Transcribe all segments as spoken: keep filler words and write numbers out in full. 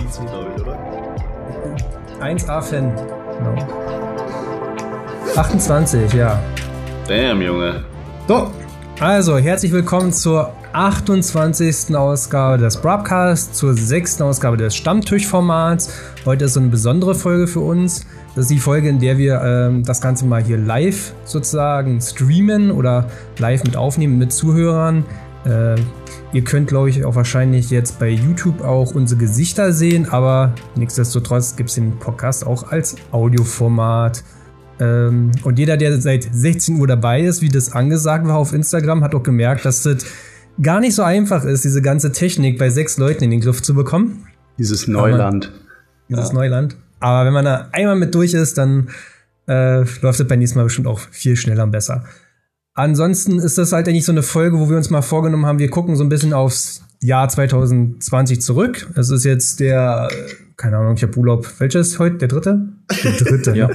siezen, glaube ich, oder? eins A-Fan. Genau. achtundzwanzig, ja. Damn, Junge. So, also herzlich willkommen zur achtundzwanzigsten Ausgabe des Broadcasts, zur sechsten Ausgabe des Stammtischformats. Heute ist so eine besondere Folge für uns. Das ist die Folge, in der wir ähm, das Ganze mal hier live sozusagen streamen oder live mit aufnehmen mit Zuhörern. Äh, ihr könnt, glaube ich, auch wahrscheinlich jetzt bei YouTube auch unsere Gesichter sehen, aber nichtsdestotrotz gibt es den Podcast auch als Audioformat. Ähm, und jeder, der seit sechzehn Uhr dabei ist, wie das angesagt war auf Instagram, hat auch gemerkt, dass das gar nicht so einfach ist, diese ganze Technik bei sechs Leuten in den Griff zu bekommen. Dieses Neuland. Aber, dieses ja. Neuland. Aber wenn man da einmal mit durch ist, dann äh, läuft es beim nächsten Mal bestimmt auch viel schneller und besser. Ansonsten ist das halt eigentlich so eine Folge, wo wir uns mal vorgenommen haben, wir gucken so ein bisschen aufs Jahr zwanzig zwanzig zurück. Es ist jetzt der, keine Ahnung, ich habe Urlaub. Welches heute? Der dritte? Der dritte, ja.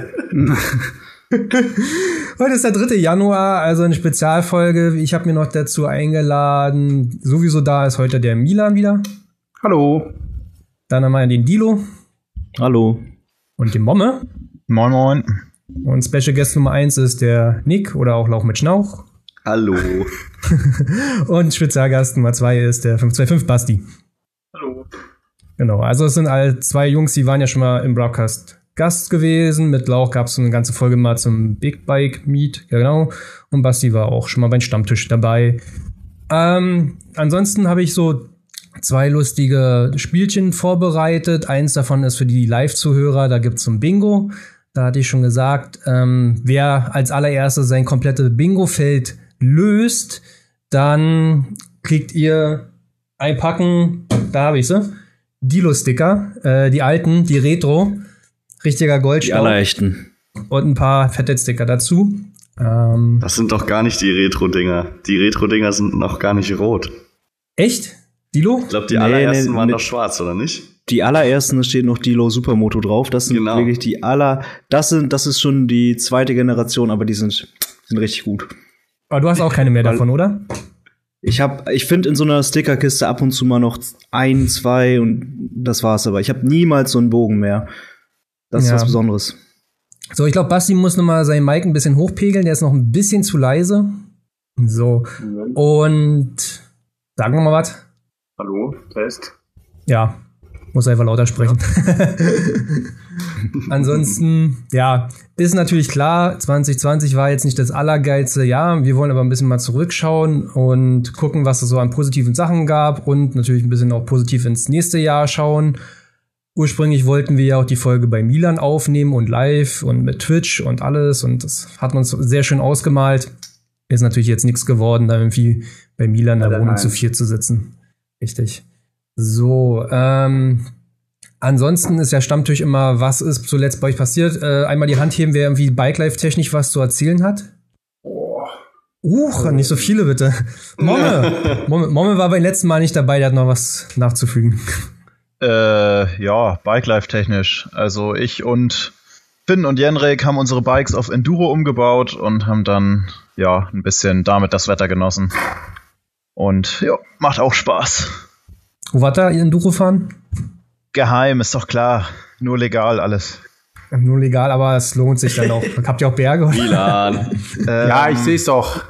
Heute ist der dritte Januar, also eine Spezialfolge. Ich habe mir noch dazu eingeladen. Sowieso da ist heute der Milan wieder. Hallo. Dann haben wir den Dilo. Hallo. Und den Momme. Moin, moin. Und Special Guest Nummer eins ist der Nick oder auch Lauch mit Schnauch. Hallo. Und Spezialgast Nummer zwei ist der fünf zwei fünf Basti. Hallo. Genau, also es sind alle zwei Jungs, die waren ja schon mal im Broadcast Gast gewesen. Mit Lauch gab es so eine ganze Folge mal zum Big Bike Meet, ja genau. Und Basti war auch schon mal beim Stammtisch dabei. Ähm, ansonsten habe ich so zwei lustige Spielchen vorbereitet. Eins davon ist für die Live-Zuhörer, da gibt's so ein Bingo. Da hatte ich schon gesagt, ähm, wer als allererstes sein komplettes Bingo-Feld löst, dann kriegt ihr ein Packen, da habe ich sie, Dilo-Sticker, äh, die alten, die Retro, richtiger Goldstaub. Die allerechten. Und ein paar Fette-Sticker dazu. Ähm, das sind doch gar nicht die Retro-Dinger. Die Retro-Dinger sind noch gar nicht rot. Echt? Dilo? Ich glaube, die nee, allerersten nee, waren nee. doch schwarz, oder nicht? Die allerersten, da steht noch Dilo Supermoto drauf. Das sind genau. wirklich die aller, das sind, das ist schon die zweite Generation, aber die sind, sind richtig gut. Aber du hast auch keine mehr Weil davon, oder? Ich hab, ich finde in so einer Stickerkiste ab und zu mal noch ein, zwei und das war's aber. Ich habe niemals so einen Bogen mehr. Das ist ja. was Besonderes. So, ich glaube, Basti muss noch mal seinen Mic ein bisschen hochpegeln. Der ist noch ein bisschen zu leise. So. Und sagen wir mal was. Hallo, Test. Ja, muss einfach lauter sprechen. Ansonsten, ja, ist natürlich klar, zwanzig zwanzig war jetzt nicht das allergeilste Jahr. Wir wollen aber ein bisschen mal zurückschauen und gucken, was es so an positiven Sachen gab und natürlich ein bisschen auch positiv ins nächste Jahr schauen. Ursprünglich wollten wir ja auch die Folge bei Milan aufnehmen und live und mit Twitch und alles und das hat man uns sehr schön ausgemalt. Ist natürlich jetzt nichts geworden, da irgendwie bei Milan in der Wohnung zu viert zu sitzen. Richtig. So, ähm, ansonsten ist ja Stammtisch immer, was ist zuletzt bei euch passiert? Äh, einmal die Hand heben, wer irgendwie Bike-Life-technisch was zu erzählen hat. Oh. Uch, nicht so viele bitte. Momme. Momme, Momme war beim letzten Mal nicht dabei, der hat noch was nachzufügen. Äh, ja, Bike-Life-technisch. Also ich und Finn und Jenrik haben unsere Bikes auf Enduro umgebaut und haben dann, ja, ein bisschen damit das Wetter genossen. Und ja, macht auch Spaß. Wo war da, ihr Enduro fahren? Geheim, ist doch klar. Nur legal alles. Nur legal, aber es lohnt sich dann auch. Habt ihr auch Berge? Milan. ähm, Ja, ich sehe es doch.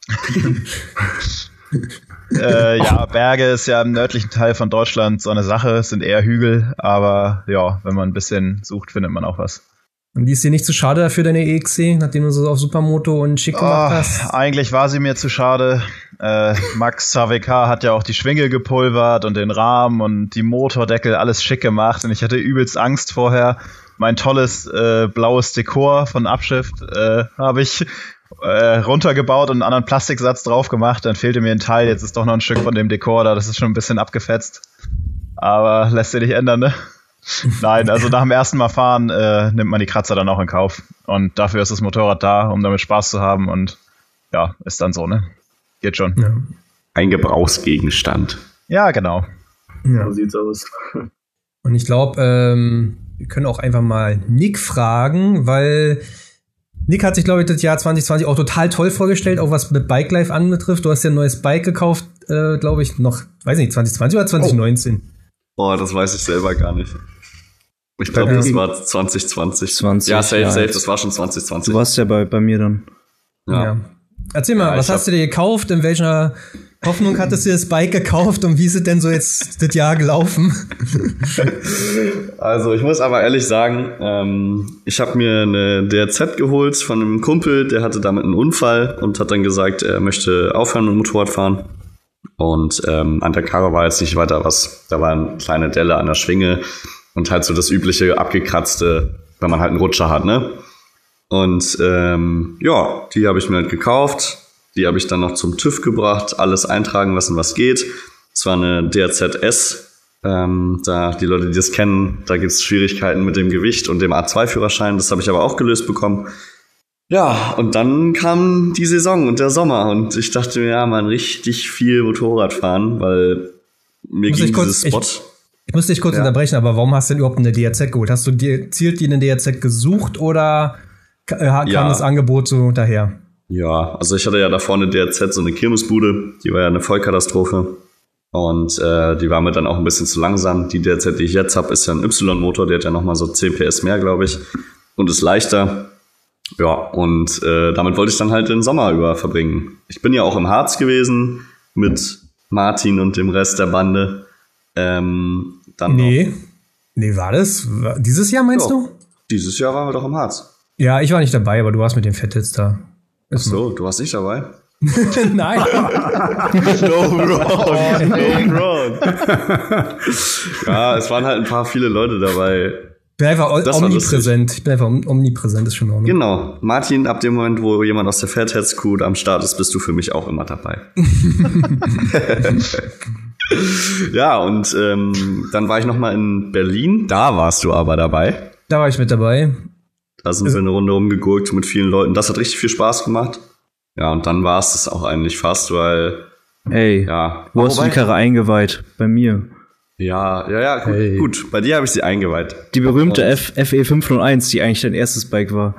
äh, ja, Berge ist ja im nördlichen Teil von Deutschland so eine Sache. Es sind eher Hügel, aber ja, wenn man ein bisschen sucht, findet man auch was. Und die ist dir nicht zu schade dafür, deine E X C, nachdem du so auf Supermoto und schick gemacht oh, hast? Eigentlich war sie mir zu schade. Äh, Max H W K hat ja auch die Schwinge gepulvert und den Rahmen und die Motordeckel, alles schick gemacht. Und ich hatte übelst Angst vorher. Mein tolles äh, blaues Dekor von Abschrift äh, habe ich äh, runtergebaut und einen anderen Plastiksatz drauf gemacht. Dann fehlte mir ein Teil. Jetzt ist doch noch ein Stück von dem Dekor da. Das ist schon ein bisschen abgefetzt. Aber lässt sich nicht ändern, ne? Nein, also nach dem ersten Mal fahren äh, nimmt man die Kratzer dann auch in Kauf. Und dafür ist das Motorrad da, um damit Spaß zu haben. Und ja, ist dann so, ne? Geht schon. Ja. Ein Gebrauchsgegenstand. Ja, genau. Ja. So sieht's aus. Und ich glaube, ähm, wir können auch einfach mal Nick fragen, weil Nick hat sich, glaube ich, das Jahr zwanzig zwanzig auch total toll vorgestellt, auch was mit Bike Life anbetrifft. Du hast ja ein neues Bike gekauft, äh, glaube ich, noch, weiß nicht, zwanzig zwanzig oder zwanzig neunzehn? Boah, das weiß ich selber gar nicht. Ich glaube, Ja, das gegen- war zwanzig zwanzig. zwanzig, Ja, safe, ja, safe, jetzt. das war schon zwanzig zwanzig. Du warst ja bei, bei mir dann. Ja. Ja. Erzähl mal, Ja, was ich hast du dir gekauft? In welcher Hoffnung hattest du das Bike gekauft und wie ist es denn so jetzt das Jahr gelaufen? Also ich muss aber ehrlich sagen, ähm, ich habe mir eine D R Z geholt von einem Kumpel, der hatte damit einen Unfall und hat dann gesagt, er möchte aufhören mit Motorradfahren. Und ähm, an der Karre war jetzt nicht weiter was. Da war eine kleine Delle an der Schwinge und halt so das übliche abgekratzte, wenn man halt einen Rutscher hat, ne? Und ähm, ja, die habe ich mir halt gekauft. Die habe ich dann noch zum TÜV gebracht, alles eintragen lassen, was geht. Es war eine D R Z S. Ähm, da die Leute, die das kennen, da gibt es Schwierigkeiten mit dem Gewicht und dem A zwei Führerschein. Das habe ich aber auch gelöst bekommen. Ja, und dann kam die Saison und der Sommer und ich dachte mir, ja, man, richtig viel Motorrad fahren, weil mir Muss ging ich kurz- dieses Spot. Ich muss dich kurz Ja. unterbrechen, aber warum hast du denn überhaupt eine D R Z geholt? Hast du dir zielt dir eine D R Z gesucht oder ka- äh, kam Ja. das Angebot so daher? Ja, also ich hatte ja da vorne D R Z, so eine Kirmesbude, die war ja eine Vollkatastrophe und äh, die war mir dann auch ein bisschen zu langsam. Die D R Z, die ich jetzt habe, ist ja ein Y-Motor, der hat ja nochmal so zehn P S mehr, glaube ich, und ist leichter. Ja, und äh, damit wollte ich dann halt den Sommer über verbringen. Ich bin ja auch im Harz gewesen mit Martin und dem Rest der Bande. Ähm, dann Nee. Nee, war das? War- Dieses Jahr meinst noch, du? dieses Jahr waren wir doch im Harz. Ja, ich war nicht dabei, aber du warst mit den Fettits da. Ach so, du warst nicht dabei? Nein. No wrong, no wrong. Ja, es waren halt ein paar viele Leute dabei. Ich bin einfach Das war omnipräsent. Ich bin einfach om- omnipräsent, ist schon in Ordnung. Genau. Martin, ab dem Moment, wo jemand aus der Fatheads Crew am Start ist, bist du für mich auch immer dabei. Ja, und ähm, dann war ich noch mal in Berlin. Da warst du aber dabei. Da war ich mit dabei. Da sind wir eine Runde rumgegurkt mit vielen Leuten. Das hat richtig viel Spaß gemacht. Ja, und dann war es das auch eigentlich fast, weil, Ey, ja. wo hast du die Wobei- Karre eingeweiht? Bei mir. Ja, ja, ja, gut. Hey. gut. Bei dir habe ich sie eingeweiht. Die berühmte F FE fünfhunderteins, die eigentlich dein erstes Bike war.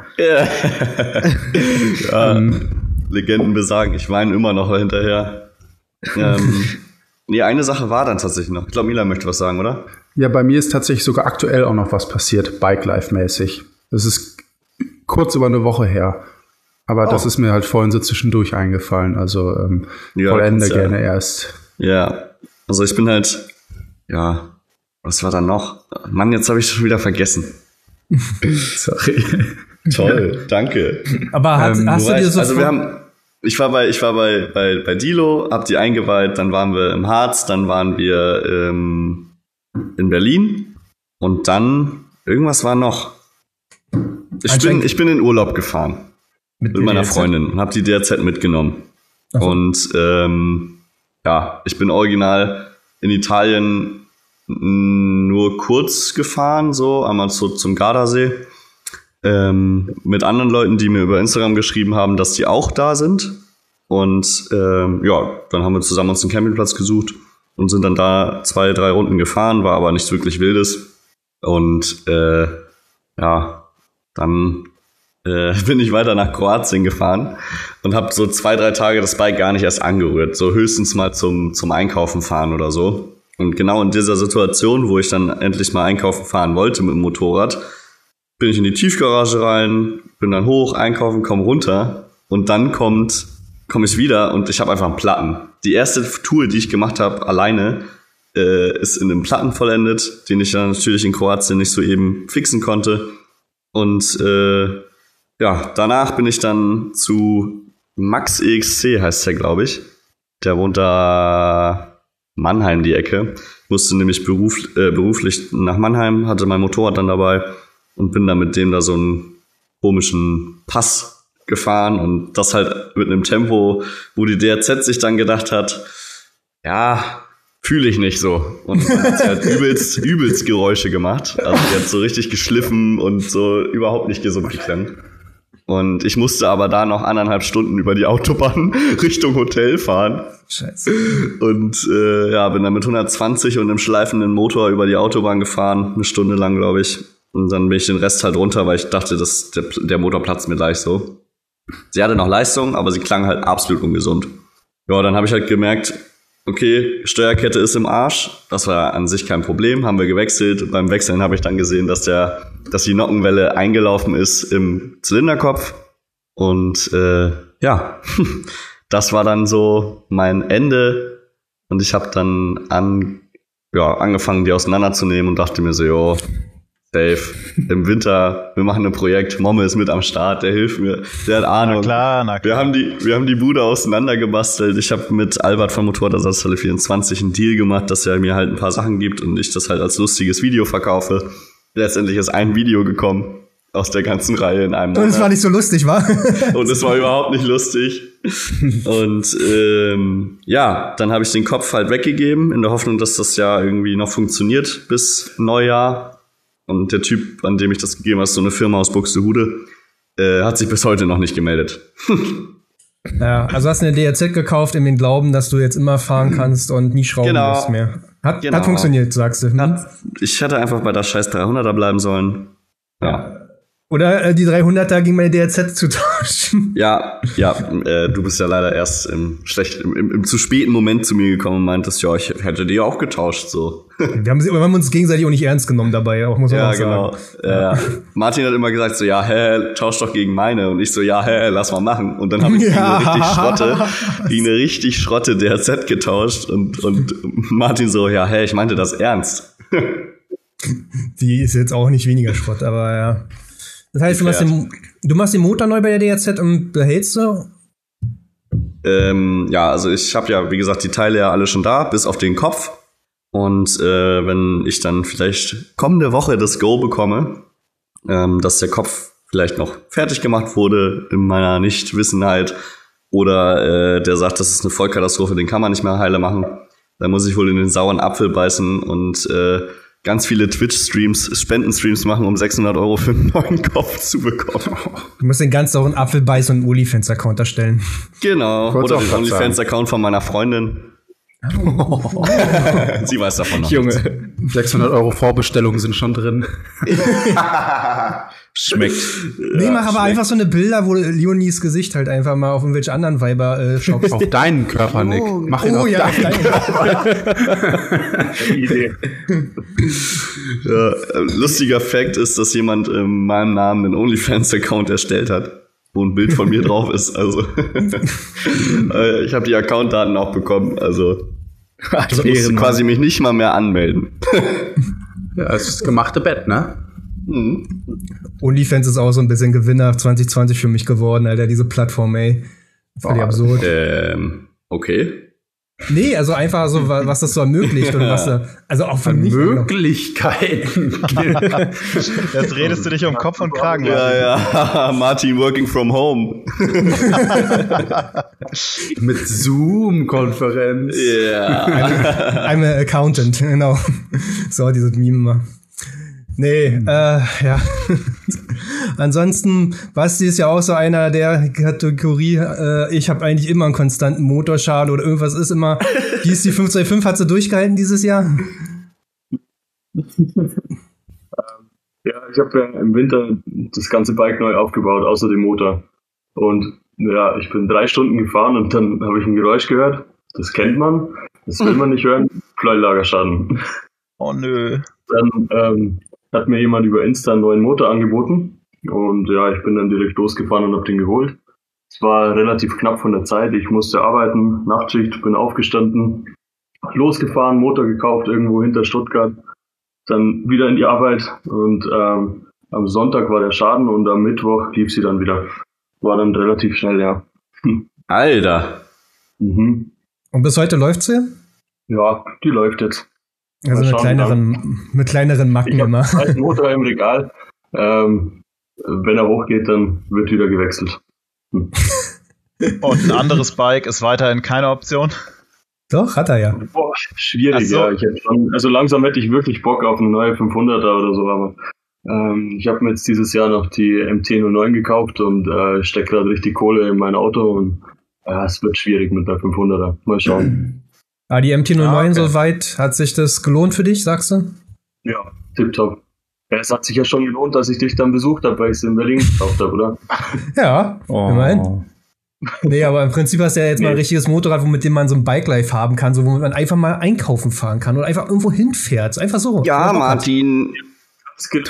Ja, Legenden besagen, ich weine immer noch hinterher. Ähm, nee, eine Sache war dann tatsächlich noch. Ich glaube, Mila möchte was sagen, oder? Ja, bei mir ist tatsächlich sogar aktuell auch noch was passiert, Bike-Life-mäßig. Das ist kurz über eine Woche her. Aber Oh. das ist mir halt vorhin so zwischendurch eingefallen. Also ähm, Ja, vollende kannst ja- gerne erst. Ja, also ich bin halt, ja, was war da noch? Mann, jetzt habe ich schon wieder vergessen. Sorry. Toll, danke. Aber hat, Ähm, hast du Du dir weißt, so also wir haben, ich war bei, ich war bei, bei, bei Dilo, hab die eingeweiht, dann waren wir im Harz, dann waren wir ähm, in Berlin und dann, irgendwas war noch. Ich bin, Anscheinend- ich bin in Urlaub gefahren mit meiner D R Z? Freundin und hab die D R Z mitgenommen. Ach so. Und ähm, ja, ich bin original in Italien n- nur kurz gefahren, so einmal zu, zum Gardasee. Ähm, mit anderen Leuten, die mir über Instagram geschrieben haben, dass die auch da sind. Und ähm, ja, dann haben wir zusammen uns einen Campingplatz gesucht und sind dann da zwei, drei Runden gefahren, war aber nichts wirklich Wildes. Und äh, ja, dann äh, bin ich weiter nach Kroatien gefahren und habe so zwei, drei Tage das Bike gar nicht erst angerührt. So höchstens mal zum, zum Einkaufen fahren oder so. Und genau in dieser Situation, wo ich dann endlich mal einkaufen fahren wollte mit dem Motorrad, bin ich in die Tiefgarage rein, bin dann hoch, einkaufen, komm runter und dann kommt, komme ich wieder und ich habe einfach einen Platten. Die erste Tour, die ich gemacht habe, alleine, äh, ist in einem Platten vollendet, den ich dann natürlich in Kroatien nicht so eben fixen konnte. Und äh, ja, danach bin ich dann zu Max E X C, heißt der, glaube ich. Der wohnt da Mannheim, die Ecke. Ich musste nämlich beruf, äh, beruflich nach Mannheim, hatte mein Motorrad dann dabei und bin dann mit dem da so einen komischen Pass gefahren und das halt mit einem Tempo, wo die D R Z sich dann gedacht hat, ja, fühle ich nicht so. Und dann hat sie halt übelst, übelst Geräusche gemacht. Also die hat so richtig geschliffen und so überhaupt nicht gesund geklappt. Und ich musste aber da noch anderthalb Stunden über die Autobahn Richtung Hotel fahren. Scheiße. Und äh, ja, bin dann mit hundertzwanzig und einem schleifenden Motor über die Autobahn gefahren, eine Stunde lang, glaube ich. Und dann bin ich den Rest halt runter, weil ich dachte, dass der, der Motor platzt mir gleich so. Sie hatte noch Leistung, aber sie klang halt absolut ungesund. Ja, dann habe ich halt gemerkt, okay, Steuerkette ist im Arsch. Das war an sich kein Problem, haben wir gewechselt. Beim Wechseln habe ich dann gesehen, dass der, dass die Nockenwelle eingelaufen ist im Zylinderkopf. Und äh, ja, das war dann so mein Ende. Und ich habe dann an, ja, angefangen, die auseinanderzunehmen und dachte mir so, jo, safe, im Winter, wir machen ein Projekt, Momme ist mit am Start, der hilft mir, der hat Ahnung. Na klar, na klar. Wir haben die, wir haben die Bude auseinandergebastelt. Ich habe mit Albert von Motorradersatzteile vierundzwanzig einen Deal gemacht, dass er mir halt ein paar Sachen gibt und ich das halt als lustiges Video verkaufe. Letztendlich ist ein Video gekommen aus der ganzen Reihe in einem Monat. Und es war nicht so lustig, wa? Und es war überhaupt nicht lustig. Und ähm, ja, dann habe ich den Kopf halt weggegeben, in der Hoffnung, dass das ja irgendwie noch funktioniert bis Neujahr. Und der Typ, an dem ich das gegeben habe, ist so eine Firma aus Buxtehude, äh, hat sich bis heute noch nicht gemeldet. Ja, also hast du eine D R Z gekauft in den Glauben, dass du jetzt immer fahren kannst und nie schrauben Genau. musst mehr. Hat, Genau. hat funktioniert, sagst du. Hm? Hat, ich hätte einfach bei der scheiß dreihunderter bleiben sollen. Ja. Oder äh, die dreihunderter gegen meine D R Z zu tauschen. Ja, ja, äh, du bist ja leider erst im schlecht, im, im, im zu späten Moment zu mir gekommen und meintest, ja, ich hätte die auch getauscht, so. Wir haben, wir haben uns gegenseitig auch nicht ernst genommen dabei, auch muss man Ja, auch sagen. genau. Ja. Martin hat immer gesagt so, ja, hä, tausch doch gegen meine. Und ich so, ja, hä, lass mal machen. Und dann habe ich gegen Ja. eine richtig Schrotte, gegen eine richtig Schrotte D R Z getauscht. Und, und Martin so, ja, hä, ich meinte das ernst. Die ist jetzt auch nicht weniger Schrott, aber ja. Das heißt, du machst, den, du machst den Motor neu bei der D R Z und behältst du? Ähm, ja, also ich habe ja, wie gesagt, die Teile ja alle schon da, bis auf den Kopf. Und äh, wenn ich dann vielleicht kommende Woche das Go bekomme, ähm, dass der Kopf vielleicht noch fertig gemacht wurde in meiner Nichtwissenheit oder äh, der sagt, das ist eine Vollkatastrophe, den kann man nicht mehr heile machen, dann muss ich wohl in den sauren Apfel beißen und äh, ganz viele Twitch-Streams, Spendenstreams machen, um sechshundert Euro für einen neuen Kopf zu bekommen. Du musst den ganz sauren Apfel beißen und einen OnlyFans-Account erstellen. Genau, Wollt's oder auch den grad OnlyFans-Account von meiner Freundin. Sie weiß davon noch nichts. Junge, sechshundert Euro Vorbestellungen sind schon drin. schmeckt. Nee, mach aber einfach so eine Bilder, wo Leonies Gesicht halt einfach mal auf irgendwelche anderen Weiber äh, schaust. Auf deinen Körper, Nick. Mach ihn Oh auf ja, auf deinen deinen. Idee. Ja, äh, lustiger Fact ist, dass jemand in meinem Namen einen OnlyFans-Account erstellt hat, wo ein Bild von mir drauf ist. Also äh, ich habe die Accountdaten auch bekommen. Also Also ich musste Ehrenmann. quasi mich nicht mal mehr anmelden. Ja, es ist das gemachte Bett, ne? OnlyFans ist auch so ein bisschen Gewinner zwanzig zwanzig für mich geworden, Alter, diese Plattform, ey. Völlig Boah, absurd. Ähm, okay. Nee, also einfach so, wa- was das so ermöglicht und was da, also auch für mich. Möglichkeiten. Jetzt redest du dich um Kopf und Kragen. Ja, ja. Martin working from home. Mit Zoom-Konferenz. Ja. I'm a accountant, genau. So, dieses Meme mal. Nee, äh, ja. Ansonsten, Basti ist ja auch so einer der Kategorie, äh, ich habe eigentlich immer einen konstanten Motorschaden oder irgendwas ist immer. Die ist die fünf zwei fünf, hat sie durchgehalten dieses Jahr? Ja, ich habe ja im Winter das ganze Bike neu aufgebaut, außer dem Motor. Und ja, ich bin drei Stunden gefahren und dann habe ich ein Geräusch gehört. Das kennt man, das will man nicht hören. Pleuellagerschaden. Oh nö. Dann ähm, hat mir jemand über Insta einen neuen Motor angeboten. Und ja, ich bin dann direkt losgefahren und habe den geholt. Es war relativ knapp von der Zeit. Ich musste arbeiten, Nachtschicht, bin aufgestanden, losgefahren, Motor gekauft irgendwo hinter Stuttgart. Dann wieder in die Arbeit und ähm, am Sonntag war der Schaden und am Mittwoch lief sie dann wieder. War dann relativ schnell, ja. Hm. Alter. Mhm. Und bis heute läuft sie? Ja, die läuft jetzt. Also Mal mit schauen, kleineren, mit kleineren Macken Ich habe immer. einen alten Motor im Regal. Ähm, wenn er hochgeht, dann wird wieder gewechselt. Hm. Und ein anderes Bike ist weiterhin keine Option. Doch, hat er ja. Boah, schwierig, Ach so. ja. Ich hätte schon, also langsam hätte ich wirklich Bock auf eine neue fünfhunderter oder so, aber ähm, ich habe mir jetzt dieses Jahr noch die M T null neun gekauft und äh, stecke gerade richtig Kohle in mein Auto und äh, es wird schwierig mit der fünfhunderter. Mal schauen. Ah, die M T null neun Ah, okay. soweit, hat sich das gelohnt für dich, sagst du? Ja, tipptopp. Ja, es hat sich ja schon gelohnt, dass ich dich dann besucht habe, weil ich es in Berlin gekauft habe, oder? Ja, Oh. immerhin. Nee, aber im Prinzip hast du ja jetzt nee. mal ein richtiges Motorrad, mit dem man so ein Bike-Life haben kann, so wo man einfach mal einkaufen fahren kann oder einfach irgendwo hinfährt. Einfach so. Ja, Martin. Es gibt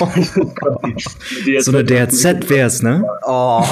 so eine D R Z wär's, ne? Oh.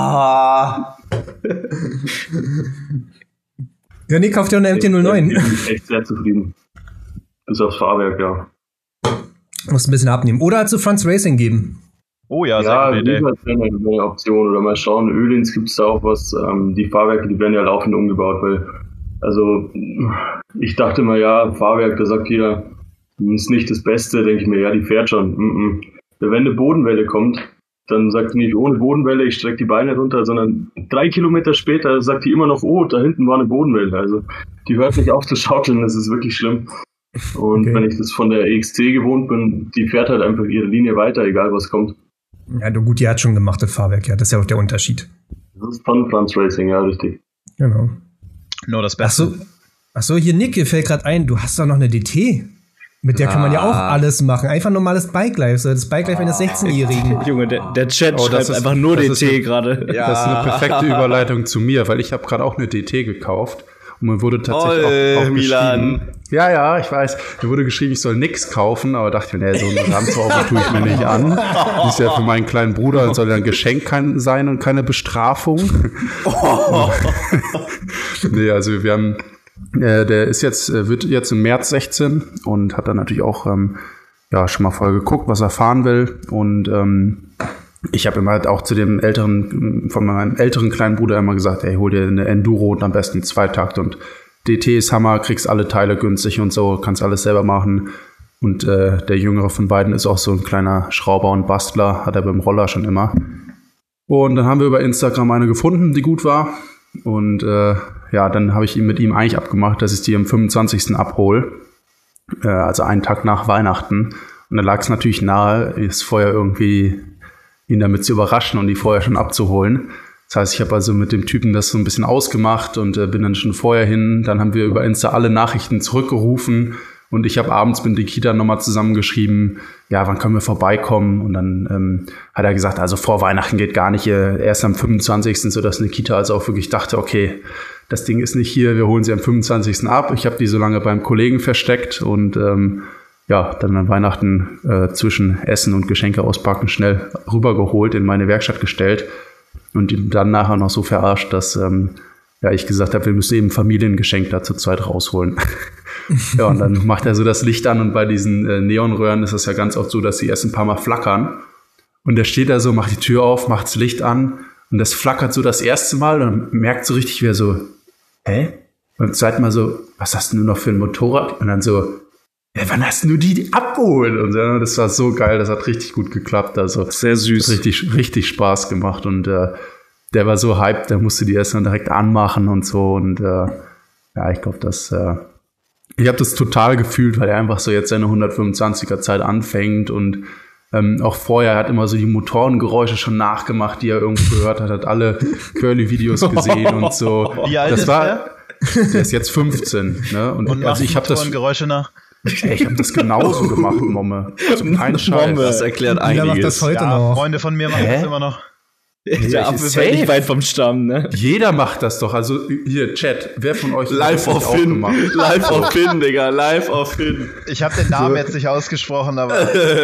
Ja, nee, kauft ja eine M T null neun. Ich bin echt sehr zufrieden. Bis aufs Fahrwerk, ja. Musst ein bisschen abnehmen. Oder halt zu Franz Racing geben. Oh ja, sehr ja, gute Idee. Das wäre eine Option. Oder mal schauen, Ölins gibt es da auch was. Ähm, die Fahrwerke, die werden ja laufend umgebaut, weil, also, ich dachte mal, ja, Fahrwerk, da sagt jeder, ist nicht das Beste, denke ich mir, ja, die fährt schon. Mm-mm. Wenn eine Bodenwelle kommt, dann sagt die nicht ohne Bodenwelle, ich strecke die Beine runter, sondern drei Kilometer später sagt die immer noch, oh, da hinten war eine Bodenwelle. Also, die hört nicht auf zu schaukeln, das ist wirklich schlimm. Und okay. Wenn ich das von der E X T gewohnt bin, die fährt halt einfach ihre Linie weiter, egal was kommt. Ja, du gut, die hat schon gemacht, das Fahrwerk, ja. Das ist ja auch der Unterschied. Das ist von Franz Racing, ja, richtig. Genau. Nur das Beste. Achso, ach so, hier, Nick, hier fällt gerade ein, du hast doch noch eine D T. Mit der ah. kann man ja auch alles machen. Einfach normales Bike-Life, so das Bike-Life eines sechzehnjährigen. Junge, der, der Chat oh, schreibt ist, einfach nur D T gerade. Ja. Das ist eine perfekte Überleitung zu mir, weil ich habe gerade auch eine D T gekauft. Und mir wurde tatsächlich Oll, auch, auch Milan. geschrieben. Ja, ja, ich weiß. Mir wurde geschrieben, ich soll nix kaufen, aber dachte mir, nee, so einen Ramsauber tue ich mir nicht an. Das ist ja für meinen kleinen Bruder und soll ja ein Geschenk kein, sein und keine Bestrafung. Oh. Nee, also wir haben, äh, der ist jetzt, wird jetzt im März sechzehn und hat dann natürlich auch ähm, ja schon mal voll geguckt, was er fahren will. Und ähm, ich habe immer halt auch zu dem älteren, von meinem älteren kleinen Bruder immer gesagt, ey, hol dir eine Enduro und am besten Zweitakt und D T ist Hammer, kriegst alle Teile günstig und so, kannst alles selber machen. Und äh, der jüngere von beiden ist auch so ein kleiner Schrauber und Bastler, hat er beim Roller schon immer. Und dann haben wir über Instagram eine gefunden, die gut war. Und äh, ja, dann habe ich ihm mit ihm eigentlich abgemacht, dass ich die am fünfundzwanzigsten abhole. Äh, also einen Tag nach Weihnachten. Und da lag es natürlich nahe, ist vorher irgendwie ihn damit zu überraschen und die vorher schon abzuholen. Das heißt, ich habe also mit dem Typen das so ein bisschen ausgemacht und äh, bin dann schon vorher hin. Dann haben wir über Insta alle Nachrichten zurückgerufen und ich habe abends mit Nikita nochmal zusammengeschrieben, ja, wann können wir vorbeikommen? Und dann ähm, hat er gesagt, also vor Weihnachten geht gar nicht, erst am fünfundzwanzigsten sodass Nikita also auch wirklich dachte, okay, das Ding ist nicht hier, wir holen sie am fünfundzwanzigsten ab. Ich habe die so lange beim Kollegen versteckt und ähm, ja, dann an Weihnachten äh, zwischen Essen und Geschenke auspacken schnell rübergeholt, in meine Werkstatt gestellt und ihn dann nachher noch so verarscht, dass ähm, ja, ich gesagt habe, wir müssen eben Familiengeschenk da zu zweit rausholen. Ja, und dann macht er so das Licht an und bei diesen äh, Neonröhren ist es ja ganz oft so, dass sie erst ein paar Mal flackern. Und der steht da so, macht die Tür auf, macht das Licht an und das flackert so das erste Mal und merkt so richtig, wie er so, hä? Und beim zweiten Mal so, was hast du noch für ein Motorrad? Und dann so, ja, wann hast du die abgeholt? Und ja, das war so geil, das hat richtig gut geklappt. Also sehr süß. Richtig, richtig Spaß gemacht. Und äh, der war so hyped, der musste die erst dann direkt anmachen und so. Und äh, ja, ich glaube, das, äh, ich habe das total gefühlt, weil er einfach so jetzt seine hundertfünfundzwanziger Zeit anfängt und ähm, auch vorher hat immer so die Motorengeräusche schon nachgemacht, die er irgendwo gehört hat, hat alle Curly-Videos gesehen und so. Wie alt das ist war, der? Der ist jetzt fünfzehn. Ne? Und, und also ich habe das Geräusche nach. Ey, ich habe das genauso gemacht, Momme. Also kein Scheiß. Das erklärt Jeder einiges. macht das heute ja, noch. Freunde von mir machen Hä? das immer noch. Der Apfel fällt nicht weit vom Stamm, ne? Jeder macht das doch. Also hier, Chat, wer von euch Live hat das auf auch Finn. gemacht? Live auf Finn, Digga. Live auf Finn. Ich habe den Namen jetzt nicht ausgesprochen, aber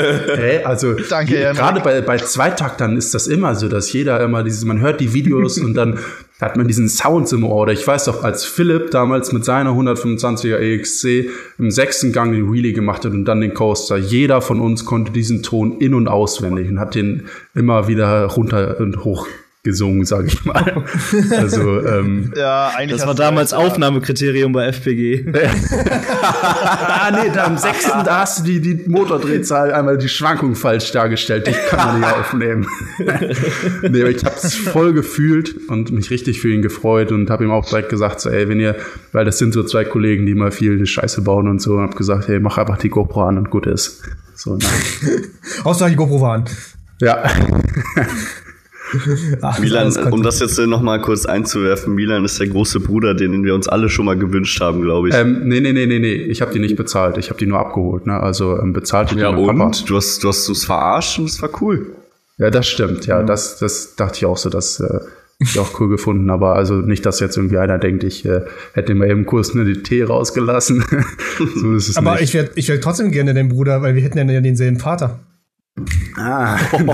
Hä? Also Danke, je- Henrik. gerade bei, bei Zweitaktern ist das immer so, dass jeder immer dieses, man hört die Videos und dann hat man diesen Sound im Ohr. Oder ich weiß doch, als Philipp damals mit seiner hundertfünfundzwanziger E X C im sechsten Gang den Wheelie gemacht hat und dann den Coaster, jeder von uns konnte diesen Ton in- und auswendig und hat den immer wieder runter und hoch gesungen, sage ich mal. Also ähm, ja, eigentlich Das hast war du damals recht, ja. Aufnahmekriterium bei F P G. ah, nee, da am sechsten da hast du die, die Motordrehzahl einmal die Schwankung falsch dargestellt. Die kann man nicht aufnehmen. Nee, aber ich hab's voll gefühlt und mich richtig für ihn gefreut und habe ihm auch direkt gesagt, so, ey, wenn ihr, weil das sind so zwei Kollegen, die mal viel Scheiße bauen und so, und hab gesagt, hey, mach einfach die GoPro an und gut ist. So, nein. Hauptsache die GoPro waren. Ja. Ach, Milan, das konnte- um das jetzt noch mal kurz einzuwerfen, Milan ist der große Bruder, den wir uns alle schon mal gewünscht haben, glaube ich. ähm, nee, nee, nee, nee, nee. Ich habe die nicht bezahlt. Ich habe die nur abgeholt. Ne? Also ähm, bezahlt die ja, mein Papa. und? Du hast, du hast uns verarscht und es war cool. Ja, das stimmt. Ja, das, das dachte ich auch so, dass äh, Ich auch cool gefunden, aber also nicht, dass jetzt irgendwie einer denkt, ich äh, hätte mal eben kurz eine D T rausgelassen. So ist es aber nicht. ich wäre ich wär trotzdem gerne dein Bruder, weil wir hätten ja denselben Vater. Ah,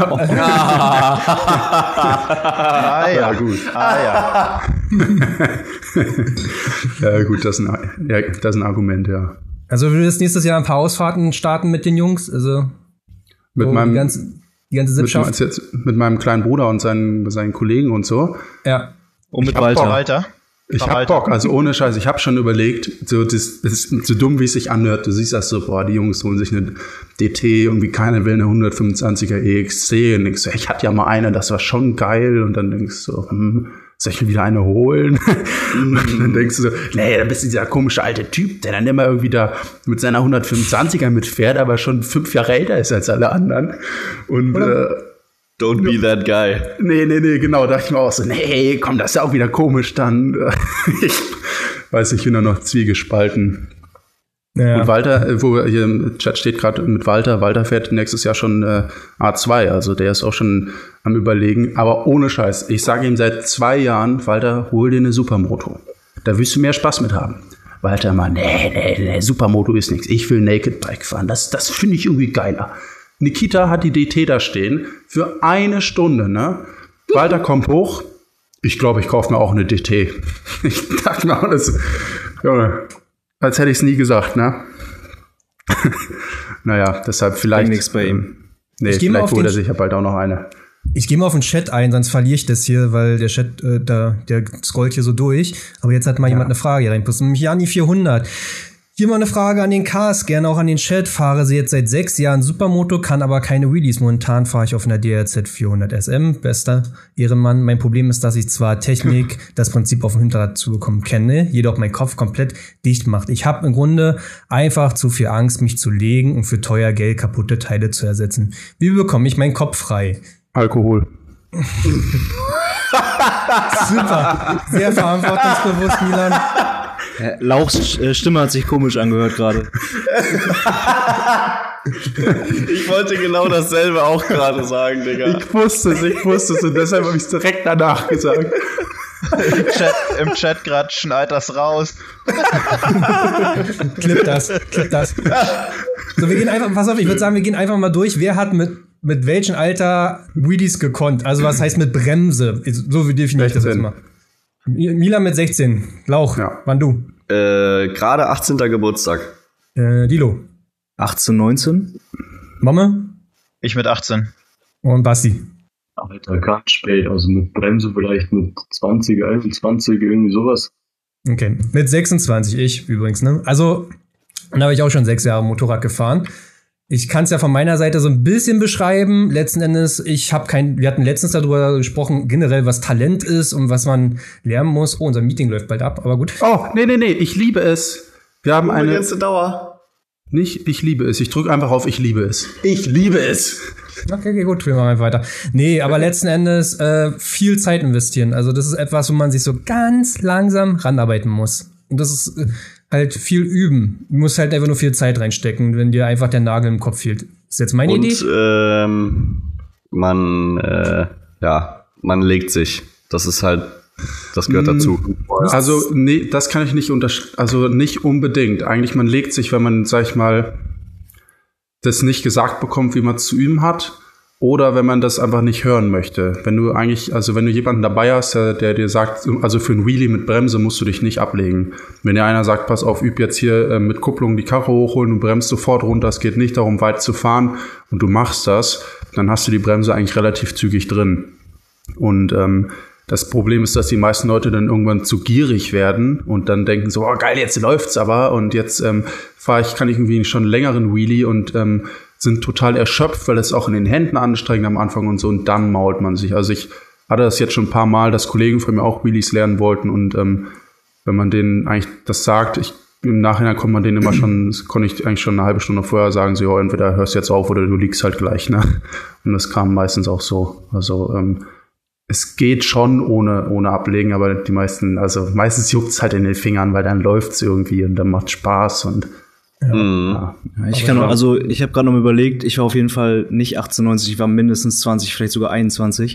Ah ja, gut. Ah ja. ja gut, das ist, ein, ja, das ist ein Argument, ja. Also wir würdest nächstes Jahr ein paar Ausfahrten starten mit den Jungs, also Mit so meinem die ganze, die ganze mit, Sippschaft. jetzt, mit meinem kleinen Bruder und seinen, seinen Kollegen und so. Ja. Und mit hab Walter. Boah, Walter. Ich Ach, hab Alter. Bock, also ohne Scheiß, ich hab schon überlegt, so, das, das ist so dumm, wie es sich anhört. Du siehst das so, boah, die Jungs holen sich eine D T, irgendwie keiner will eine hundertfünfundzwanziger E X C. Und denkst so, ich hatte ja mal eine, das war schon geil. Und dann denkst du so, hm, soll ich mir wieder eine holen? Und dann denkst du so, nee, dann bist du dieser komische alte Typ, der dann immer irgendwie da mit seiner hundertfünfundzwanziger mitfährt, aber schon fünf Jahre älter ist als alle anderen. Und äh, Don't be that guy. Nee, nee, nee, genau, da dachte ich mir auch so, nee, komm, das ist ja auch wieder komisch dann. Ich weiß nicht, ich bin da noch zwiegespalten. Ja. Und Walter, wo hier im Chat steht gerade mit Walter, Walter fährt nächstes Jahr schon äh, A zwei, also der ist auch schon am Überlegen. Aber ohne Scheiß, ich sage ihm seit zwei Jahren, Walter, hol dir eine Supermoto. Da wirst du mehr Spaß mit haben. Walter immer, nee, nee, nee, Supermoto ist nichts. Ich will Naked Bike fahren, das, das finde ich irgendwie geiler. Nikita hat die D T da stehen für eine Stunde, ne? Walter kommt hoch. Ich glaube, ich kaufe mir auch eine D T. Ich dachte mir auch, das, Junge, als hätte ich es nie gesagt, ne? Naja, deshalb vielleicht. nichts bei ihm. Nee, Ich geh mal vielleicht auf holt den er sich ja bald auch noch eine. Ich gehe mal auf den Chat ein, sonst verliere ich das hier, weil der Chat, äh, da, der scrollt hier so durch. Aber jetzt hat mal jemand eine Frage hier reinpustet, nämlich Jani vierhundert. Hier mal eine Frage an den Cast, gerne auch an den Chat. Fahre sie jetzt seit sechs Jahren Supermoto, kann aber keine Wheelies. Momentan fahre ich auf einer D R Z vierhundert S M. Bester Ehrenmann. Mein Problem ist, dass ich zwar Technik, das Prinzip auf dem Hinterrad zu bekommen kenne, jedoch mein Kopf komplett dicht macht. Ich habe im Grunde einfach zu viel Angst, mich zu legen und für teuer Geld kaputte Teile zu ersetzen. Wie bekomme ich meinen Kopf frei? Alkohol. Super. Sehr verantwortungsbewusst, Milan. Äh, Lauchs äh, Stimme hat sich komisch angehört gerade. Ich wollte genau dasselbe auch gerade sagen, Digga. Ich wusste es, ich wusste es und deshalb habe ich es direkt danach gesagt. Im Chat, im Chat grad schneit das raus. Klipp das, klipp das. So, wir gehen einfach, pass auf, ich würde sagen, wir gehen einfach mal durch. Wer hat mit, mit welchem Alter Wheelies gekonnt? Also, was heißt mit Bremse? So wie definiere ich das jetzt mal. Milan mit sechzehn. Lauch, Ja. wann du? Äh, gerade achtzehnter Geburtstag. Äh, Dilo. achtzehn, neunzehn? Momme Ich mit achtzehn. und Basti. Alter, ganz spät. Also mit Bremse vielleicht mit zwanzig, einundzwanzig, irgendwie sowas. Okay, mit sechsundzwanzig, ich übrigens, ne? Also, da habe ich auch schon sechs Jahre Motorrad gefahren. Ich kann es ja von meiner Seite so ein bisschen beschreiben. Letzten Endes, ich habe kein, wir hatten letztens darüber gesprochen, generell was Talent ist und was man lernen muss. Oh, unser Meeting läuft bald ab, aber gut. Oh, nee, nee, nee, ich liebe es. Wir haben eine. Unbegrenzte Dauer. Nicht, ich liebe es. Ich drücke einfach auf, ich liebe es. Ich liebe es. Okay, okay, gut, wir machen einfach weiter. Nee, aber letzten Endes äh, viel Zeit investieren. Also das ist etwas, wo man sich so ganz langsam ranarbeiten muss. Und das ist äh, halt viel üben. Du musst halt einfach nur viel Zeit reinstecken, wenn dir einfach der Nagel im Kopf fehlt. Ist jetzt meine Und Idee? ähm, man, äh, ja, man legt sich. Das ist halt, das gehört dazu. Also, nee, das kann ich nicht untersch- also nicht unbedingt. Eigentlich, man legt sich, wenn man, sag ich mal, das nicht gesagt bekommt, wie man es zu üben hat, oder wenn man das einfach nicht hören möchte. Wenn du eigentlich, also wenn du jemanden dabei hast, der, der dir sagt, also für ein Wheelie mit Bremse musst du dich nicht ablegen. Wenn dir einer sagt, pass auf, üb jetzt hier äh, mit Kupplung die Karre hochholen, du bremst sofort runter, es geht nicht darum, weit zu fahren, und du machst das, dann hast du die Bremse eigentlich relativ zügig drin. Und ähm, das Problem ist, dass die meisten Leute dann irgendwann zu gierig werden und dann denken so, oh geil, jetzt läuft's aber und jetzt ähm, fahre ich, kann ich irgendwie schon einen längeren Wheelie und ähm, sind total erschöpft, weil es auch in den Händen anstrengend am Anfang und so, und dann mault man sich. Also ich hatte das jetzt schon ein paar Mal, dass Kollegen von mir auch Wheelies lernen wollten, und ähm, wenn man denen eigentlich das sagt, ich, im Nachhinein kommt man denen immer schon, das konnte ich eigentlich schon eine halbe Stunde vorher sagen, so, ja, entweder hörst du jetzt auf oder du liegst halt gleich, ne? Und das kam meistens auch so. Also ähm, es geht schon ohne, ohne Ablegen, aber die meisten, also meistens juckt's halt in den Fingern, weil dann läuft's irgendwie und dann macht Spaß und Ja. Mhm. ja. Ja, ich kann auch, also ich habe gerade noch mal überlegt, ich war auf jeden Fall nicht achtzehn, neunzig, ich war mindestens zwanzig, vielleicht sogar einundzwanzig.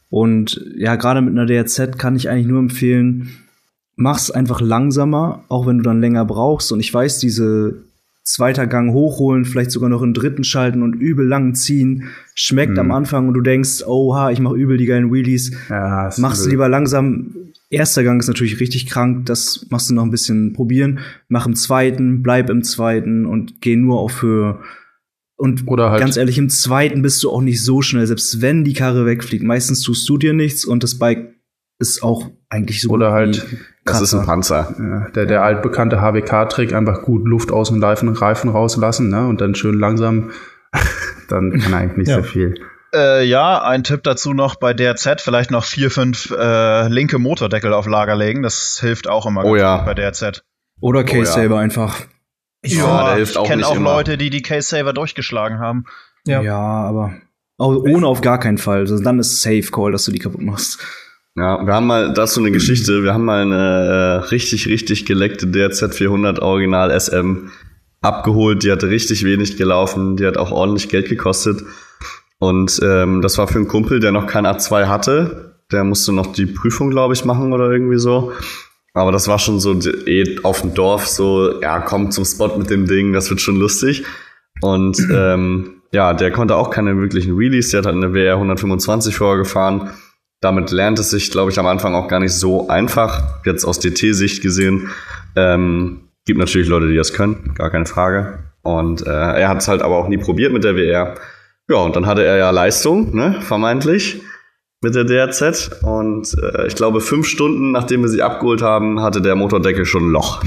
Und ja, gerade mit einer D R Z kann ich eigentlich nur empfehlen, mach's einfach langsamer, auch wenn du dann länger brauchst. Und ich weiß, diese zweiter Gang hochholen, vielleicht sogar noch einen dritten schalten und übel lang ziehen, schmeckt mhm. am Anfang und du denkst, oha, ich mache übel die geilen Wheelies. Ja, mach's übel. Lieber langsam. Erster Gang ist natürlich richtig krank, das machst du noch ein bisschen probieren. Mach im zweiten, bleib im zweiten und geh nur auf Höhe. Und Oder halt ganz ehrlich, im zweiten bist du auch nicht so schnell, selbst wenn die Karre wegfliegt. Meistens tust du dir nichts und das Bike ist auch eigentlich so. Oder halt, das ist ein Panzer. Ja, der, der altbekannte H W K-Trick, einfach gut Luft aus dem Reifen, Reifen rauslassen, ne, und dann schön langsam, dann kann eigentlich nicht ja. so viel. Äh, ja, ein Tipp dazu noch bei D R Z, vielleicht noch vier, fünf äh, linke Motordeckel auf Lager legen, das hilft auch immer oh, ganz ja. gut bei D R Z. Oder Case-Saver oh, ja. einfach. Ja, ja, der hilft auch ich kenne auch immer. Leute, die die Case-Saver durchgeschlagen haben. Ja, ja aber auch ohne auf gar keinen Fall. Also dann ist Safe Call, dass du die kaputt machst. Ja, wir haben mal dazu eine Geschichte. Wir haben mal eine äh, richtig, richtig geleckte D R Z vierhundert Original S M abgeholt. Die hatte richtig wenig gelaufen. Die hat auch ordentlich Geld gekostet. Und ähm, das war für einen Kumpel, der noch kein A zwei hatte. Der musste noch die Prüfung, glaube ich, machen oder irgendwie so. Aber das war schon so eh auf dem Dorf so, ja, komm zum Spot mit dem Ding, das wird schon lustig. Und ähm, ja, der konnte auch keine wirklichen Wheelies. Der hat halt eine W R hundertfünfundzwanzig vorher gefahren. Damit lernt es sich, glaube ich, am Anfang auch gar nicht so einfach. Jetzt aus D T-Sicht gesehen. Ähm, gibt natürlich Leute, die das können, gar keine Frage. Und äh, er hat es halt aber auch nie probiert mit der W R. Ja, und dann hatte er ja Leistung, ne, vermeintlich, mit der D R Z. Und äh, ich glaube, fünf Stunden, nachdem wir sie abgeholt haben, hatte der Motordeckel schon ein Loch.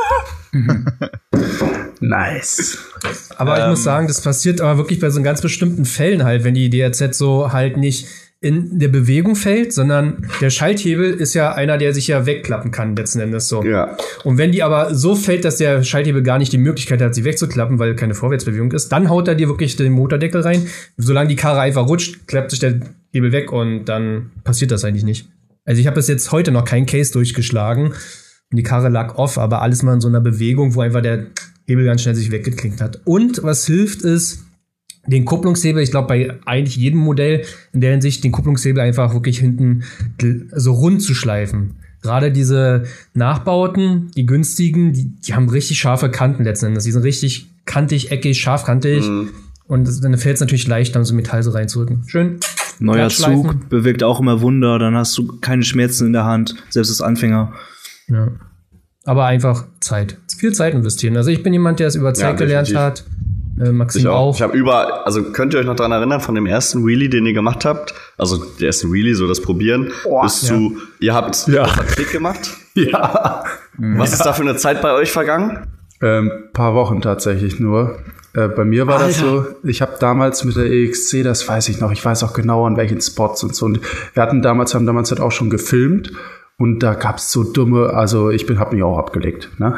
Nice. Aber ähm, ich muss sagen, das passiert aber wirklich bei so ganz bestimmten Fällen halt, wenn die D R Z so halt nicht in der Bewegung fällt, sondern der Schalthebel ist ja einer, der sich ja wegklappen kann, letzten Endes so. Ja. Und wenn die aber so fällt, dass der Schalthebel gar nicht die Möglichkeit hat, sie wegzuklappen, weil keine Vorwärtsbewegung ist, dann haut er dir wirklich den Motordeckel rein. Solange die Karre einfach rutscht, klappt sich der Hebel weg und dann passiert das eigentlich nicht. Also ich habe bis jetzt heute noch keinen Case durchgeschlagen und die Karre lag off, aber alles mal in so einer Bewegung, wo einfach der Hebel ganz schnell sich weggeklinkt hat. Und was hilft ist, den Kupplungshebel, ich glaube bei eigentlich jedem Modell in der Hinsicht, den Kupplungshebel einfach wirklich hinten so rund zu schleifen. Gerade diese Nachbauten, die günstigen, die, die haben richtig scharfe Kanten letzten Endes. Die sind richtig kantig, eckig, scharfkantig. Mhm. Und das, dann fällt es natürlich leicht, dann so Metall so reinzudrücken. Schön. Neuer Zug bewirkt auch immer Wunder. Dann hast du keine Schmerzen in der Hand, selbst als Anfänger. Ja. Aber einfach Zeit. Viel Zeit investieren. Also ich bin jemand, der es über Zeit ja, gelernt hat. Äh, Maxim ich auch. Ich habe überall, also könnt ihr euch noch daran erinnern, von dem ersten Wheelie, den ihr gemacht habt? Also der erste Wheelie, so das Probieren, oh, bis ja. zu, ihr habt ja. einen Trick gemacht? Ja. Was ja. ist da für eine Zeit bei euch vergangen? Ähm, paar Wochen tatsächlich nur. Äh, bei mir war Alter. das so, ich habe damals mit der E X C, das weiß ich noch, ich weiß auch genau an welchen Spots und so. Und wir hatten damals, haben damals halt auch schon gefilmt. Und da gab's so dumme, also ich bin, hab mich auch abgelegt, ne?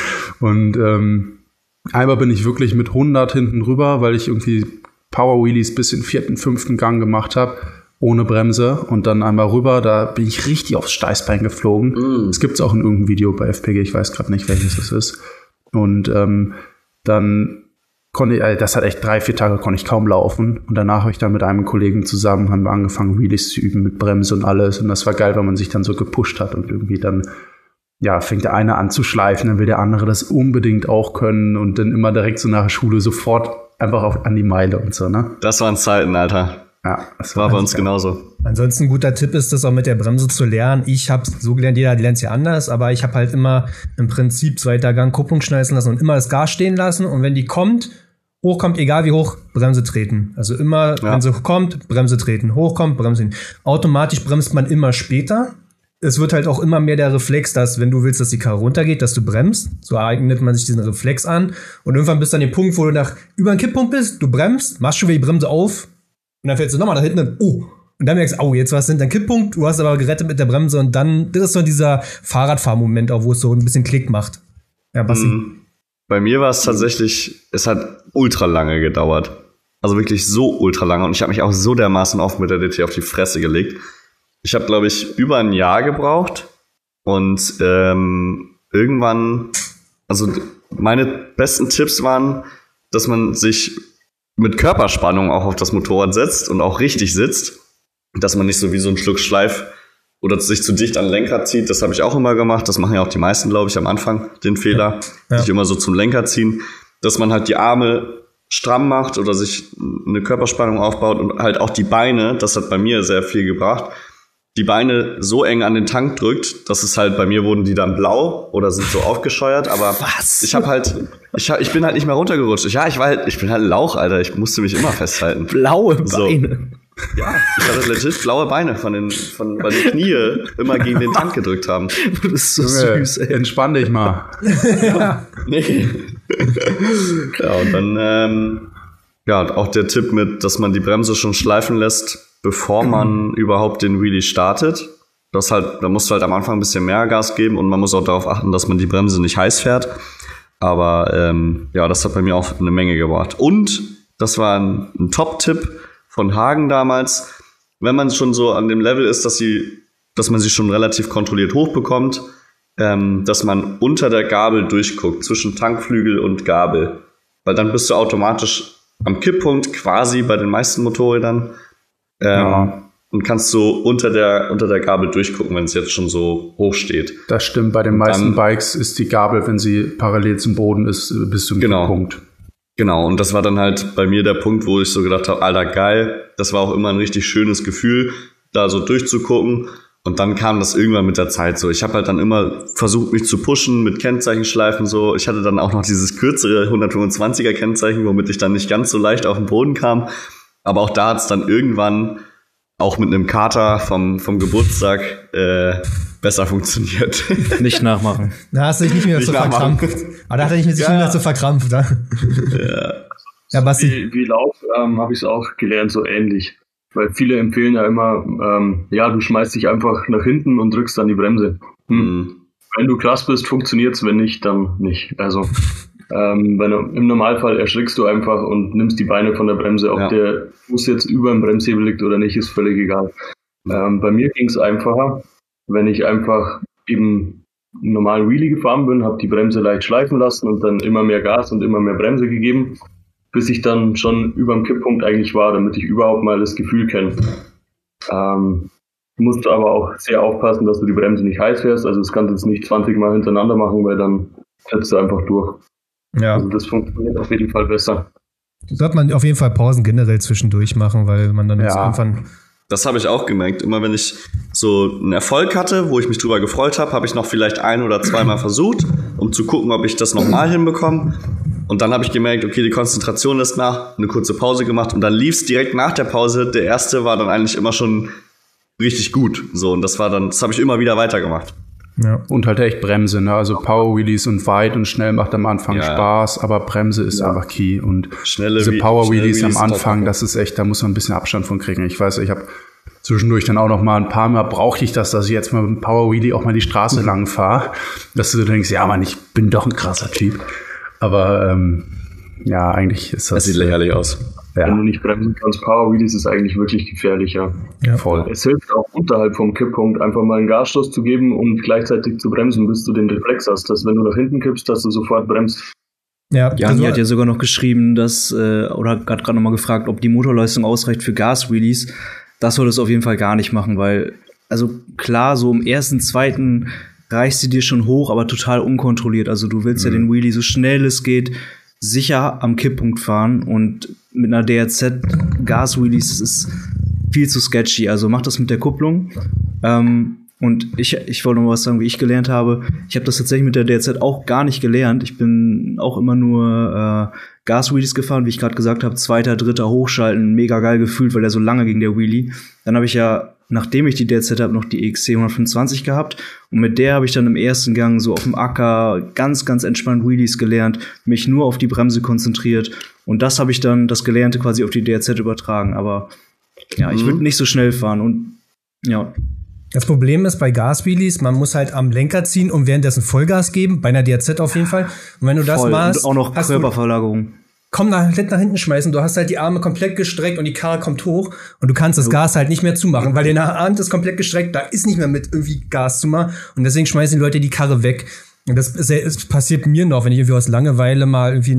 Und ähm, einmal bin ich wirklich mit hundert hinten rüber, weil ich irgendwie Power Wheelies bis in vierten, fünften Gang gemacht habe, ohne Bremse. Und dann einmal rüber, da bin ich richtig aufs Steißbein geflogen. Mm. Das gibt's auch in irgendeinem Video bei F P G, ich weiß gerade nicht, welches das ist. Und ähm, dann konnte ich, also das hat echt drei, vier Tage konnte ich kaum laufen. Und danach habe ich dann mit einem Kollegen zusammen, haben wir angefangen, Wheelies zu üben mit Bremse und alles. Und das war geil, weil man sich dann so gepusht hat und irgendwie dann, ja, fängt der eine an zu schleifen, dann will der andere das unbedingt auch können und dann immer direkt so nach der Schule sofort einfach auf, an die Meile und so, ne? Das waren Zeiten, Alter. Ja, das war bei uns geil. Genauso. Ansonsten ein guter Tipp ist das auch mit der Bremse zu lernen. Ich habe so gelernt, jeder lernt es ja anders, aber ich habe halt immer im Prinzip zweiter Gang Kupplung schneiden lassen und immer das Gas stehen lassen und wenn die kommt, hochkommt, egal wie hoch, Bremse treten. Also immer, ja. wenn sie kommt, Bremse treten. Hochkommt, Bremse treten. Automatisch bremst man immer später. Es wird halt auch immer mehr der Reflex, dass wenn du willst, dass die Karre runtergeht, dass du bremst. So eignet man sich diesen Reflex an. Und irgendwann bist du an dem Punkt, wo du nach über einen Kipppunkt bist, du bremst, machst schon wieder die Bremse auf. Und dann fällst du nochmal da hinten und, oh. Und dann merkst du, oh, jetzt war es hinter ein Kipppunkt, du hast aber gerettet mit der Bremse. Und dann, das ist so dieser Fahrradfahrmoment auch, wo es so ein bisschen Klick macht. Ja, Basti. Mhm. Bei mir war es tatsächlich, es hat ultra lange gedauert. Also wirklich so ultra lange. Und ich habe mich auch so dermaßen oft mit der D T auf die Fresse gelegt. Ich habe, glaube ich, über ein Jahr gebraucht. Und ähm, irgendwann, also meine besten Tipps waren, dass man sich mit Körperspannung auch auf das Motorrad setzt und auch richtig sitzt. dass man nicht so wie so ein Schluck Schleif oder sich zu dicht an den Lenker zieht. Das habe ich auch immer gemacht. Das machen ja auch die meisten, glaube ich, am Anfang, den Fehler, ja. sich immer so zum Lenker ziehen. Dass man halt die Arme stramm macht oder sich eine Körperspannung aufbaut und halt auch die Beine, das hat bei mir sehr viel gebracht, die Beine so eng an den Tank drückt, dass es halt, bei mir wurden die dann blau oder sind so aufgescheuert, aber Was? ich habe halt, ich, hab, ich bin halt nicht mehr runtergerutscht. Ja, ich war halt, ich bin halt ein Lauch, Alter, ich musste mich immer festhalten. Blaue Beine. So. Ja, ich hatte legit blaue Beine, von den, von, weil die Knie immer gegen den Tank gedrückt haben. Du bist so Junge, süß, ey. Entspann dich mal. Ja. Nee. Ja, und dann, ähm, ja, auch der Tipp mit, dass man die Bremse schon schleifen lässt, bevor man überhaupt den Wheelie startet. Das halt, da musst du halt am Anfang ein bisschen mehr Gas geben und man muss auch darauf achten, dass man die Bremse nicht heiß fährt. Aber ähm, ja, das hat bei mir auch eine Menge gebracht. Und das war ein, ein Top-Tipp von Hagen damals, wenn man schon so an dem Level ist, dass sie, dass man sie schon relativ kontrolliert hochbekommt, ähm, dass man unter der Gabel durchguckt, zwischen Tankflügel und Gabel. Weil dann bist du automatisch am Kipppunkt quasi bei den meisten Motorrädern ähm, ja. und kannst so unter der, unter der Gabel durchgucken, wenn es jetzt schon so hoch steht. Das stimmt, bei den meisten dann, Bikes ist die Gabel, wenn sie parallel zum Boden ist, bis zum genau. Kipppunkt. Genau, und das war dann halt bei mir der Punkt, wo ich so gedacht habe, Alter, geil. Das war auch immer ein richtig schönes Gefühl, da so durchzugucken. Und dann kam das irgendwann mit der Zeit so. Ich habe halt dann immer versucht, mich zu pushen mit Kennzeichenschleifen so. Ich hatte dann auch noch dieses kürzere hundertfünfundzwanziger Kennzeichen, womit ich dann nicht ganz so leicht auf den Boden kam. Aber auch da hat es dann irgendwann auch mit einem Kater vom, vom Geburtstag äh, besser funktioniert. Nicht nachmachen. Da hast du dich nicht mehr Nicht so nachmachen. verkrampft. Aber da hat er sich nicht Ja. mehr so verkrampft. Da. Ja. Ja, Basti. Wie, wie Lauf ähm, habe ich es auch gelernt, so ähnlich. Weil viele empfehlen ja immer, ähm, ja, du schmeißt dich einfach nach hinten und drückst dann die Bremse. Hm. Mhm. Wenn du krass bist, funktioniert's, wenn nicht, dann nicht. Also ähm, wenn du, im Normalfall erschrickst du einfach und nimmst die Beine von der Bremse. Ob Ja. der Fuß jetzt über dem Bremshebel liegt oder nicht, ist völlig egal. Ähm, bei mir ging's einfacher, wenn ich einfach eben einen normalen Wheelie gefahren bin, habe die Bremse leicht schleifen lassen und dann immer mehr Gas und immer mehr Bremse gegeben, bis ich dann schon über dem Kipppunkt eigentlich war, damit ich überhaupt mal das Gefühl kenne. Ähm, du musst aber auch sehr aufpassen, dass du die Bremse nicht heiß fährst. Also das kannst du jetzt nicht zwanzig Mal hintereinander machen, weil dann setzt du einfach durch. Ja. Also das funktioniert auf jeden Fall besser. Sollte man auf jeden Fall Pausen generell zwischendurch machen, weil man dann Ja. irgendwann. Das habe ich auch gemerkt. Immer wenn ich so einen Erfolg hatte, wo ich mich drüber gefreut habe, habe ich noch vielleicht ein- oder zweimal versucht, um zu gucken, ob ich das nochmal hinbekomme. Und dann habe ich gemerkt, okay, die Konzentration lässt nach, eine kurze Pause gemacht und dann lief es direkt nach der Pause. Der erste war dann eigentlich immer schon richtig gut. So, und das war dann, das habe ich immer wieder weitergemacht. Ja. Und halt echt Bremse, ne? Also Power Wheelies und weit und schnell macht am Anfang Ja. Spaß, aber Bremse ist einfach key. Und Schnelle diese Whe- Power schnelle Wheelies am Wheelies sind Anfang, halt das ist echt, da muss man ein bisschen Abstand von kriegen. Ich weiß, ich habe zwischendurch dann auch noch mal ein paar Mal brauchte ich das, dass ich jetzt mal mit dem Power Wheelie auch mal die Straße lang fahre, dass du denkst, ja Mann, ich bin doch ein krasser Typ. Aber ähm, ja, eigentlich ist das. Das sieht lächerlich aus. Wenn du Ja, nicht bremsen kannst, Power Wheelies ist eigentlich wirklich gefährlich, ja. Ja. voll. Es hilft auch unterhalb vom Kipppunkt einfach mal einen Gasstoß zu geben und gleichzeitig zu bremsen, bis du den Reflex hast, dass wenn du nach hinten kippst, dass du sofort bremst. Ja, Jan also, hat ja sogar noch geschrieben, dass, äh, oder hat gerade nochmal gefragt, ob die Motorleistung ausreicht für Gas-Wheelies. Das solltest du auf jeden Fall gar nicht machen, weil, also klar, so im ersten, zweiten reichst du dir schon hoch, aber total unkontrolliert. Also du willst mhm. ja den Wheelie so schnell es geht sicher am Kipppunkt fahren und mit einer D R Z Gas-Wheelies ist viel zu sketchy. Also mach das mit der Kupplung. Ähm, und ich, ich wollte noch was sagen, wie ich gelernt habe. Ich habe das tatsächlich mit der D R Z auch gar nicht gelernt. Ich bin auch immer nur äh, Gas-Wheelies gefahren, wie ich gerade gesagt habe, zweiter, dritter Hochschalten, mega geil gefühlt, weil der so lange ging, der Wheelie. Dann habe ich ja, nachdem ich die D R Z habe, noch die E X C hundertfünfundzwanzig gehabt und mit der habe ich dann im ersten Gang so auf dem Acker ganz, ganz entspannt Wheelies gelernt, mich nur auf die Bremse konzentriert und das habe ich dann, das Gelernte quasi auf die D R Z übertragen, aber ja, ich Mhm. würde nicht so schnell fahren und ja. das Problem ist bei Gas-Wheelies, man muss halt am Lenker ziehen und währenddessen Vollgas geben, bei einer D R Z auf jeden Fall. Und wenn du das Voll. machst, Und auch noch hast du Körperverlagerung. komm nach, komplett nach hinten schmeißen, du hast halt die Arme komplett gestreckt und die Karre kommt hoch und du kannst das Gas halt nicht mehr zumachen, weil deine Hand ist komplett gestreckt, da ist nicht mehr mit irgendwie Gas zu machen und deswegen schmeißen die Leute die Karre weg. Und das, ist, das passiert mir noch, wenn ich irgendwie aus Langeweile mal irgendwie eine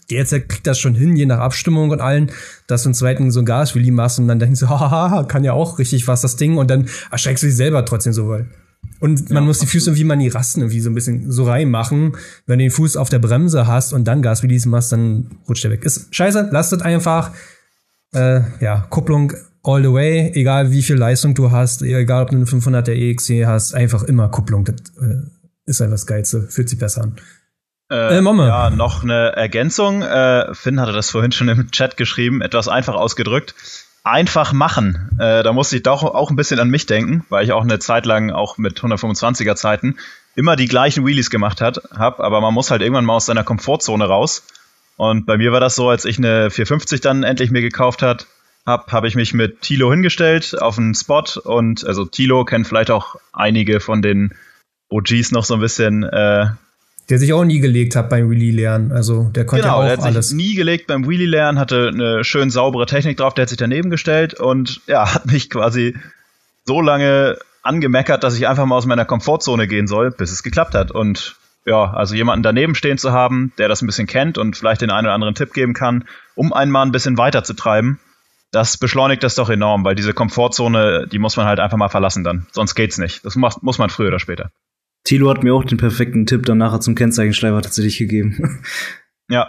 D R Z kriegt das schon hin, je nach Abstimmung und allen, dass du einen zweiten so ein Gas-Wheelie machst und dann denkst du, haha, kann ja auch richtig was, das Ding, und dann erschreckst du dich selber trotzdem so weit. Und man ja, muss die Füße irgendwie mal in die Rasten irgendwie so ein bisschen so reinmachen. Wenn du den Fuß auf der Bremse hast und dann Gas-Wheelies machst, dann rutscht der weg. Ist scheiße, lasst es einfach. Äh, ja, Kupplung all the way, egal wie viel Leistung du hast, egal ob du eine fünfhunderter E X C hast, einfach immer Kupplung. Das äh, ist einfach das Geilste, fühlt sich besser an. Äh, äh, Momme. Ja, noch eine Ergänzung. Äh, Finn hatte das vorhin schon im Chat geschrieben, etwas einfach ausgedrückt. Einfach machen. Äh, da musste ich doch auch ein bisschen an mich denken, weil ich auch eine Zeit lang auch mit hundertfünfundzwanziger Zeiten immer die gleichen Wheelies gemacht hat, hab, aber man muss halt irgendwann mal aus seiner Komfortzone raus. Und bei mir war das so, als ich eine vierhundertfünfzig dann endlich mir gekauft hat, hab, habe ich mich mit Tilo hingestellt auf einen Spot, und also Tilo kennen vielleicht auch einige von den O Gs noch so ein bisschen. Äh, Der sich auch nie gelegt hat beim Wheelie-Lernen. Also der konnte genau, ja auch der hat alles. Sich nie gelegt beim Wheelie-Lernen, hatte eine schön saubere Technik drauf, der hat sich daneben gestellt und ja, hat mich quasi so lange angemeckert, dass ich einfach mal aus meiner Komfortzone gehen soll, bis es geklappt hat. Und ja, also jemanden daneben stehen zu haben, der das ein bisschen kennt und vielleicht den einen oder anderen Tipp geben kann, um einen mal ein bisschen weiter zu treiben, das beschleunigt das doch enorm, weil diese Komfortzone, die muss man halt einfach mal verlassen dann. Sonst geht's nicht. Das macht, muss man früher oder später. Thilo hat mir auch den perfekten Tipp dann nachher zum Kennzeichenschleifer tatsächlich gegeben. Ja.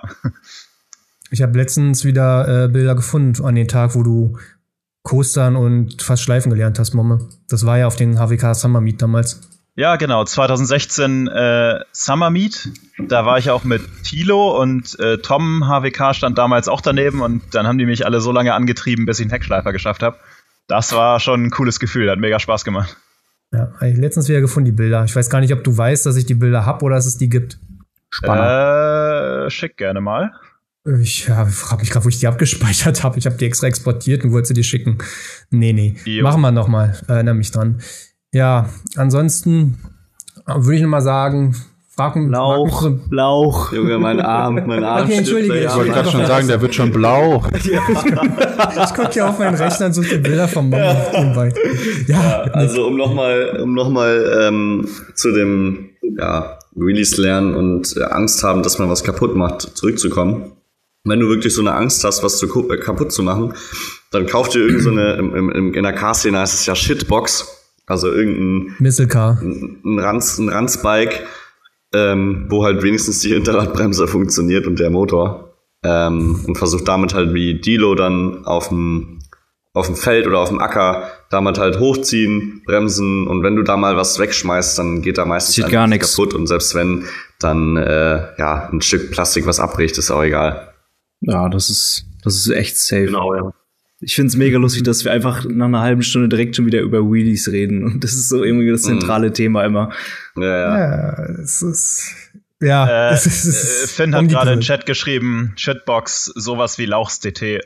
Ich habe letztens wieder äh, Bilder gefunden an den Tag, wo du Coastern und fast Schleifen gelernt hast, Momme. Das war ja auf den H W K Summer Meet damals. Ja, genau. zwanzig sechzehn äh, Summer Meet. Da war ich auch mit Thilo und äh, Tom H W K stand damals auch daneben, und dann haben die mich alle so lange angetrieben, bis ich einen Heckschleifer geschafft habe. Das war schon ein cooles Gefühl, hat mega Spaß gemacht. Ja, habe ich letztens wieder gefunden, die Bilder. Ich weiß gar nicht, ob du weißt, dass ich die Bilder hab oder dass es die gibt. Spannend. Äh, schick gerne mal. Ich ja, frage mich gerade, wo ich die abgespeichert habe. Ich habe die extra exportiert und wollte sie dir schicken. Nee, nee. Jo. Machen wir noch mal. Erinnere mich dran. Ja, ansonsten würde ich noch mal sagen, frag mich. Lauch, frag mich so, Lauch. Junge, mein Arm, mein Arm. Okay, entschuldige. Ich wollte gerade schon sagen, der wird schon blau. Ja. Ich gucke hier auf meinen Rechner und suche die Bilder vom Mama nebenbei. Ja, ja, also um nochmal um noch mal, ähm, zu dem ja, Wheelies lernen und äh, Angst haben, dass man was kaputt macht, zurückzukommen. Wenn du wirklich so eine Angst hast, was zu, äh, kaputt zu machen, dann kauf dir irgend so eine, im, im, in der Car-Szene heißt es ja Shitbox, also irgendein Misselcar. Ein, ein, Ranz, ein Ranzbike, ähm, wo halt wenigstens die Hinterradbremse funktioniert und der Motor. Ähm, und versucht damit halt wie Dilo dann auf dem auf dem Feld oder auf dem Acker damit halt hochziehen, bremsen, und wenn du da mal was wegschmeißt, dann geht da meistens gar nichts kaputt, und selbst wenn dann äh, ja ein Stück Plastik was abbricht, ist auch egal. Ja, das ist das ist echt safe. Genau, ja. Ich find's mega lustig, dass wir einfach nach einer halben Stunde direkt schon wieder über Wheelies reden, und das ist so irgendwie das zentrale mm. Thema immer. Ja, ja. Ja, es ist Ja, äh, es ist, es ist Finn hat gerade in den Chat geschrieben, Shitbox, sowas wie Lauchs D T.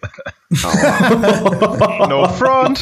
No front.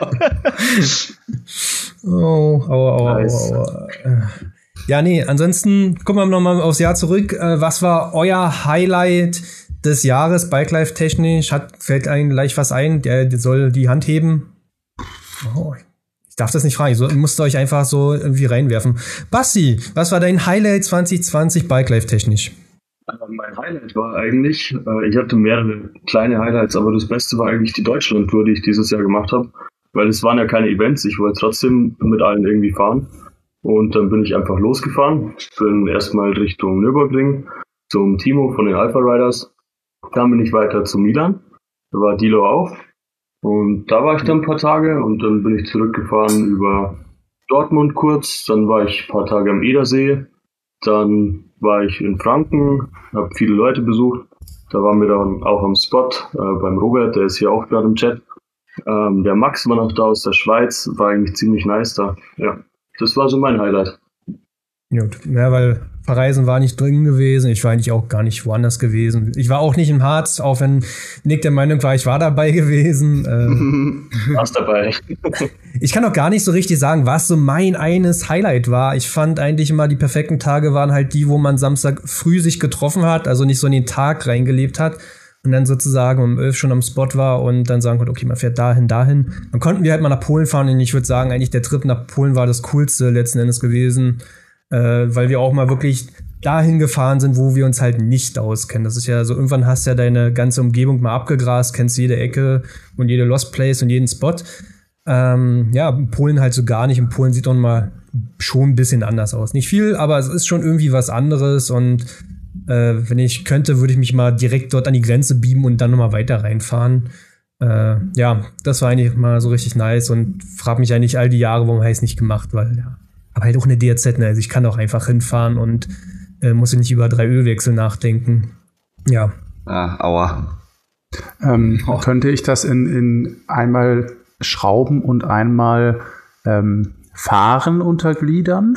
Oh, aua, aua, nice. aua, aua. Ja, nee, ansonsten gucken wir noch mal aufs Jahr zurück. Was war euer Highlight des Jahres, Bike-Life technisch? Hat, fällt einem gleich was ein? Der, der soll die Hand heben. Oh, ich darf das nicht fragen. Ich musste euch einfach so irgendwie reinwerfen. Basti, was war dein Highlight zwanzig zwanzig Bike-Life technisch? Mein Highlight war eigentlich, ich hatte mehrere kleine Highlights, aber das Beste war eigentlich die Deutschland-Tour, die ich dieses Jahr gemacht habe. Weil es waren ja keine Events, ich wollte trotzdem mit allen irgendwie fahren. Und dann bin ich einfach losgefahren. Bin erstmal Richtung Nürburgring zum Timo von den Alpha Riders. Dann bin ich weiter zu Milan. Da war Dilo auch. Und da war ich dann ein paar Tage, und dann bin ich zurückgefahren über Dortmund kurz. Dann war ich ein paar Tage am Edersee. Dann war ich in Franken, habe viele Leute besucht. Da waren wir dann auch am Spot äh, beim Robert, der ist hier auch gerade im Chat. Ähm, der Max war noch da aus der Schweiz, war eigentlich ziemlich nice da. Ja, das war so mein Highlight. Gut, ja, weil Verreisen war nicht drin gewesen. Ich war eigentlich auch gar nicht woanders gewesen. Ich war auch nicht im Harz, auch wenn Nick der Meinung war, ich war dabei gewesen. Ähm, Warst dabei. Ich kann auch gar nicht so richtig sagen, was so mein eines Highlight war. Ich fand eigentlich immer, die perfekten Tage waren halt die, wo man Samstag früh sich getroffen hat, also nicht so in den Tag reingelebt hat und dann sozusagen um elf schon am Spot war und dann sagen konnte, okay, man fährt dahin, dahin. Dann konnten wir halt mal nach Polen fahren, und ich würde sagen, eigentlich der Trip nach Polen war das Coolste letzten Endes gewesen. Äh, weil wir auch mal wirklich dahin gefahren sind, wo wir uns halt nicht auskennen. Das ist ja so, irgendwann hast du ja deine ganze Umgebung mal abgegrast, kennst jede Ecke und jede Lost Place und jeden Spot. Ähm, ja, in Polen halt so gar nicht. In Polen sieht doch mal schon ein bisschen anders aus. Nicht viel, aber es ist schon irgendwie was anderes und äh, wenn ich könnte, würde ich mich mal direkt dort an die Grenze beamen und dann nochmal weiter reinfahren. Äh, ja, das war eigentlich mal so richtig nice und frag mich eigentlich all die Jahre, warum habe ich es nicht gemacht, weil ja, aber halt auch eine D R Z, ne? Also ich kann auch einfach hinfahren und äh, muss nicht über drei Ölwechsel nachdenken. Ja. Ah, aua. Ähm, oh. Könnte ich das in, in einmal Schrauben und einmal ähm, Fahren untergliedern?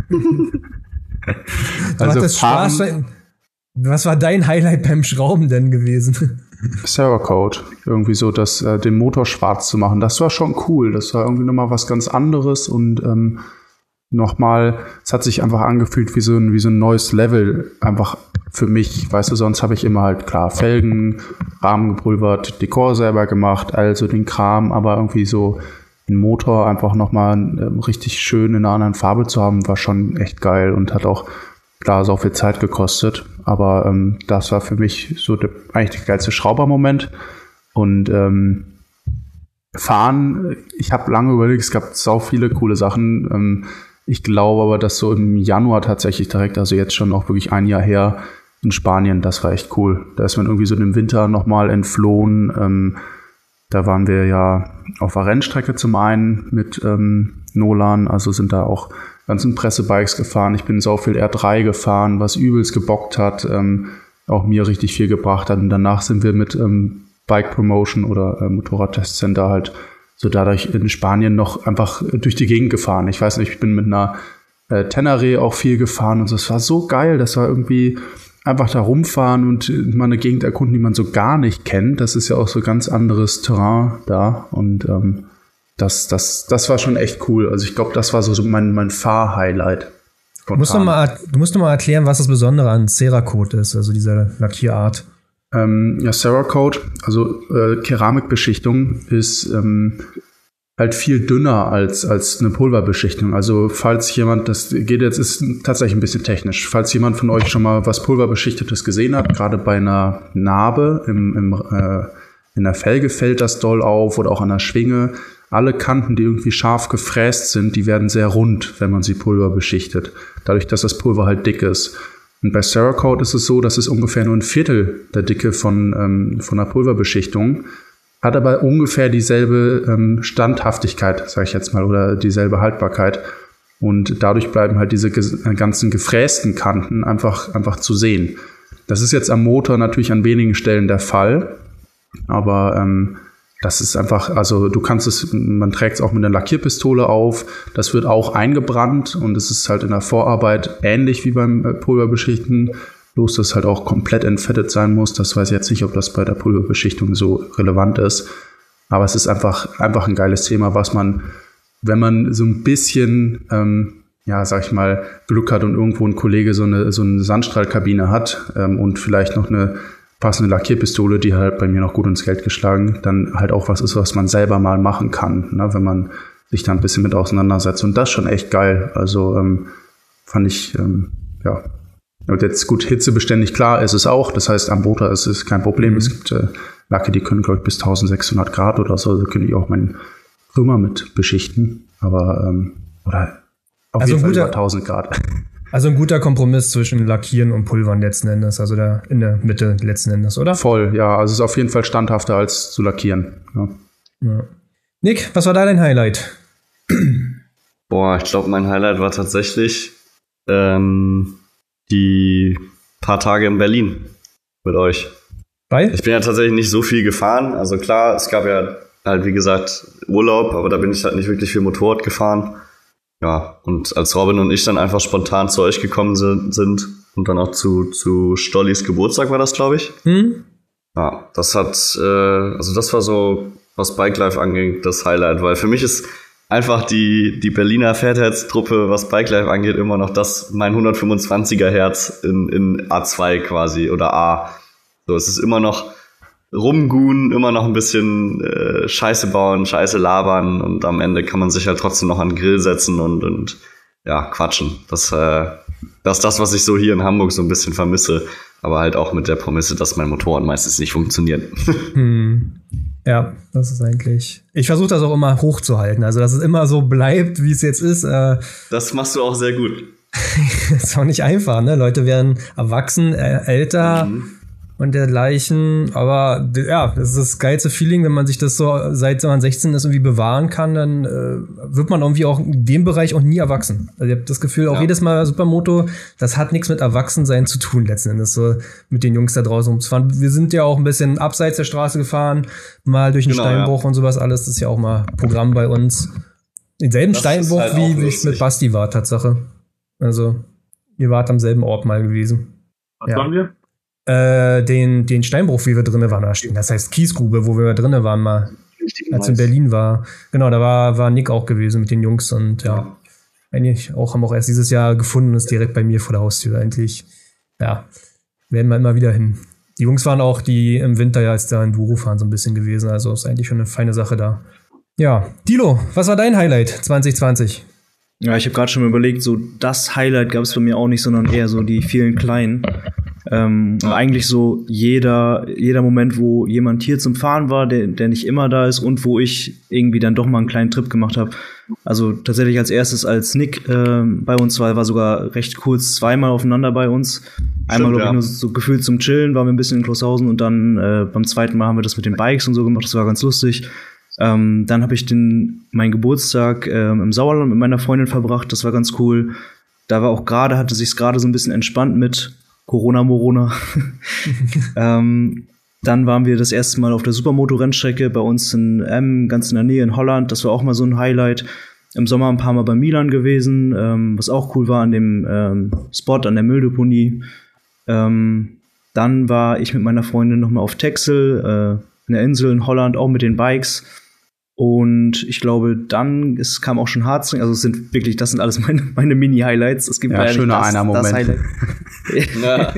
Also fahren, Spaß. Was war dein Highlight beim Schrauben denn gewesen? Servercode. Irgendwie so, das, äh, den Motor schwarz zu machen. Das war schon cool. Das war irgendwie nochmal was ganz anderes und ähm, nochmal, es hat sich einfach angefühlt wie so ein, wie so ein neues Level. Einfach für mich, weißt du, sonst habe ich immer halt klar Felgen, Rahmen gepulvert, Dekor selber gemacht, also den Kram, aber irgendwie so den Motor einfach nochmal äh, richtig schön in einer anderen Farbe zu haben, war schon echt geil und hat auch, klar, so viel Zeit gekostet, aber ähm, das war für mich so der, eigentlich der geilste Schraubermoment und ähm, Fahren, ich habe lange überlegt, es gab sau viele coole Sachen, ähm, ich glaube aber, dass so im Januar tatsächlich direkt, also jetzt schon auch wirklich ein Jahr her, in Spanien, das war echt cool. Da ist man irgendwie so im Winter nochmal entflohen. Ähm, da waren wir ja auf der Rennstrecke zum einen mit ähm, Nolan, also sind da auch ganzen Pressebikes gefahren. Ich bin sau viel R drei gefahren, was übelst gebockt hat, ähm, auch mir richtig viel gebracht hat. Und danach sind wir mit ähm, Bike Promotion oder äh, Motorradtestcenter halt so dadurch in Spanien noch einfach durch die Gegend gefahren. Ich weiß nicht, ich bin mit einer äh, Tenere auch viel gefahren und so. Es war so geil, das war irgendwie einfach da rumfahren und mal eine Gegend erkunden, die man so gar nicht kennt. Das ist ja auch so ganz anderes Terrain da und ähm, das, das, das war schon echt cool. Also ich glaube, das war so, so mein, mein Fahr-Highlight. Du musst, noch mal, du musst noch mal erklären, was das Besondere an Cerakote ist, also dieser Lackierart. Ähm, ja, Cerakote, also äh, Keramikbeschichtung ist ähm, halt viel dünner als als eine Pulverbeschichtung. Also falls jemand, das geht jetzt, ist tatsächlich ein bisschen technisch, falls jemand von euch schon mal was Pulverbeschichtetes gesehen hat, gerade bei einer Narbe im, im, äh, in der Felge fällt das doll auf oder auch an der Schwinge. Alle Kanten, die irgendwie scharf gefräst sind, die werden sehr rund, wenn man sie Pulver beschichtet. Dadurch, dass das Pulver halt dick ist. Und bei Cerakote ist es so, dass es ungefähr nur ein Viertel der Dicke von, ähm, von der Pulverbeschichtung hat aber ungefähr dieselbe ähm, Standhaftigkeit, sage ich jetzt mal, oder dieselbe Haltbarkeit. Und dadurch bleiben halt diese ge- ganzen gefrästen Kanten einfach, einfach zu sehen. Das ist jetzt am Motor natürlich an wenigen Stellen der Fall, aber ähm, das ist einfach, also du kannst es, man trägt es auch mit einer Lackierpistole auf, das wird auch eingebrannt und es ist halt in der Vorarbeit ähnlich wie beim äh, Pulverbeschichten, bloß dass es halt auch komplett entfettet sein muss. Das weiß ich jetzt nicht, ob das bei der Pulverbeschichtung so relevant ist, aber es ist einfach, einfach ein geiles Thema, was man, wenn man so ein bisschen, ähm, ja, sag ich mal, Glück hat und irgendwo ein Kollege so eine, so eine Sandstrahlkabine hat ähm, und vielleicht noch eine passende Lackierpistole, die halt bei mir noch gut ins Geld geschlagen, dann halt auch was ist, was man selber mal machen kann, ne, wenn man sich da ein bisschen mit auseinandersetzt. Und das ist schon echt geil. Also ähm, fand ich, ähm, ja. Und jetzt gut, hitzebeständig, klar ist es auch. Das heißt, am Motor ist es kein Problem. Mhm. Es gibt äh, Lacke, die können, glaube ich, bis tausendsechshundert Grad oder so. Da könnte ich auch meinen Krümmer mit beschichten. Aber, ähm, oder auf also jeden Fall guter, über tausend Grad. Also ein guter Kompromiss zwischen Lackieren und Pulvern letzten Endes. Also da in der Mitte letzten Endes, oder? Voll, ja. Also es ist auf jeden Fall standhafter als zu lackieren. Ja. Ja. Nick, was war da dein Highlight? Boah, ich glaube, mein Highlight war tatsächlich ähm, die paar Tage in Berlin mit euch. Bei? Ich bin ja tatsächlich nicht so viel gefahren. Also klar, es gab ja halt, wie gesagt, Urlaub, aber da bin ich halt nicht wirklich viel Motorrad gefahren. Ja, und als Robin und ich dann einfach spontan zu euch gekommen sind, sind und dann auch zu, zu Stollis Geburtstag war das, glaube ich. Hm? Ja, das hat, äh, also das war so, was Bike Life angeht, das Highlight, weil für mich ist einfach die, die Berliner Fatheads-Truppe, was Bike Life angeht, immer noch das, mein hundertfünfundzwanziger Herz in, in A zwei quasi oder A. So, es ist immer noch rumguhen, immer noch ein bisschen äh, Scheiße bauen, Scheiße labern und am Ende kann man sich halt trotzdem noch an den Grill setzen und, und ja, quatschen. Das, äh, Das ist das, was ich so hier in Hamburg so ein bisschen vermisse. Aber halt auch mit der Prämisse, dass mein Motorrad meistens nicht funktioniert. Hm. Ja, das ist eigentlich. Ich versuche das auch immer hochzuhalten. Also, dass es immer so bleibt, wie es jetzt ist. Äh, das machst du auch sehr gut. Ist auch nicht einfach, ne? Leute werden erwachsen, äh, älter mhm. und dergleichen. Aber ja, das ist das geilste Feeling, wenn man sich das so seit man sechzehn ist irgendwie bewahren kann, dann äh, wird man irgendwie auch in dem Bereich auch nie erwachsen. Also ich habe das Gefühl, auch ja. jedes Mal Supermoto, das hat nichts mit Erwachsensein zu tun letzten Endes, so mit den Jungs da draußen rumzufahren. Wir sind ja auch ein bisschen abseits der Straße gefahren, mal durch einen genau, Steinbruch ja. und sowas alles. Das ist ja auch mal Programm bei uns. Denselben das Steinbruch, halt wie, wie ich mit Basti war, Tatsache. Also, ihr wart am selben Ort mal gewesen. Was ja. waren wir? Äh, den, den Steinbruch, wie wir drinnen waren. Das heißt Kiesgrube, wo wir drinnen waren mal. Richtig als nice. In Berlin war. Genau, da war, war Nick auch gewesen mit den Jungs und ja. ja. Eigentlich auch, haben auch erst dieses Jahr gefunden, ist direkt bei mir vor der Haustür eigentlich. Ja, werden wir immer wieder hin. Die Jungs waren auch, die im Winter ja als da Enduro fahren, so ein bisschen gewesen. Also ist eigentlich schon eine feine Sache da. Ja, Dilo, was war dein Highlight zwanzig zwanzig? Ja, ich habe gerade schon mal überlegt, so das Highlight gab es bei mir auch nicht, sondern eher so die vielen kleinen. Ähm, ja. Eigentlich so jeder jeder Moment, wo jemand hier zum Fahren war, der der nicht immer da ist und wo ich irgendwie dann doch mal einen kleinen Trip gemacht habe. Also tatsächlich als erstes, als Nick äh, bei uns war, war sogar recht kurz zweimal aufeinander bei uns. Einmal, glaube ich, ja. nur so gefühlt zum Chillen, waren wir ein bisschen in Kloshausen und dann äh, beim zweiten Mal haben wir das mit den Bikes und so gemacht, das war ganz lustig. Ähm, dann habe ich den meinen Geburtstag ähm, im Sauerland mit meiner Freundin verbracht. Das war ganz cool. Da war auch gerade, hatte sich's gerade so ein bisschen entspannt mit Corona, Morona. ähm, dann waren wir das erste Mal auf der Supermoto-Rennstrecke bei uns in Emmen, ganz in der Nähe in Holland. Das war auch mal so ein Highlight. Im Sommer ein paar Mal bei Milan gewesen, ähm, was auch cool war an dem ähm, Spot an der Mülldeponie. Ähm, dann war ich mit meiner Freundin noch mal auf Texel, äh, eine Insel in Holland, auch mit den Bikes. Und ich glaube, dann es kam auch schon Harzring. Also es sind wirklich, das sind alles meine, meine Mini-Highlights. Es gibt ja, schöner einer Moment. Ja.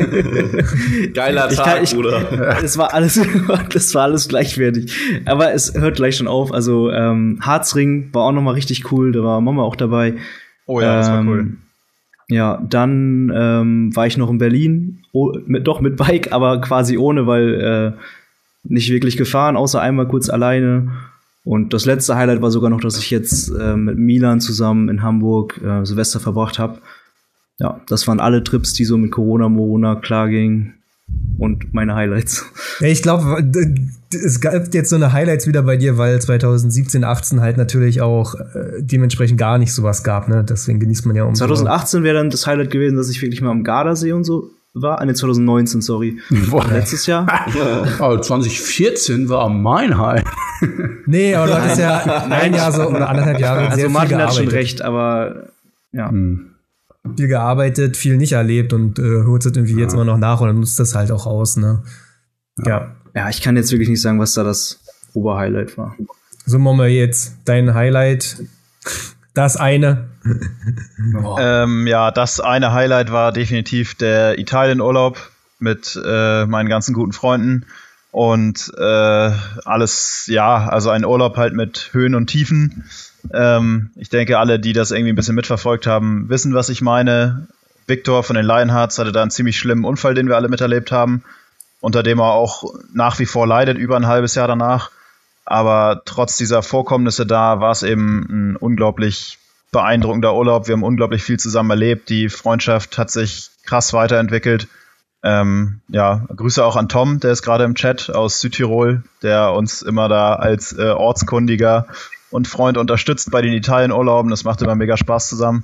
Geiler Tag, kann, ich, Bruder. Es war alles, das war alles gleichwertig. Aber es hört gleich schon auf. Also ähm, Harzring war auch noch mal richtig cool. Da war Mama auch dabei. Oh ja, das war ähm, cool. Ja, dann ähm, war ich noch in Berlin. Oh, mit, doch mit Bike, aber quasi ohne, weil äh, nicht wirklich gefahren, außer einmal kurz alleine. Und das letzte Highlight war sogar noch, dass ich jetzt äh, mit Milan zusammen in Hamburg äh, Silvester verbracht habe. Ja, das waren alle Trips, die so mit Corona, Morona klar gingen. Und meine Highlights. Ja, ich glaube, es gab jetzt so eine Highlights wieder bei dir, weil zwanzig siebzehn, achtzehn halt natürlich auch äh, dementsprechend gar nicht sowas gab, ne? Deswegen genießt man ja umso. zwanzig achtzehn wäre dann das Highlight gewesen, dass ich wirklich mal am Gardasee und so war. Ah, ne, zwanzig neunzehn, sorry. Boah. Letztes Jahr. Oh, zwanzig vierzehn war mein Highlight. Nee, aber du hattest ja ein Jahr so oder anderthalb Jahre also sehr Martin viel hat gearbeitet. schon recht, aber ja. Hm. Viel gearbeitet, viel nicht erlebt und äh, holt es irgendwie ja. jetzt immer noch nach und nutzt das halt auch aus, ne? Ja. Ja, ich kann jetzt wirklich nicht sagen, was da das Oberhighlight war. So machen wir jetzt dein Highlight. Das eine. Oh. Ähm, ja, das eine Highlight war definitiv der Italienurlaub mit äh, meinen ganzen guten Freunden. Und äh, alles, ja, also ein Urlaub halt mit Höhen und Tiefen. Ähm, ich denke, alle, die das irgendwie ein bisschen mitverfolgt haben, wissen, was ich meine. Victor von den Lionhearts hatte da einen ziemlich schlimmen Unfall, den wir alle miterlebt haben, unter dem er auch nach wie vor leidet, über ein halbes Jahr danach. Aber trotz dieser Vorkommnisse da war es eben ein unglaublich beeindruckender Urlaub. Wir haben unglaublich viel zusammen erlebt. Die Freundschaft hat sich krass weiterentwickelt. Ähm, ja, Grüße auch an Tom, der ist gerade im Chat aus Südtirol, der uns immer da als äh, Ortskundiger und Freund unterstützt bei den Italienurlauben. Das macht immer mega Spaß zusammen.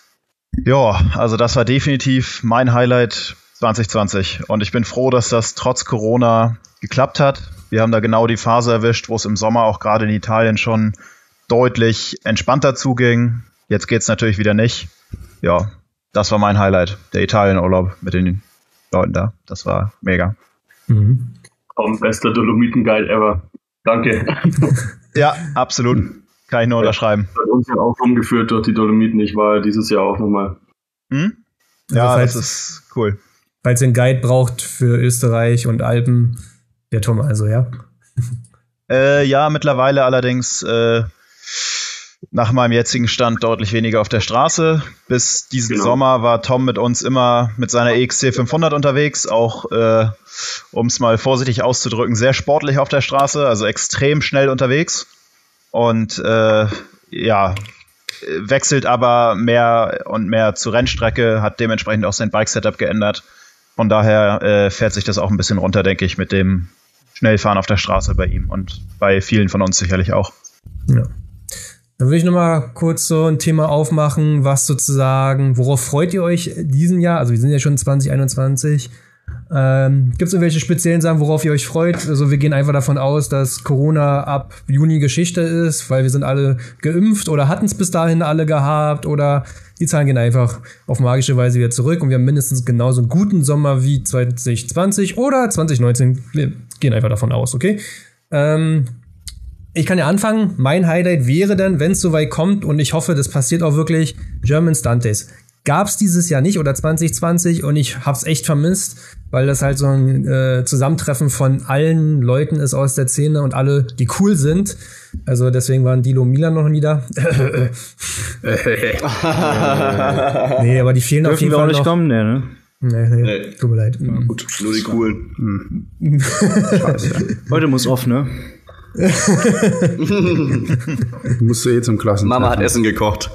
Ja, also das war definitiv mein Highlight zwanzig zwanzig. Und ich bin froh, dass das trotz Corona geklappt hat. Wir haben da genau die Phase erwischt, wo es im Sommer auch gerade in Italien schon deutlich entspannter zuging. Jetzt geht's natürlich wieder nicht. Ja, das war mein Highlight, der Italienurlaub mit den Leuten da. Das war mega. Mhm. Tom, bester Dolomiten-Guide ever. Danke. Ja, absolut. Kann ich nur unterschreiben. Bei uns ja auch rumgeführt durch die Dolomiten. Ich war dieses Jahr auch nochmal. Hm? Ja, also falls, das ist cool. Falls ihr einen Guide braucht für Österreich und Alpen, der Tom also, ja? Äh, ja, mittlerweile allerdings äh, nach meinem jetzigen Stand deutlich weniger auf der Straße. Bis diesen Genau. Sommer war Tom mit uns immer mit seiner E X C fünfhundert unterwegs, auch, äh, um es mal vorsichtig auszudrücken, sehr sportlich auf der Straße, also extrem schnell unterwegs. Und äh, ja, wechselt aber mehr und mehr zur Rennstrecke, hat dementsprechend auch sein Bike-Setup geändert. Von daher äh, fährt sich das auch ein bisschen runter, denke ich, mit dem Schnellfahren auf der Straße bei ihm und bei vielen von uns sicherlich auch. Ja. Dann würde ich nochmal kurz so ein Thema aufmachen, was sozusagen, worauf freut ihr euch diesen Jahr? Also wir sind ja schon zwanzig einundzwanzig. Ähm, Gibt es irgendwelche speziellen Sachen, worauf ihr euch freut? Also wir gehen einfach davon aus, dass Corona ab Juni Geschichte ist, weil wir sind alle geimpft oder hatten es bis dahin alle gehabt oder die Zahlen gehen einfach auf magische Weise wieder zurück und wir haben mindestens genauso einen guten Sommer wie zwanzig zwanzig oder zwanzig neunzehn. Wir gehen einfach davon aus, okay? Ähm, Ich kann ja anfangen. Mein Highlight wäre dann, wenn es soweit kommt, und ich hoffe, das passiert auch wirklich, German Stunt Days. Gab's dieses Jahr nicht oder zwanzig zwanzig und ich hab's echt vermisst, weil das halt so ein äh, Zusammentreffen von allen Leuten ist aus der Szene und alle, die cool sind. Also deswegen waren Dilo und Milan noch nie da. Nee, aber die fehlen auf Dürfen jeden wir auch Fall nicht noch. kommen, nee, ne? Nee, nee, Nee. tut mir leid. Gut, nur die coolen. Heute muss off, ne? Musst du eh zum Klassentreffen. Mama hat Essen gekocht.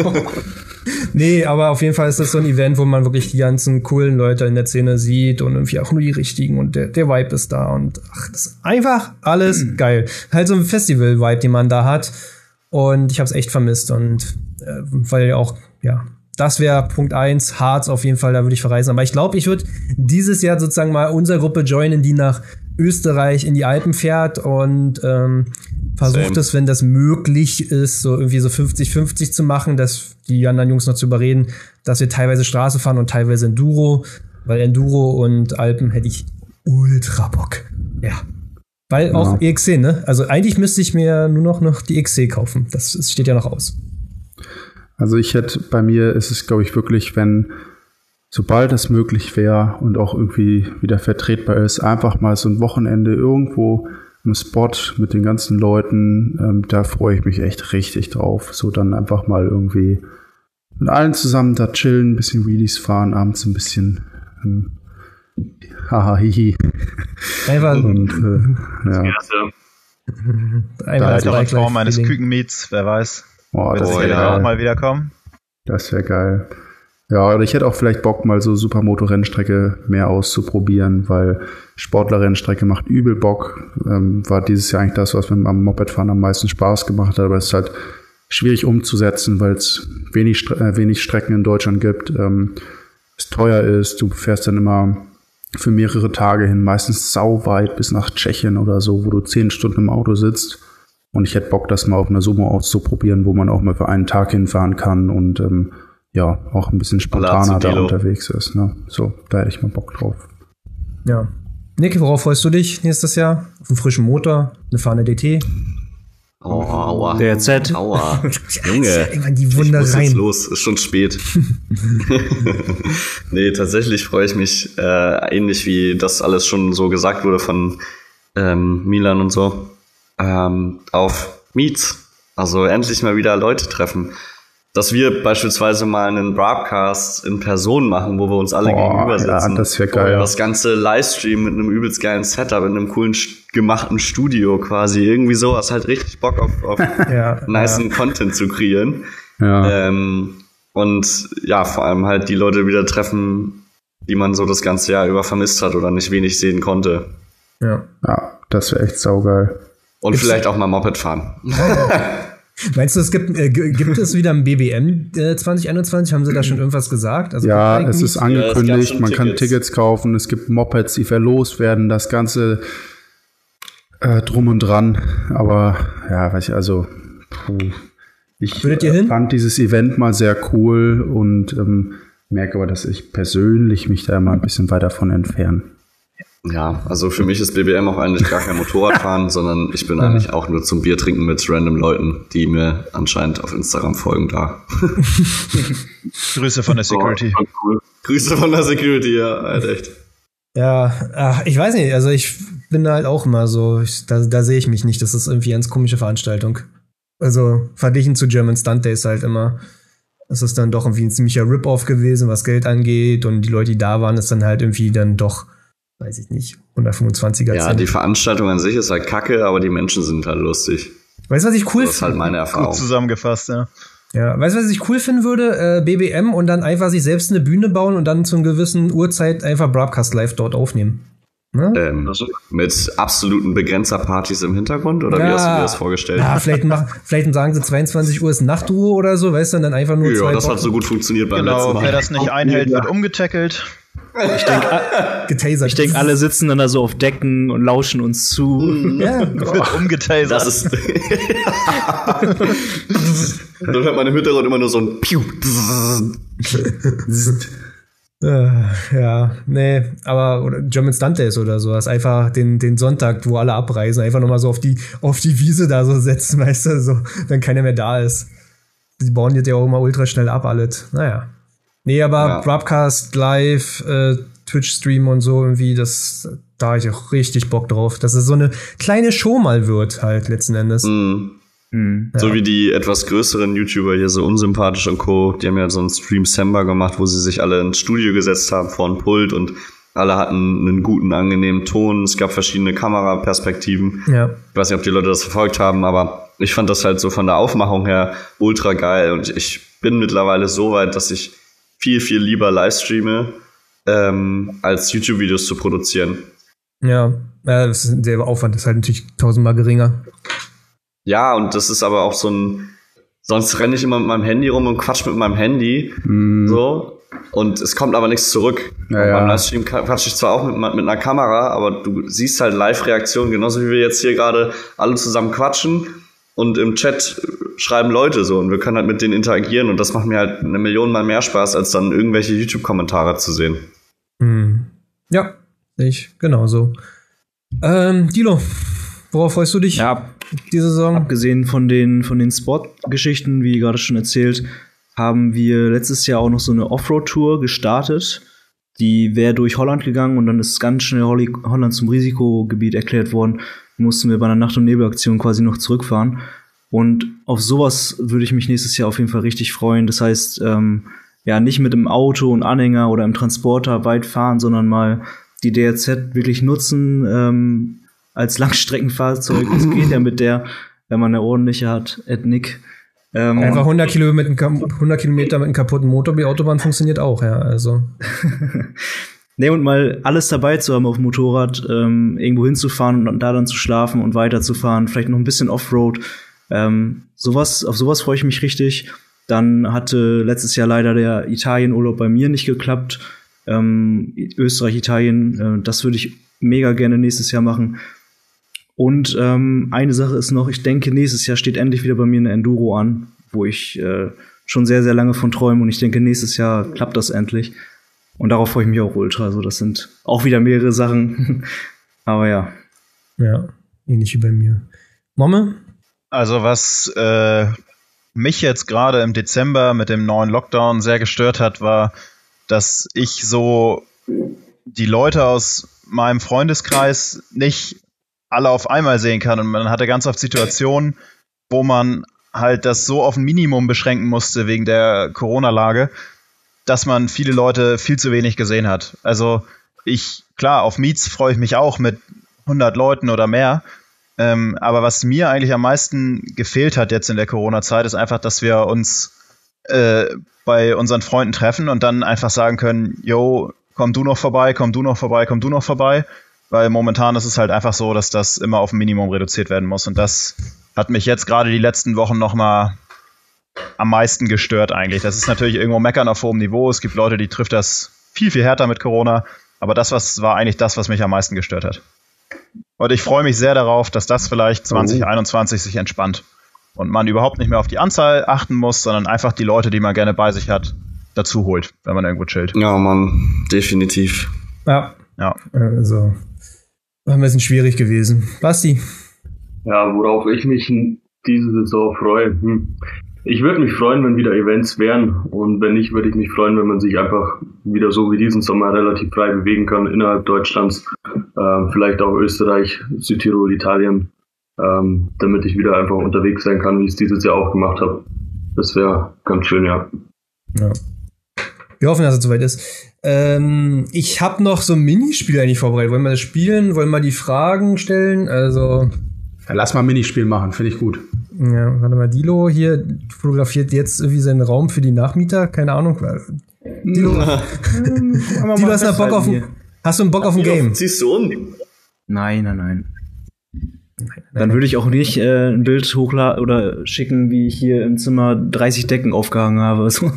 Nee, aber auf jeden Fall ist das so ein Event, wo man wirklich die ganzen coolen Leute in der Szene sieht und irgendwie auch nur die richtigen und der, der Vibe ist da und ach, das ist einfach alles geil. Halt so ein Festival-Vibe, den man da hat und ich habe es echt vermisst und äh, weil auch, ja, das wäre Punkt eins, Harz auf jeden Fall, da würde ich verreisen. Aber ich glaube, ich würde dieses Jahr sozusagen mal unsere Gruppe joinen, die nach Österreich in die Alpen fährt und ähm, versucht es, wenn das möglich ist, so irgendwie so fünfzig fünfzig zu machen, dass die anderen Jungs noch zu überreden, dass wir teilweise Straße fahren und teilweise Enduro, weil Enduro und Alpen hätte ich ultra Bock. Ja. Weil auch E X C, ne? Also eigentlich müsste ich mir nur noch, noch die E X C kaufen. Das, das steht ja noch aus. Also ich hätte, bei mir ist es, glaube ich, wirklich, wenn, sobald es möglich wäre und auch irgendwie wieder vertretbar ist, einfach mal so ein Wochenende irgendwo im Spot mit den ganzen Leuten, ähm, da freue ich mich echt richtig drauf. So dann einfach mal irgendwie mit allen zusammen da chillen, ein bisschen Wheelies fahren, abends ein bisschen ähm, haha hihi. Einfach Und äh, ja. Ja, ja. einmal Vielleicht auch in Bike Form Life eines Feeling. Kükenmeats, wer weiß. Oh, Wird das das wäre sicherlich auch geil. mal wiederkommen. Das wäre geil. Ja, oder ich hätte auch vielleicht Bock, mal so Supermoto-Rennstrecke mehr auszuprobieren, weil Sportler-Rennstrecke macht übel Bock. Ähm, war dieses Jahr eigentlich das, was mir am Mopedfahren am meisten Spaß gemacht hat, aber es ist halt schwierig umzusetzen, weil es wenig, Stre- äh, wenig Strecken in Deutschland gibt, ähm, es teuer ist, du fährst dann immer für mehrere Tage hin, meistens sauweit bis nach Tschechien oder so, wo du zehn Stunden im Auto sitzt. Und ich hätte Bock, das mal auf einer Sumo auszuprobieren, wo man auch mal für einen Tag hinfahren kann und ähm, ja, auch ein bisschen spontaner da Dilo. unterwegs ist. Ne? So, da hätte ich mal Bock drauf. Ja. Nick, worauf freust du dich nächstes Jahr? Auf einen frischen Motor, eine fahrende D T? Oh, aua. Der Z. Aua. Junge. Irgendwann die Ich Wunder muss jetzt rein. los, ist schon spät. Nee, tatsächlich freue ich mich, äh, ähnlich wie das alles schon so gesagt wurde von ähm, Milan und so, ähm, auf Meets. Also endlich mal wieder Leute treffen. Dass wir beispielsweise mal einen Broadcast in Person machen, wo wir uns alle Boah, gegenüber sitzen. ja, das wär geil. Das ganze Livestream mit einem übelst geilen Setup, in einem coolen st- gemachten Studio quasi. Irgendwie sowas, halt richtig Bock auf, auf Ja, nicen Content zu kreieren. Ja, Ähm, und ja, vor allem halt die Leute wieder treffen, die man so das ganze Jahr über vermisst hat oder nicht wenig sehen konnte. ja. ja, das wäre echt saugeil. Und Gibt's- vielleicht auch mal Moped fahren. Meinst du, es gibt, äh, g- gibt es wieder ein B B M äh, zwanzig einundzwanzig? Haben sie da schon irgendwas gesagt? Also Ja, Bike es ist Meets? Ja, es gab angekündigt, schon man kann Tickets. Tickets kaufen, es gibt Mopeds, die verlost werden, das Ganze äh, drum und dran. Aber ja, weiß ich, also puh. Ich Würdet ihr äh, hin? fand dieses Event mal sehr cool und ähm, merke aber, dass ich persönlich mich da immer ein bisschen weiter von entferne. Ja, also für mich ist B B M auch eigentlich gar kein Motorradfahren, sondern ich bin eigentlich auch nur zum Bier trinken mit random Leuten, die mir anscheinend auf Instagram folgen da. Grüße von der Security. Oh, cool. Grüße von der Security, ja, halt echt. Ja, ach, ich weiß nicht, also ich bin halt auch immer so, ich, da, da sehe ich mich nicht, das ist irgendwie eine ganz komische Veranstaltung. Also verglichen zu German Stunt Days halt immer. Das ist dann doch irgendwie ein ziemlicher Rip-Off gewesen, was Geld angeht. Und die Leute, die da waren, ist dann halt irgendwie dann doch, weiß ich nicht, hundertfünfundzwanziger Ja, Cent. die Veranstaltung an sich ist halt kacke, aber die Menschen sind halt lustig. Weißt du, was ich cool finde? Das ist halt meine Erfahrung. Gut zusammengefasst, ja. Ja, weißt du, was ich cool finden würde? Äh, B B M und dann einfach sich selbst eine Bühne bauen und dann zu einer gewissen Uhrzeit einfach Broadcast live dort aufnehmen. Ne? Ähm, mit absoluten Begrenzer-Partys im Hintergrund? Oder Ja. wie hast du dir das vorgestellt? Ja, vielleicht, mach, vielleicht sagen sie zweiundzwanzig Uhr ist Nachtruhe oder so, weißt du, und dann einfach nur Ja, zwei das hat Boxen so gut funktioniert beim letzten Genau, Mal. wer das nicht einhält, wird umgetackelt. getasert. Ich denke, alle sitzen dann da so auf Decken und lauschen uns zu. Ja, Wird umgetasert. Das ist. Dann hört man im Hintergrund immer nur so ein Piu. Äh, ja, nee, aber oder German Stunt Days oder sowas. Einfach den, den Sonntag, wo alle abreisen, einfach nochmal so auf die, auf die Wiese da so setzen, weißt du, so, wenn keiner mehr da ist. Die bauen jetzt ja auch immer ultra schnell ab, alles. Naja. Nee, aber Ja. Broadcast live, äh, Twitch-Stream und so irgendwie, das, da hab ich auch richtig Bock drauf. Dass es so eine kleine Show mal wird, halt, letzten Endes. Mhm. Hm. So wie die etwas größeren YouTuber hier, so unsympathisch und Co., die haben ja so einen Stream Sember gemacht, wo sie sich alle ins Studio gesetzt haben vor ein Pult und alle hatten einen guten, angenehmen Ton. Es gab verschiedene Kameraperspektiven. Ja. Ich weiß nicht, ob die Leute das verfolgt haben, aber ich fand das halt so von der Aufmachung her ultra geil. Und ich bin mittlerweile so weit, dass ich viel, viel lieber livestreame, ähm, als YouTube-Videos zu produzieren. Ja, ja, das ist, der Aufwand ist halt natürlich tausendmal geringer. Ja, und das ist aber auch so ein, sonst renne ich immer mit meinem Handy rum und quatsch mit meinem Handy, Mm. so, und es kommt aber nichts zurück. Ja, und ja. beim Livestream quatsche ich zwar auch mit, mit einer Kamera, aber du siehst halt Live-Reaktionen, genauso wie wir jetzt hier gerade alle zusammen quatschen und im Chat schreiben Leute so und wir können halt mit denen interagieren und das macht mir halt eine Million Mal mehr Spaß, als dann irgendwelche YouTube-Kommentare zu sehen. Hm. Ja, sehe ich genauso. Ähm, Dilo, worauf freust du dich Ja, diese Saison? abgesehen von den, von den Spot-Geschichten, wie gerade schon erzählt, haben wir letztes Jahr auch noch so eine Offroad-Tour gestartet. Die wäre durch Holland gegangen und dann ist ganz schnell Holly, Holland zum Risikogebiet erklärt worden. Mussten wir bei einer Nacht- und Nebelaktion quasi noch zurückfahren. Und auf sowas würde ich mich nächstes Jahr auf jeden Fall richtig freuen. Das heißt, ähm, ja, nicht mit dem Auto und Anhänger oder im Transporter weit fahren, sondern mal die D R Z wirklich nutzen ähm, als Langstreckenfahrzeug. Das geht ja mit der, wenn man eine ordentliche hat, Ed Nick. Ähm, Einfach hundert Kilometer mit einem, Ka- hundert Kilometer mit einem kaputten Motor, die Autobahn funktioniert auch, ja, also. Nee, und mal alles dabei zu haben auf dem Motorrad, ähm, irgendwo hinzufahren und da dann zu schlafen und weiterzufahren, vielleicht noch ein bisschen Offroad. Ähm, sowas, auf sowas freue ich mich richtig. Dann hatte letztes Jahr leider der Italienurlaub bei mir nicht geklappt. Ähm, Österreich, Italien, äh, das würde ich mega gerne nächstes Jahr machen. Und ähm, eine Sache ist noch, ich denke, nächstes Jahr steht endlich wieder bei mir eine Enduro an, wo ich äh, schon sehr, sehr lange von träume. Und ich denke, nächstes Jahr klappt das endlich. Und darauf freue ich mich auch ultra. Also das sind auch wieder mehrere Sachen. Aber ja. Ja, ähnlich wie bei mir. Momme? Also was äh, mich jetzt gerade im Dezember mit dem neuen Lockdown sehr gestört hat, war, dass ich so die Leute aus meinem Freundeskreis nicht alle auf einmal sehen kann. Und man hatte ganz oft Situationen, wo man halt das so auf ein Minimum beschränken musste wegen der Corona-Lage, dass man viele Leute viel zu wenig gesehen hat. Also ich, klar, auf Meets freue ich mich auch mit hundert Leuten oder mehr. Ähm, aber was mir eigentlich am meisten gefehlt hat jetzt in der Corona-Zeit, ist einfach, dass wir uns äh, bei unseren Freunden treffen und dann einfach sagen können, yo, komm du noch vorbei, komm du noch vorbei, komm du noch vorbei. Weil momentan ist es halt einfach so, dass das immer auf ein Minimum reduziert werden muss. Und das hat mich jetzt gerade die letzten Wochen noch mal am meisten gestört eigentlich. Das ist natürlich irgendwo meckern auf hohem Niveau. Es gibt Leute, die trifft das viel, viel härter mit Corona. Aber das was war eigentlich das, was mich am meisten gestört hat. Und ich freue mich sehr darauf, dass das vielleicht zwanzig einundzwanzig sich entspannt. Und man überhaupt nicht mehr auf die Anzahl achten muss, sondern einfach die Leute, die man gerne bei sich hat, dazu holt, wenn man irgendwo chillt. Ja, Mann, definitiv. Ja. Ja. Also, war ein bisschen schwierig gewesen. Basti? Ja, worauf ich mich in diese Saison freue. Hm. Ich würde mich freuen, wenn wieder Events wären. Und wenn nicht, würde ich mich freuen, wenn man sich einfach wieder so wie diesen Sommer relativ frei bewegen kann innerhalb Deutschlands. Äh, vielleicht auch Österreich, Südtirol, Italien. ähm, damit ich wieder einfach unterwegs sein kann, wie ich es dieses Jahr auch gemacht habe. Das wäre ganz schön, ja. Ja. Wir hoffen, dass es soweit ist. Ähm, ich habe noch so ein Minispiel eigentlich vorbereitet. Wollen wir das spielen? Wollen wir die Fragen stellen? Also Ja, lass mal ein Minispiel machen, finde ich gut. Ja, warte mal, Dilo hier fotografiert jetzt irgendwie seinen Raum für die Nachmieter, keine Ahnung. Dilo, Dilo hast du Bock auf ein, hast du einen Bock auf ein Game? Ziehst du um? Nein, nein, nein. Dann würde ich auch nicht äh, ein Bild hochladen oder schicken, wie ich hier im Zimmer dreißig Decken aufgehangen habe. So.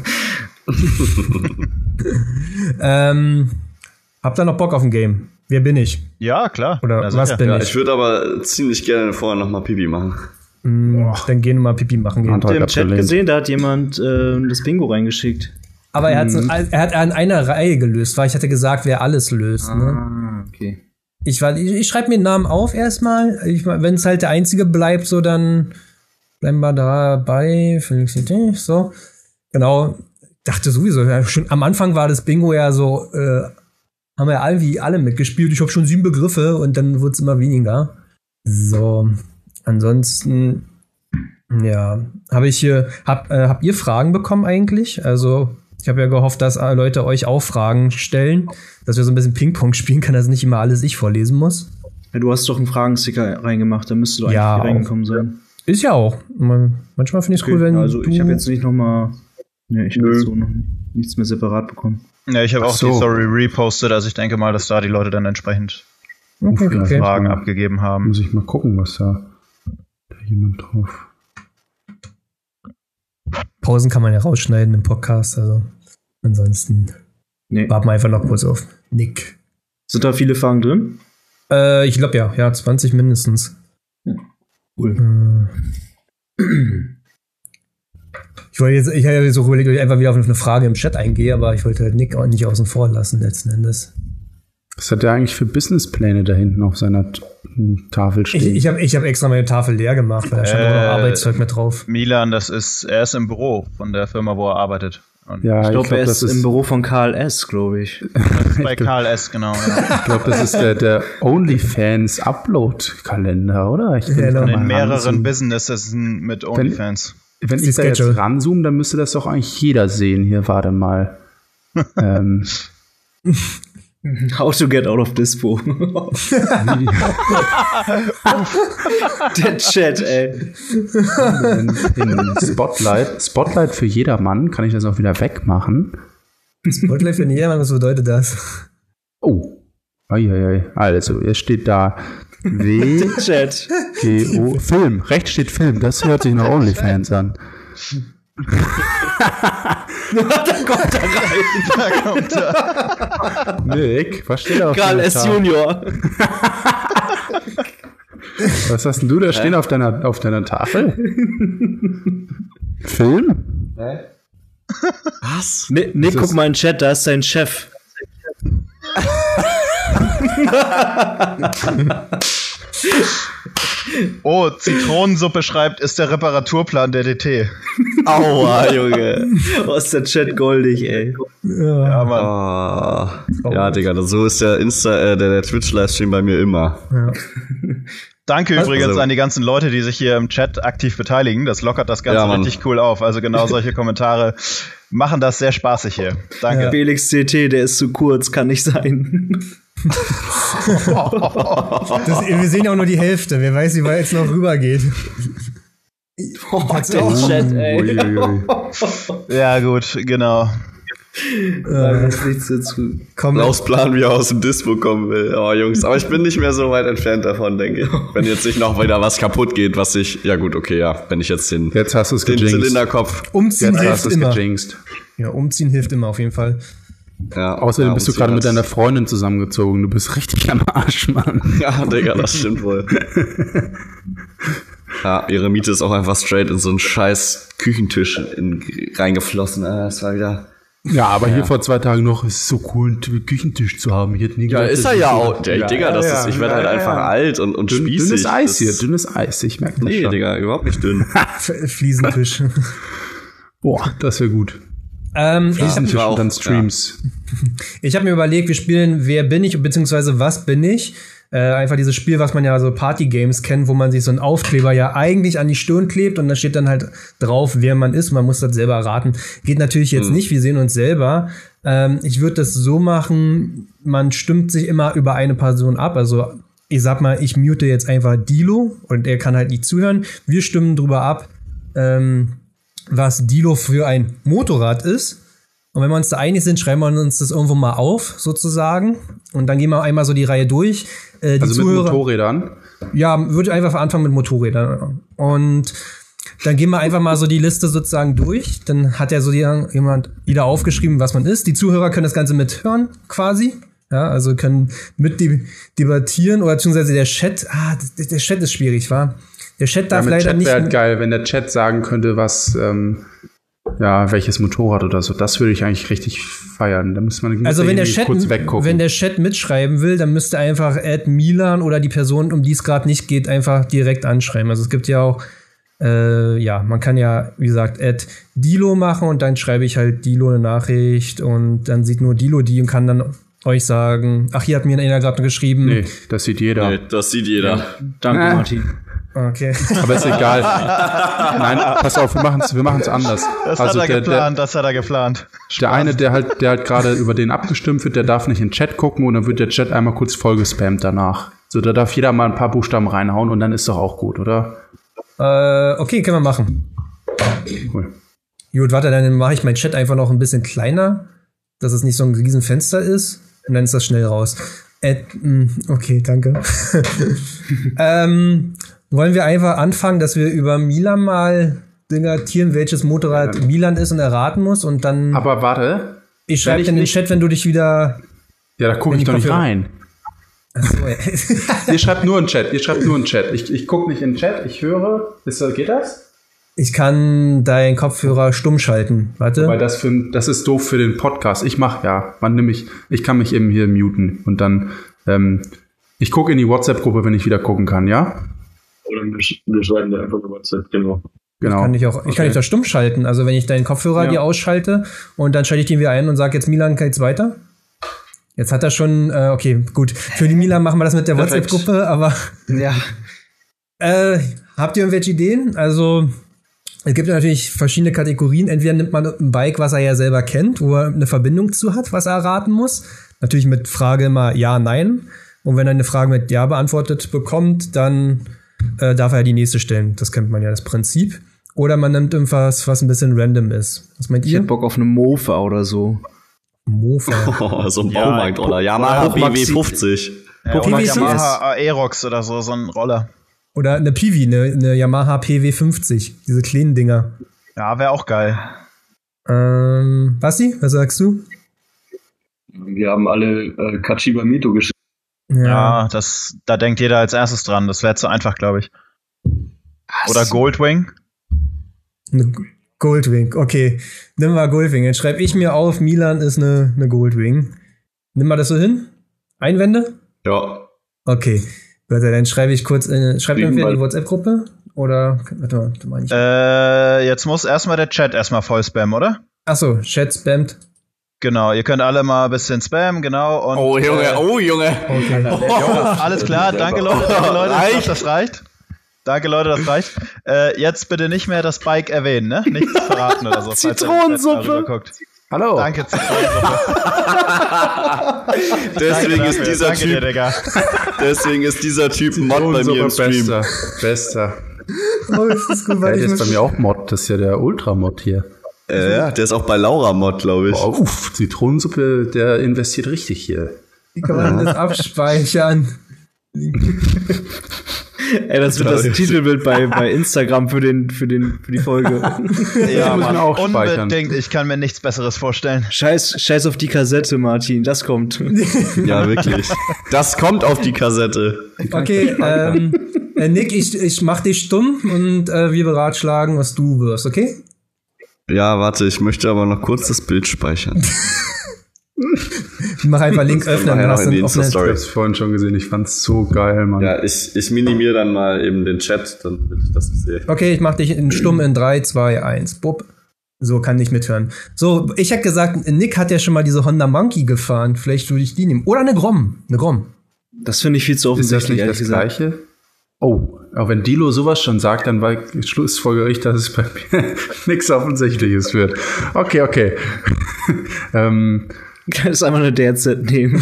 ähm, habt ihr noch Bock auf ein Game? Wer bin ich? Ja, klar. Oder Also, was ja. bin Ja, ich? ich würde aber ziemlich gerne vorher noch mal Pipi machen. Mm, dann gehen wir mal Pipi machen gehen. Habt ihr im Chat gesehen, da hat jemand äh, das Bingo reingeschickt. Aber er, hat's, er hat an einer Reihe gelöst, weil ich hatte gesagt, wer alles löst. Ne? Ah, okay. Ich, ich, ich schreibe mir den Namen auf erstmal. Wenn es halt der einzige bleibt, so dann bleiben wir dabei. So, genau. Dachte sowieso, ja, schon am Anfang war das Bingo ja so, äh, haben wir irgendwie alle mitgespielt. Ich habe schon sieben Begriffe und dann wurde es immer weniger. So, ansonsten, ja, habe ich hier, hab, äh, habt ihr Fragen bekommen eigentlich? Also, ich habe ja gehofft, dass Leute euch auch Fragen stellen, dass wir so ein bisschen Ping-Pong spielen können, dass nicht immer alles ich vorlesen muss. Ja, du hast doch einen Fragensticker reingemacht, da müsste doch Ja, eigentlich hier reingekommen sein. Ist ja auch. Manchmal finde ich es Okay, cool, wenn also du... ich habe jetzt nicht noch mal, ne, ich habe jetzt so noch nichts mehr separat bekommen. Ja, ich habe auch so. die Story repostet, also ich denke mal, dass da die Leute dann entsprechend Okay, okay, okay. Fragen abgegeben haben. Muss ich mal gucken, was da, da jemand drauf. Pausen kann man ja rausschneiden im Podcast, also ansonsten Nee. warten wir einfach noch kurz auf Nick. Sind da viele Fragen drin? Äh, ich glaube ja, ja, zwanzig mindestens. Cool. Äh, ich wollte jetzt, ich habe jetzt so überlegt, ob ich einfach wieder auf eine Frage im Chat eingehe, aber ich wollte halt Nick auch nicht außen vor lassen, letzten Endes. Was hat der eigentlich für Businesspläne da hinten auf seiner T- Tafel Ich, stehen? ich habe ich hab extra meine Tafel leer gemacht, weil da stand auch noch Äh, Arbeitszeug mit drauf. Milan, das ist, er ist im Büro von der Firma, wo er arbeitet. Und ja, Ich glaube, er das ist im Büro von K L S, glaube ich. das ist bei K L S, genau. Ja. Ich glaube, das ist der, der OnlyFans-Upload-Kalender, oder? Ich Ja, da in In mal mehreren ranzoomen. Businesses mit OnlyFans. Wenn Die ich da jetzt Schedule. ranzoome, dann müsste das doch eigentlich jeder sehen. Hier, warte mal. ähm, How to get out of Dispo. Der Chat, ey. in, in Spotlight. Spotlight für jedermann. Kann ich das auch wieder wegmachen? Spotlight für jedermann, was bedeutet das? Oh. Eieiei. Also, es steht da W Chat. G O Film. Rechts steht Film. Das hört sich nach OnlyFans an. Da kommt er rein. Da kommt er. Nick, was steht da auf K L deiner S Tafel? Junior. Was hast denn du da stehen auf deiner, auf deiner Tafel? Film? Was? Nick, Nick guck mal in den Chat, da ist sein Chef. Oh, Zitronensuppe schreibt, ist der Reparaturplan der D T. Aua, Junge. Oh, ist der Chat goldig, ey. Ja, Mann. Ah, ja, Digga, so ist der Insta, äh, der, der Twitch-Livestream bei mir immer. Ja. Danke Was? übrigens Also- an die ganzen Leute, die sich hier im Chat aktiv beteiligen. Das lockert das Ganze Ja, Mann. richtig cool auf. Also genau solche Kommentare machen das sehr spaßig hier. Danke. Ja. Felix C T, der ist zu kurz, kann nicht sein. Das, wir sehen ja auch nur die Hälfte. Wer weiß, wie weit es noch rüber geht. Oh, der Chat, ey. Uiuiui. Ja, gut, genau. Da ist nichts dazu. Komm, Klaus Plan, wie er aus dem Dispo kommen will. Oh, Jungs, aber ich bin nicht mehr so weit entfernt davon, denke ich. Wenn jetzt nicht noch wieder was kaputt geht, was ich, ja gut, okay, ja, wenn ich jetzt den, Jetzt hast du es den gejinxt. Zylinderkopf, umziehen Jetzt hast hilft du es immer. gejinxt. Ja, umziehen hilft immer auf jeden Fall. ja. Außerdem ja, bist du umziehen gerade mit hat's- deiner Freundin zusammengezogen. Du bist richtig am Arsch, Mann. Ja, Digga, das stimmt wohl. Ja, ihre Miete ist auch einfach straight in so einen scheiß Küchentisch in, reingeflossen. Ah, das war wieder. Ja, aber hier vor zwei Tagen noch, es ist so cool, einen Küchentisch zu haben. Ich hätte nie Ja, gedacht, ist dass er ich ja so- auch. Ey, Digga, das ja, ist, ich werde ja, halt ja, einfach ja. alt und, und Dünn, spießig. dünnes Eis Das- hier, dünnes Eis. Ich merke das Nee, schon. Digga, überhaupt nicht dünn. F- Fliesentisch. Boah, das wäre gut. ähm, ich Ja. Tisch war auch- und dann Streams. ich habe mir überlegt, wir spielen Wer bin ich, beziehungsweise Was bin ich? Äh, einfach dieses Spiel, was man ja so Party-Games kennt, wo man sich so einen Aufkleber ja eigentlich an die Stirn klebt und da steht dann halt drauf, wer man ist. Man muss das selber raten. Geht natürlich jetzt hm. nicht, wir sehen uns selber. Ähm, ich würde das so machen, man stimmt sich immer über eine Person ab. Also ich sag mal, ich mute jetzt einfach Dilo und er kann halt nicht zuhören. Wir stimmen drüber ab, ähm, was Dilo für ein Motorrad ist. Und wenn wir uns da einig sind, schreiben wir uns das irgendwo mal auf, sozusagen. Und dann gehen wir einmal so die Reihe durch. Äh, die also Zuhörer, mit Motorrädern? Ja, würde einfach anfangen mit Motorrädern. Und dann gehen wir einfach mal so die Liste sozusagen durch. Dann hat ja so jemand wieder aufgeschrieben, was man ist. Die Zuhörer können das Ganze mithören, quasi. Ja, also können mit debattieren oder beziehungsweise der Chat. Ah, der Chat ist schwierig, wa? Der Chat darf ja, leider Chat nicht. Wäre halt geil, wenn der Chat sagen könnte, was, ähm, ja, welches Motorrad oder so. Das würde ich eigentlich richtig feiern. Da muss man also wenn der Chat, kurz weggucken. Wenn der Chat mitschreiben will, dann müsste einfach Add Milan oder die Person, um die es gerade nicht geht, einfach direkt anschreiben. Also es gibt ja auch, äh, ja, man kann ja, wie gesagt, Add Dilo machen und dann schreibe ich halt Dilo eine Nachricht und dann sieht nur Dilo die und kann dann euch sagen, ach, hier hat mir einer gerade geschrieben. Nee, das sieht jeder. Nee, das sieht jeder. Ja. Danke, äh. Martin. Okay. Aber ist egal. Nein, pass auf, wir machen's, wir machen's anders. Das also hat er der, geplant, der, das hat er geplant. Spaß. Der eine, der halt, der halt gerade über den abgestimmt wird, der darf nicht in den Chat gucken und dann wird der Chat einmal kurz vollgespammt danach. So, da darf jeder mal ein paar Buchstaben reinhauen und dann ist doch auch gut, oder? Äh, okay, können wir machen. Cool. Gut, warte, dann mache ich meinen Chat einfach noch ein bisschen kleiner, dass es nicht so ein riesen Fenster ist und dann ist das schnell raus. Äh, okay, danke. ähm, wollen wir einfach anfangen, dass wir über Milan mal debattieren, welches Motorrad ja, Milan ist und erraten muss und dann. Aber warte. Ich schreibe dir in den Chat, wenn du dich wieder. Ja, da gucke ich doch nicht rein. Achso, ja. Ihr schreibt nur in Chat, ihr schreibt nur in Chat. Ich, ich gucke nicht in den Chat, ich höre. Ist, geht das? Ich kann deinen Kopfhörer stumm schalten. Warte. Weil das für das ist doof für den Podcast. Ich mach ja. Man nämlich, ich kann mich eben hier muten und dann. Ähm, ich gucke in die WhatsApp-Gruppe, wenn ich wieder gucken kann, ja? Oder wir schreiben dir einfach eine WhatsApp, genau. Genau. Kann ich auch, ich okay. kann dich da stumm schalten. Also wenn ich deinen Kopfhörer ja. dir ausschalte und dann schalte ich den wieder ein und sage jetzt Milan, geht's weiter? Jetzt hat er schon, äh, okay, gut. Für die Milan machen wir das mit der WhatsApp-Gruppe, aber ja. äh, habt ihr irgendwelche Ideen? Also es gibt ja natürlich verschiedene Kategorien. Entweder nimmt man ein Bike, was er ja selber kennt, wo er eine Verbindung zu hat, was er erraten muss. Natürlich mit Frage immer ja, nein. Und wenn er eine Frage mit ja beantwortet bekommt, dann äh, darf er die nächste stellen. Das kennt man ja, das Prinzip. Oder man nimmt irgendwas, was ein bisschen random ist. Was meint ihr? Ich hätte Bock auf eine Mofa oder so. Mofa? Oh, so ein Baumarkt, oder? Yamaha P W fünfzig. Ja, oder Yamaha Aerox oder so, so ein Roller. Oder eine P V, eine, eine Yamaha P W fünfzig. Diese kleinen Dinger. Ja, wäre auch geil. Ähm, Basti, was sagst du? Wir haben alle äh, Kachiba Mito geschrieben. Ja, ja das, da denkt jeder als erstes dran. Das wäre zu einfach, glaube ich. Was? Oder Goldwing? Eine Goldwing, okay. Nimm mal Goldwing. Jetzt schreibe ich mir auf, Milan ist eine, eine Goldwing. Nimm mal das so hin. Einwände? Ja. Okay. Warte, dann schreibe ich kurz, äh, schreibt irgendwer in die WhatsApp-Gruppe? Oder, warte mal, warte mal nicht. Äh, jetzt muss erstmal der Chat erstmal voll spammen, oder? Achso, Chat spammt. Genau, ihr könnt alle mal ein bisschen spammen, genau. Und, oh, Junge, äh, oh, Junge. Okay. Jo, alles klar, danke Leute, danke Leute, ich glaub, das reicht. Danke Leute, das reicht. Äh, jetzt bitte nicht mehr das Bike erwähnen, ne? Nichts verraten oder so. Zitronensuppe. Hallo. Danke, Zitronensuppe. Deswegen ist dieser danke Typ, dir, deswegen ist dieser Typ Mod bei mir im Stream. Bester, bester. Oh, ist das gut, der ist bei mir auch Mod, das ist ja der Ultra-Mod hier. Äh, ja, der ist auch bei Laura Mod, glaube ich. Oh, uff, Zitronensuppe, der investiert richtig hier. Wie kann man das abspeichern? Ey, das wird das Titelbild bei, bei Instagram für, den, für, den, für die Folge. Ja, Mann, auch unbedingt. Ich kann mir nichts Besseres vorstellen. Scheiß, scheiß auf die Kassette, Martin. Das kommt. Ja, wirklich. Das kommt auf die Kassette. Okay, ähm, äh, Nick, ich, ich mach dich stumm und äh, wir beratschlagen, was du wirst, okay? Ja, warte, ich möchte aber noch kurz das Bild speichern. Ich mach einfach Link öffnen. Ja, in die Insta-Story. Ich hab's vorhin schon gesehen, ich fand's so geil, Mann. Ja, ich, ich minimiere dann mal eben den Chat, damit ich das sehe. Okay, ich mach dich in stumm in drei, zwei, eins. Bupp. So, kann nicht mithören. So, ich hätte gesagt, Nick hat ja schon mal diese Honda Monkey gefahren. Vielleicht würde ich die nehmen. Oder eine Grom. Eine Grom. Das finde ich viel zu Ist das offensichtlich, nicht ehrlich das gesagt. Gleiche? Oh, aber wenn Dilo sowas schon sagt, dann war schlussfolgere ich, dass es bei mir nichts Offensichtliches wird. Okay, okay. ähm, Das ist einfach eine D R Z nehmen.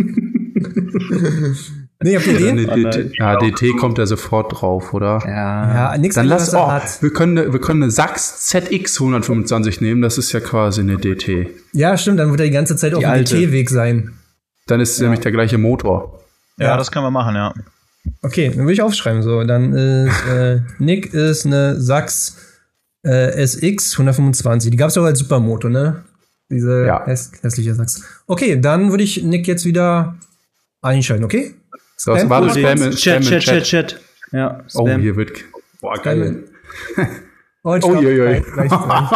Nee, habt ihr nee, den? D T, ja, D T kommt ja sofort drauf, oder? Ja. Ja, nix, Dann lass, was er oh, hat. wir können, eine- wir können eine Sachs Z X hundertfünfundzwanzig nehmen, das ist ja quasi eine D T. Ja, stimmt, dann wird er die ganze Zeit auf dem alte. D T-Weg sein. Dann ist es nämlich der gleiche Motor. Ja, Ja. das können wir machen, ja. Okay, dann würde ich aufschreiben. So, dann ist äh, Nick ist eine Sachs äh, S X hundertfünfundzwanzig. Die gab es auch als Supermoto, ne? Diese Ja. häss hässliche Sachs. Okay, dann würde ich Nick jetzt wieder einschalten, okay? So, Spam- warte, Oh, Spam, Chat, in- Spam Chat, in Chat, Chat. Ja, Oh, Spam. hier wird. Boah, geil. Oh, ich glaub, Uiuiui. reicht- reicht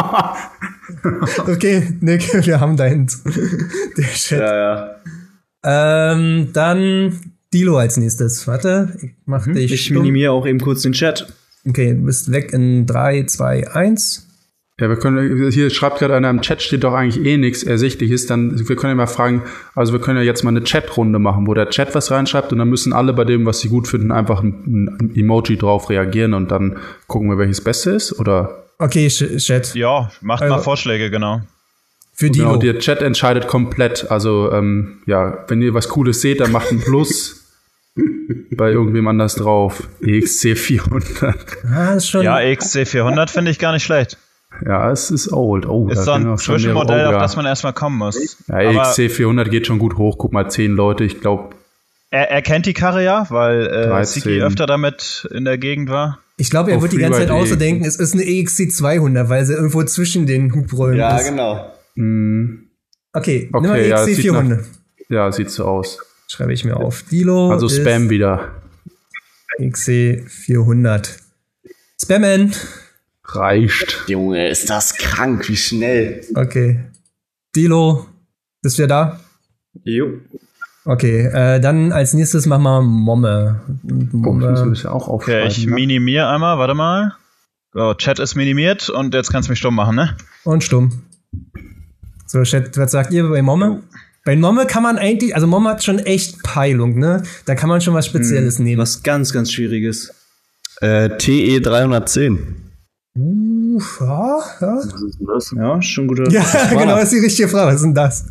gleich. Okay, Nick, wir haben deins. Der Chat. Ja, ja. Ähm, dann Dilo als nächstes. Warte, ich mach dich Ich stumm. minimiere auch eben kurz den Chat. Okay, du bist weg in drei, zwei, eins. Ja, wir können, hier schreibt gerade einer im Chat, steht doch eigentlich eh nichts Ersichtliches, dann, wir können ja mal fragen, also wir können ja jetzt mal eine Chatrunde machen, wo der Chat was reinschreibt und dann müssen alle bei dem, was sie gut finden, einfach ein, ein Emoji drauf reagieren und dann gucken wir, welches Beste ist, oder? Okay, Ch- Chat. Ja, macht Also- mal Vorschläge, genau. Für Dilo. Genau, der Chat entscheidet komplett, also, ähm, ja, wenn ihr was Cooles seht, dann macht ein Plus bei irgendwem anders drauf. E X C vierhundert. Ah, ist schon. Ja, E X C vierhundert finde ich gar nicht schlecht. Ja, es ist old. Oh, Ist da so können ein auch schon mehrere- Zwischenmodell, oh, ja. auf das man erstmal kommen muss. Ja, E X Aber C vierhundert geht schon gut hoch. Guck mal, zehn Leute, ich glaube, er, er kennt die Karre ja, weil äh, dreizehn. Siki öfter damit in der Gegend war. Ich glaube, er Oh, wird die ganze Zeit Freeride auch so E X. denken, es ist eine E X C zweihundert, weil sie irgendwo zwischen den Hubrollen Ja, ist. genau. Okay, Okay, nimm mal ja, E X C es sieht vierhundert. ja, sieht so aus. Schreibe ich mir auf. Dilo Also ist Spam wieder. E X C vierhundert. Spammen. Reicht. Junge, ist das krank, wie schnell. Okay. Dilo, bist du wieder da? Jo. Okay, äh, dann als nächstes machen wir Momme. Oh, das müssen wir Momme. ja auch Okay, aufschreiben. ich ne? minimiere einmal, warte mal. So, Chat ist minimiert und jetzt kannst du mich stumm machen, ne? Und stumm. So, Chat, was sagt ihr bei Momme? Bei Momme kann man eigentlich, also Momme hat schon echt Peilung, ne? Da kann man schon was Spezielles nehmen. Was ganz, ganz Schwieriges. Äh, T E dreihundertzehn. Uff, ja, ja. Was ist denn das? Ja, schon guter. Ja, genau, das ist die richtige Frage. Was ist denn das?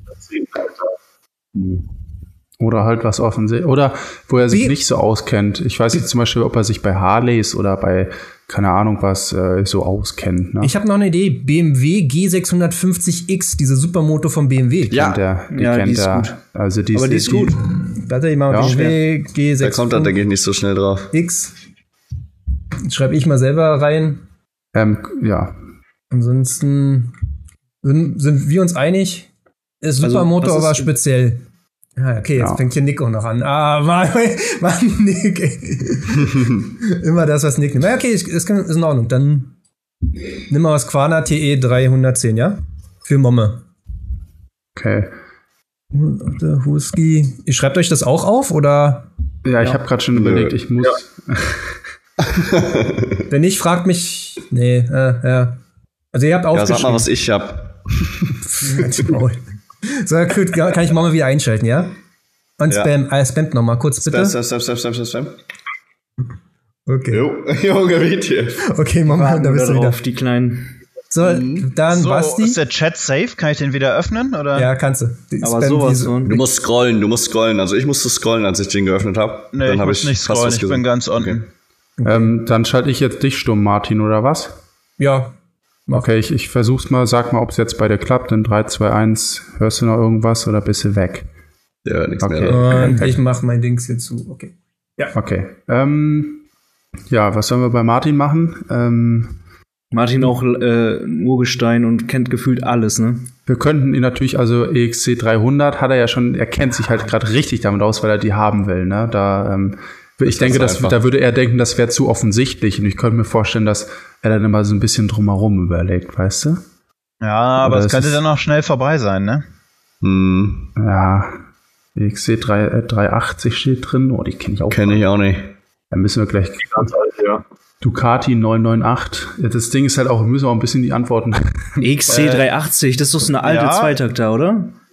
Oder halt was offensichtlich. Oder wo er sich Wie- nicht so auskennt. Ich weiß nicht zum Beispiel, ob er sich bei Harleys oder bei, keine Ahnung was, äh, so auskennt. Ne? Ich habe noch eine Idee. B M W G sechshundertfünfzig X, diese Supermoto von B M W. Ja. Kennt er, die Ja, die kennt ist er. gut. Also die Aber die ist gut. Warte, ich mal Ja. B M W G Da kommt er, sechshundertfünfzig denke ich, nicht so schnell drauf. X. Schreibe ich mal selber rein. Ähm, ja. Ansonsten sind, sind wir uns einig. Ist Also, Supermoto, was ist- aber speziell. Ah, okay, jetzt Ja. fängt hier Nick auch noch an. Ah, Mann, Mann Nick. Ey. Immer das, was Nick nimmt. Ja, okay, ist, ist ist in Ordnung. Dann nimm mal was Quana T E dreihundertzehn, ja? Für Momme. Okay. Der Husky. Ihr schreibt euch das auch auf, oder? Ja, ich habe gerade schon überlegt, ich muss. Wenn nicht, fragt mich. Nee, äh, ja. Also ihr habt Ja, sag aufgeschrieben. mal, was ich hab. Halt's Maul. So, gut, kann ich Momme wieder einschalten, ja? Und Ja. Spam, äh, spamt nochmal kurz, bitte. Spam, spam, spam, spam, spam, spam. Okay. Jo, Junge, wie hier. Okay, Momme, da Da bist du wieder. drauf, die kleinen. So, dann So, Basti. ist der Chat safe? Kann ich den wieder öffnen? Oder? Ja, kannst du. Die Aber Spam- sowas diese- von. Du musst scrollen, du musst scrollen. Also ich musste scrollen, als ich den geöffnet habe. Nee, ich muss nicht scrollen, ich bin ganz unten. Ähm, dann schalte ich jetzt dich stumm, Martin, oder was? Ja. Okay, ich, ich versuch's mal, sag mal, ob es jetzt bei dir klappt. In drei, zwei, eins, hörst du noch irgendwas oder bist du weg? Ja, nichts Okay. mehr. Und ich mach mein Dings hier zu. Okay. Okay. Ähm, ja, was sollen wir bei Martin machen? Ähm, Martin auch äh, ein Urgestein und kennt gefühlt alles, ne? wir könnten ihn natürlich, also E X C dreihundert hat er ja schon, er kennt sich halt gerade richtig damit aus, weil er die haben will, ne? Da, ähm, ich denke, ist dass, einfach. da würde er denken, das wäre zu offensichtlich und ich könnte mir vorstellen, dass er dann immer so ein bisschen drumherum überlegt, weißt du? Ja, aber Oder es ist könnte es- dann auch schnell vorbei sein, ne? Hm, Ja, E X C drei, äh, dreihundertachtzig steht drin, oh, die kenne ich auch. kenne ich auch nicht. Dann müssen wir gleich Ganz alt, ja. Ducati neun neun acht. Ja, das Ding ist halt auch, wir müssen auch ein bisschen die Antworten. E X C dreihundertachtzig, das ist doch so eine alte ja. Zweitakter, oder?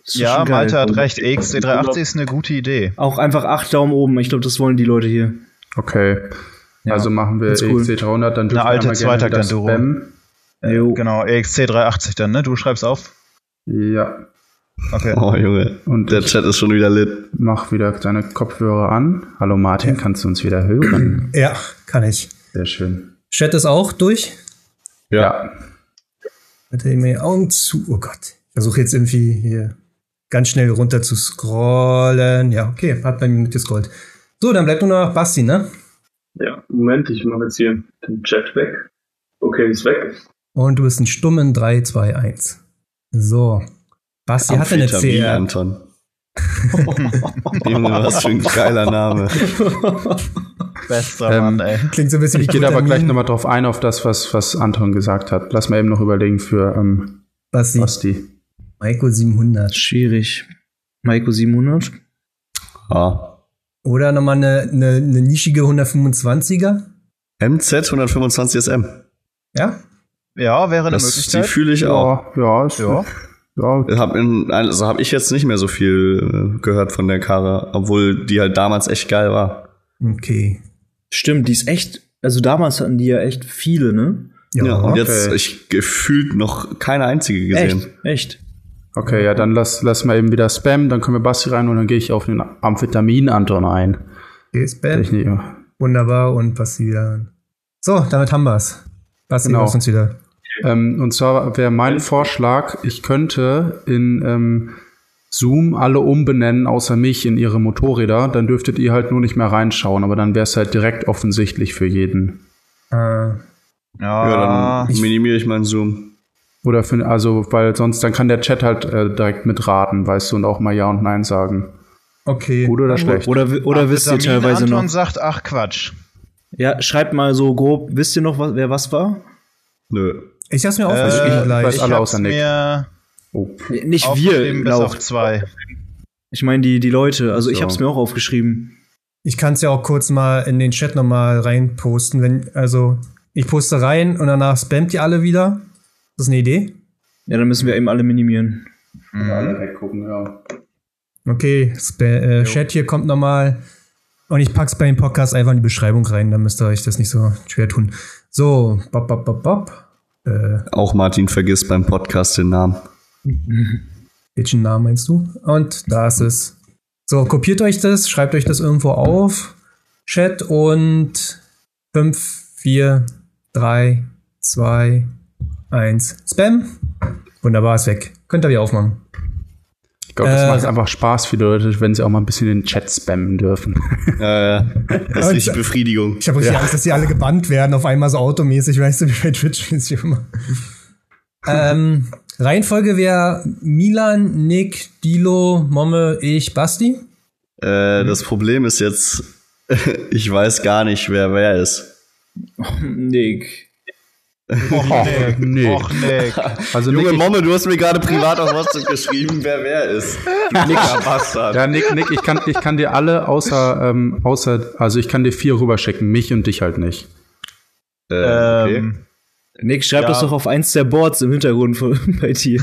Das ist Ja, schon geil. Malte hat recht. E X C dreihundertachtzig ist eine gute Idee. Auch einfach acht Daumen oben. Ich glaube, das wollen die Leute hier. Okay. Ja, Also machen wir ist E cool. X C dreihundert, dann dürfen Eine alte wir einmal gerne das Zweitakt-Enduro. spammen. Jo. Genau, E X C dreihundertachtzig dann, ne? Du schreibst auf. Ja. Okay. Oh, Junge. Und Der ich Chat ist schon wieder lit. mach wieder deine Kopfhörer an. Hallo Martin, kannst du uns wieder hören? Ja, kann ich. Sehr schön. Chat ist auch durch. Ja. Bitte mir die Augen zu. Oh Gott. Ich versuche jetzt irgendwie hier ganz schnell runter zu scrollen. Ja, okay, hat bei mir mitgescrollt. So, dann bleibt nur noch Basti, ne? Ja, Moment, ich mache jetzt hier den Chat weg. Okay, ist weg. Und du bist ein stummen drei, zwei, eins. So. Basti hat eine C Amphetamin, R. Anton. Junge, was für ein geiler Name. Bester Ähm, Mann, ey. Klingt so ein bisschen Ich wie gehe aber gleich Glutamin. nochmal drauf ein, auf das, was, was Anton gesagt hat. Lass mal eben noch überlegen für ähm, Basti. Basti. Maiko siebenhundert. Schwierig. Maiko siebenhundert? Ah. Oder nochmal eine, eine, eine nischige hundertfünfundzwanziger. M Z hundertfünfundzwanzig S M. Ja? Ja, wäre eine Das, die Möglichkeit. fühle ich auch. Ja, ja, ist, Ja. ja. Hab in, also habe ich jetzt nicht mehr so viel äh, gehört von der Karre, obwohl die halt damals echt geil war. Okay. Stimmt, die ist echt. Also damals hatten die ja echt viele, ne? Ja, und okay. jetzt ich gefühlt noch keine einzige gesehen. Echt, echt. Okay, ja, dann lass, lass mal eben wieder Spam, dann können wir Basti rein und dann gehe ich auf den Amphetamin-Anton ein. Okay, Spam. Ich nicht, Wunderbar und Basti wieder an. So, damit haben wir's. Basti, Genau. lass uns wieder. ähm, und zwar wäre mein Vorschlag, ich könnte in ähm, Zoom alle umbenennen, außer mich, in ihre Motorräder. Dann dürftet ihr halt nur nicht mehr reinschauen, aber dann wäre es halt direkt offensichtlich für jeden. Äh, Ja, Ja, dann minimiere ich meinen Zoom. Oder für, also, weil sonst, dann kann der Chat halt äh, direkt mitraten, weißt du, und auch mal Ja und Nein sagen. okay. Gut oder schlecht? Oder, oder wisst ihr Amphetamin teilweise Anton noch? sagt, ach Quatsch. Ja, schreibt mal so grob, wisst ihr noch, was, wer was war? Nö. Ich hab's mir Äh, aufgeschrieben ich gleich. weiß Ich alle hab's außer Nick. mir Oh. Nicht aufgeschrieben wir, bis Lauf. auf zwei. Ich meine die, die Leute. Also ich So. hab's mir auch aufgeschrieben. Ich kann's ja auch kurz mal in den Chat nochmal reinposten. Wenn, also, ich poste rein und danach spammt ihr alle wieder. Das ist eine Idee? Ja, dann müssen wir eben alle minimieren. Alle weggucken, ja. Okay, Spa äh, Chat hier kommt nochmal. Und ich pack's bei dem Podcast einfach in die Beschreibung rein, dann müsst ihr euch das nicht so schwer tun. So, bop, bop, bop, bop. Äh, Auch Martin vergisst beim Podcast den Namen. welchen Namen meinst du? Und da ist es. So, kopiert euch das, schreibt euch das irgendwo auf. Chat und fünf, vier, drei, zwei, eins. Spam. Wunderbar, ist weg. Könnt ihr wieder aufmachen. Ich glaube, das Äh, macht einfach Spaß für die Leute, wenn sie auch mal ein bisschen den Chat spammen dürfen. Ja, ja. Das ist richtig Befriedigung. Ich habe richtig Ja. Angst, dass die alle gebannt werden, auf einmal so automäßig, weißt du, wie bei Twitch immer. ähm, Reihenfolge wäre Milan, Nick, Dilo, Momme, ich, Basti. Äh, das Problem ist jetzt, ich weiß gar nicht, wer wer ist. Nick. Och, Nick. nee. Och, Nick. Also Junge Nick, ich, Momme, du hast mir gerade privat auf WhatsApp geschrieben, wer wer ist. Du dicker Bastard. ja, Nick, Nick, ich kann, ich kann dir alle außer, ähm, außer, also ich kann dir vier rüberschicken, mich und dich halt nicht. Äh, okay. Ähm, Nick, schreib Ja. das doch auf eins der Boards im Hintergrund von, bei dir.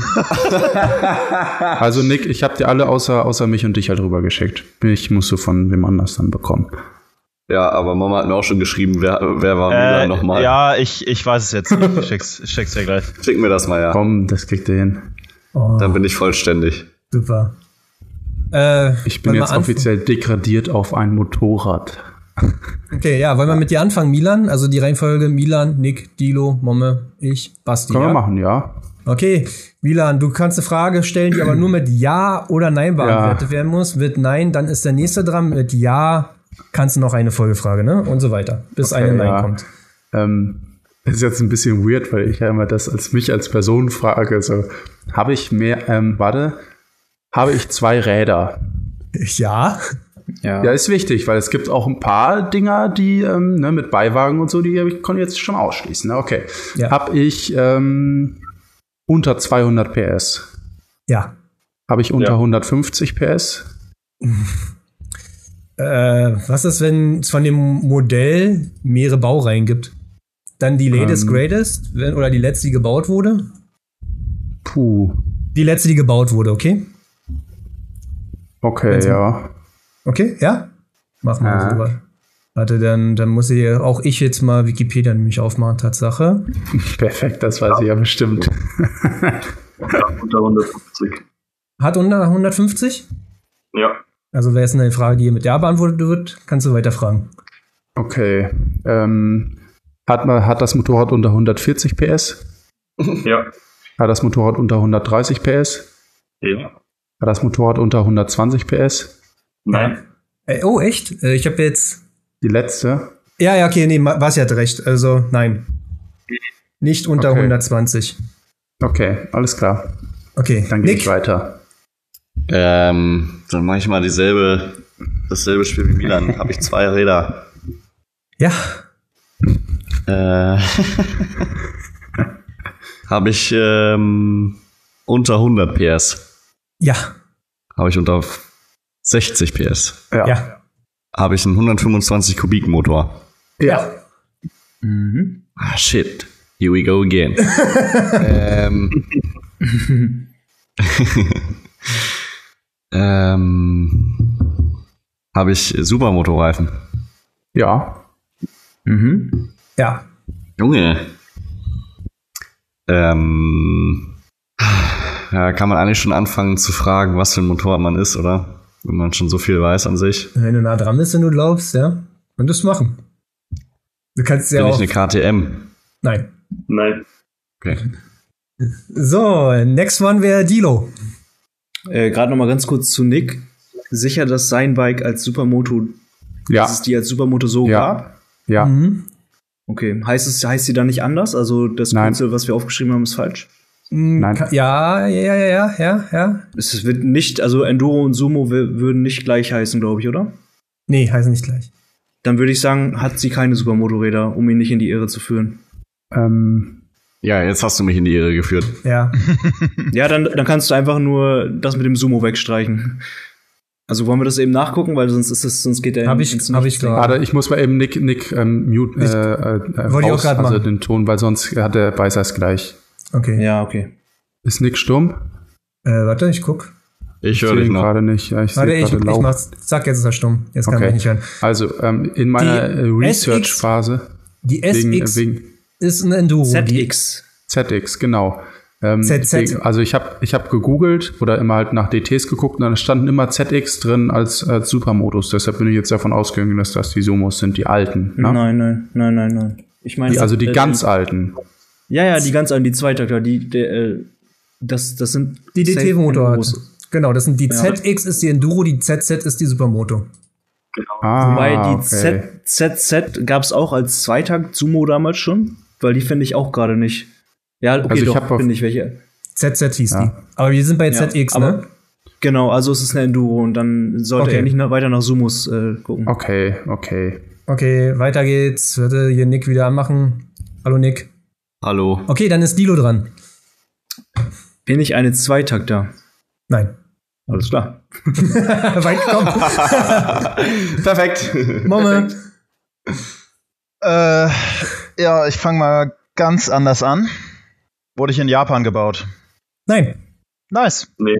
Also Nick, ich habe dir alle außer, außer mich und dich halt rübergeschickt. Mich musst du von wem anders dann bekommen. Ja, aber Mama hat mir auch schon geschrieben, wer, wer war Milan äh, nochmal. ja, ich, ich weiß es jetzt nicht. Ich schick's, ich schick's dir gleich. Schick mir das mal, ja. Komm, das kriegt ihr hin. Oh, Dann bin ich vollständig. super. Äh, Ich bin wollen wir jetzt anf- offiziell degradiert auf ein Motorrad. Okay, ja, wollen wir mit dir anfangen, Milan? Also die Reihenfolge Milan, Nick, Dilo, Momme, ich, Basti. Können ja? wir machen, ja. Okay, Milan, du kannst eine Frage stellen, die aber nur mit Ja oder Nein beantwortet werden muss. Mit Nein, dann ist der nächste dran. Mit Ja kannst du noch eine Folgefrage, ne? Und so weiter, bis Okay, eine Nein ja. kommt. Ähm, das ist jetzt ein bisschen weird, weil ich ja immer das als mich als Person frage. So, habe ich mehr, ähm, warte, habe ich zwei Räder? Ja. Ja. Ja, ist wichtig, weil es gibt auch ein paar Dinger, die ähm, ne, mit Beiwagen und so, die ich kann jetzt schon ausschließen. Ne? Okay. Ja. Habe ich ähm, unter zweihundert P S? Ja. Habe ich unter Ja. hundertfünfzig P S? Äh, was ist, wenn es von dem Modell mehrere Baureihen gibt? Dann die latest, Ähm. greatest, wenn, oder die letzte, die gebaut wurde? Puh. Die letzte, die gebaut wurde, okay? Okay, Wenn's- ja. Okay, ja? Machen wir Ja. so. Warte, dann, dann muss ich auch ich jetzt mal Wikipedia nämlich aufmachen, Tatsache. Perfekt, das weiß ich ja bestimmt. Ja, unter hundertfünfzig. Hat unter hundertfünfzig? Ja. Also wäre es eine Frage, die hier mit Ja beantwortet wird, kannst du weiter fragen. Okay. Ähm, hat, man, hat das Motorrad unter hundertvierzig P S? Ja. Hat das Motorrad unter hundertdreißig P S? Ja. Hat das Motorrad unter hundertzwanzig P S? Nein. Äh, oh, echt? Äh, ich habe jetzt... Die letzte? Ja, ja, okay, nee, was hat recht. Also, nein. Nicht unter Okay. hundertzwanzig. Okay, alles klar. Okay, Dann gehe Nick. ich weiter. Ähm, dann mache ich mal dieselbe, dasselbe Spiel wie Milan. Habe ich zwei Räder. Ja, Äh, Habe ich ähm, unter hundert P S. ja, Habe ich unter sechzig P S. Ja. ja, Habe ich einen hundertfünfundzwanzig Kubik Motor. ja. Mhm. Ah, shit. Here we go again. ähm, ähm, Habe ich Supermotorreifen. Ja. Mhm. Ja. Junge. Ähm, ja, kann man eigentlich schon anfangen zu fragen, was für ein Motorrad man ist, oder? Wenn man schon so viel weiß an sich. Wenn du nah dran bist und du glaubst, ja, könntest du machen. Du kannst ja Bin ich auch... eine K T M? Nein. Nein. Okay. So, next one wäre Dilo. Äh, Gerade noch mal ganz kurz zu Nick. Sicher, dass sein Bike als Supermoto, Ja. dass es die als Supermoto so Ja. gab? Ja. Mhm. Okay. Heißt es, heißt sie dann nicht anders? Also das Nein. Kürzel, was wir aufgeschrieben haben, ist falsch? Nein. Ka- Ja, ja, ja, ja, ja, ja. Es wird nicht, also Enduro und Sumo w- würden nicht gleich heißen, glaube ich, oder? Nee, heißen nicht gleich. Dann würde ich sagen, hat sie keine Supermotorräder, um ihn nicht in die Irre zu führen. Ähm, Ja, jetzt hast du mich in die Irre geführt. Ja. Ja, dann, dann kannst du einfach nur das mit dem Sumo wegstreichen. Also wollen wir das eben nachgucken, weil sonst ist es, sonst geht der Hab ich- ins hab Nichts. ich gerade. warte, ich muss mal eben Nick, Nick ähm, mute, Ich- äh, äh, wollte ich auch raus, grad also machen. den Ton, weil sonst hat der Beißer es gleich. Okay. Ja, okay. Ist Nick stumm? Äh, warte, ich guck. Ich höre sehe dich ihn noch. gerade nicht. Ja, ich Warte, sehe ich, gerade ich Laub. mach's. Zack, jetzt ist er stumm. Jetzt kann Okay. man mich nicht hören. Also, ähm, in meiner Die äh, Research-Phase Die wegen, äh, S X wegen ist ein Enduro. Z Die, X. Z X, genau. Ähm, Z Z. wegen- Also ich habe ich hab gegoogelt oder immer halt nach D Ts geguckt und dann standen immer Z X drin als, als Supermodus. Deshalb bin ich jetzt davon ausgegangen, dass das die Sumos sind, die alten. Ne? Nein, nein, nein, nein, nein. Ich meine, Die, also die äh, ganz alten. Ja, ja, die ganz alten, die Zweitakter, die, der, äh, das, das sind die D T-Motorrad. Safe-Enduros. Genau, das sind die Ja. Z X ist die Enduro, die Z Z ist die Supermoto. Ah, Wobei die okay. Z Z gab es auch als Zweitakt Sumo damals schon, weil die finde ich auch gerade nicht. Ja, okay, Also ich doch, hab auf- finde ich welche. Z Z hieß Ja. die. Aber wir sind bei Ja, Z X, aber- ne? Genau, also es ist eine Enduro und dann sollte Okay. er nicht nach, weiter nach Sumos äh, gucken. Okay, okay. Okay, weiter geht's. Warte, hier Nick wieder anmachen. Hallo Nick. Hallo. Okay, dann ist Dilo dran. Bin ich eine Zweitakter? Nein. Alles klar. Weit gekommen. Perfekt. Moment. Äh, ja, ich fange mal ganz anders an. Wurde ich in Japan gebaut. Nein. Nice. Nee.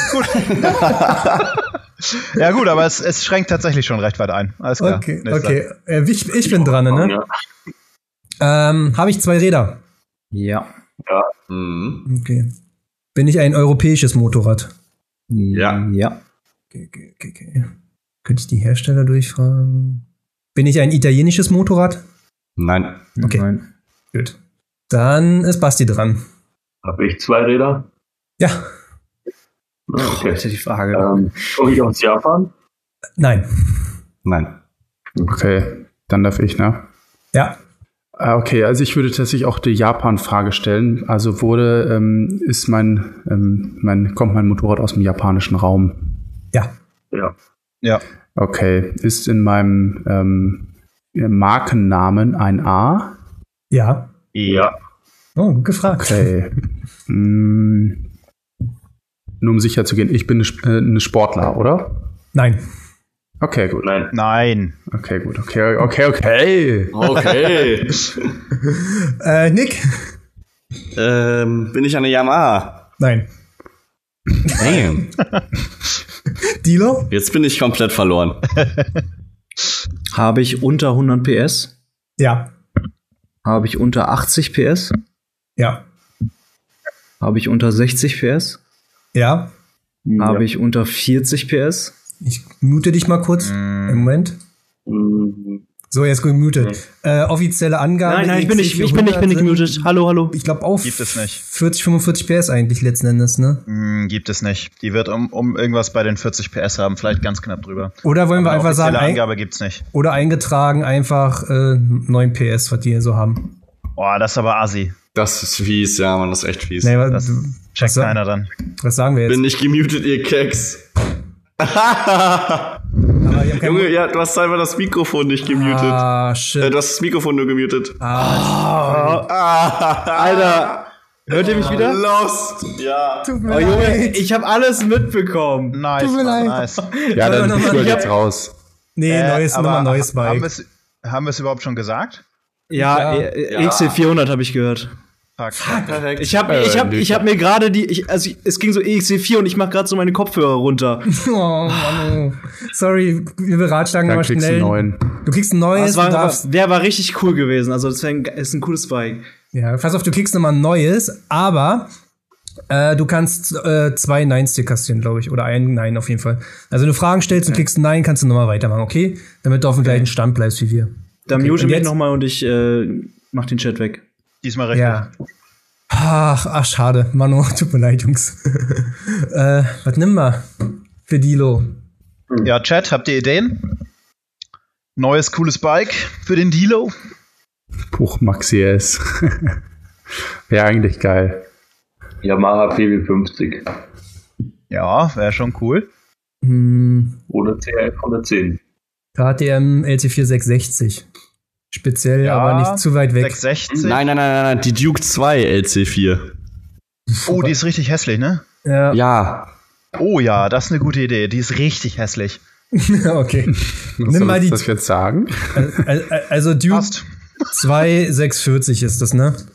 Ja gut, aber es, es schränkt tatsächlich schon recht weit ein. Alles klar. Okay, Nächster. okay. Äh, ich, ich bin dran, ne? Ja. Ähm, habe ich zwei Räder? Ja. Mhm. Okay. Bin ich ein europäisches Motorrad? Ja. Ja. Okay, okay, okay, okay. Könnte ich die Hersteller durchfragen? Bin ich ein italienisches Motorrad? Nein. Okay. Nein. Gut. Dann ist Basti dran. Habe ich zwei Räder? Ja. Das Okay. ist die Frage. Ähm, komme ich aus Japan? Nein. Nein. Okay, dann darf ich, ne? Ja. Ah, okay, also ich würde tatsächlich auch die Japan-Frage stellen. Also wurde, ähm, ist mein, ähm, mein, kommt mein Motorrad aus dem japanischen Raum? Ja. Ja. Ja. Okay, ist in meinem ähm, Markennamen ein A? Ja. Ja. Oh, gut gefragt. Okay. mm, nur um sicher zu gehen, ich bin eine, Sp- äh, eine Sportler, oder? Nein. Okay, gut. Nein. Nein. Okay, gut. Okay, okay, okay. Okay. Äh, Nick? ähm, bin ich eine Yamaha? Nein. Damn. Dilo? Jetzt bin ich komplett verloren. Habe ich unter hundert P S? Ja. Habe ich unter achtzig P S? Ja. Habe ich unter sechzig P S? Ja. Habe Ja. ich unter vierzig P S? Ich mute dich mal kurz. Im Moment. Mhm. So, jetzt gemutet. Äh, offizielle Angabe. Nein, nein, ich bin nicht, ich bin nicht, bin nicht gemutet. Hallo, hallo. Ich glaube auch Gibt es nicht. vierzig, fünfundvierzig P S eigentlich letzten Endes, ne? Hm, gibt es nicht. Die wird um, um irgendwas bei den vierzig P S haben, vielleicht ganz knapp drüber. Oder wollen wir Aber eine einfach sagen, offizielle ein, Angabe gibt's nicht. oder eingetragen einfach äh, neun P S, was die hier so haben. Boah, das ist aber assi. Das ist fies, ja, man, das ist echt fies. Nee, was, Das was, checkt sa- keiner dann. was sagen wir jetzt? Bin nicht gemutet, ihr Keks. Aber die haben kein- Junge, ja, du hast einfach das Mikrofon nicht gemutet. Ah, Äh, shit. du hast das Mikrofon nur gemutet. Ah, Alter, hört ihr mich wieder? Lost. Ja. tut mir Oh, Junge, leid. ich habe alles mitbekommen. Nice, Tut mir Mann, leid. nice. Ja, dann nochmal- bist du ich jetzt raus. Nee, Äh, neues aber Nummer, neues Haben wir Bike. es haben wir es überhaupt schon gesagt? Ja, Ja. äh, X C vierhundert habe ich gehört. Fuck. Perfekt. Ich habe ich hab, ich hab mir gerade die, ich, also ich, es ging so E X C vier und ich mach gerade so meine Kopfhörer runter. Oh, Mann, oh. Sorry, wir beratschlagen Dann mal kriegst du schnell. einen neuen. Du kriegst ein neues, Das war, du darfst. der war richtig cool gewesen. Also das wär ein, ist ein cooles Bike. Ja, pass auf, du kriegst nochmal ein neues, aber äh, du kannst äh, zwei Nein-Stick kassieren, glaube ich. Oder ein Nein auf jeden Fall. Also wenn du Fragen stellst und kriegst ein Nein, kannst du nochmal weitermachen, okay? Damit du auf dem gleichen Stand bleibst wie wir. Dann Okay, mute und mich jetzt? nochmal und ich äh, mach den Chat weg. Diesmal richtig. Ja. Ach, ach, schade. Manu, tut mir leid, Jungs. äh, was nimm mal für Dilo? Ja, Chat, habt ihr Ideen? Neues cooles Bike für den Dilo? Puch Maxi S. Wäre eigentlich geil. Yamaha P W fünfzig Ja, wäre schon cool. Hm, oder C R F hundertzehn. K T M L C vier sechshundertsechzig. Speziell, Ja, aber nicht zu weit weg. sechshundertsechzig. Nein, nein, nein, nein, nein, die Duke zwei L C vier. Oh, die ist richtig hässlich, ne? Ja, Ja. Oh ja, das ist eine gute Idee. Die ist richtig hässlich. okay. Was Nimm soll mal ich die- das jetzt sagen? Also, also Duke Passt. zwei sechshundertvierzig ist das, ne?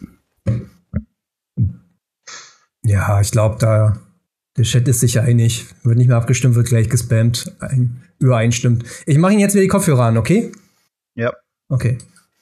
Ja, ich glaube, da der Chat ist sicher einig. Wird nicht mehr abgestimmt, wird gleich gespammt. Ein, übereinstimmt. Ich mache ihn jetzt wieder die Kopfhörer an, okay? Ja. Okay.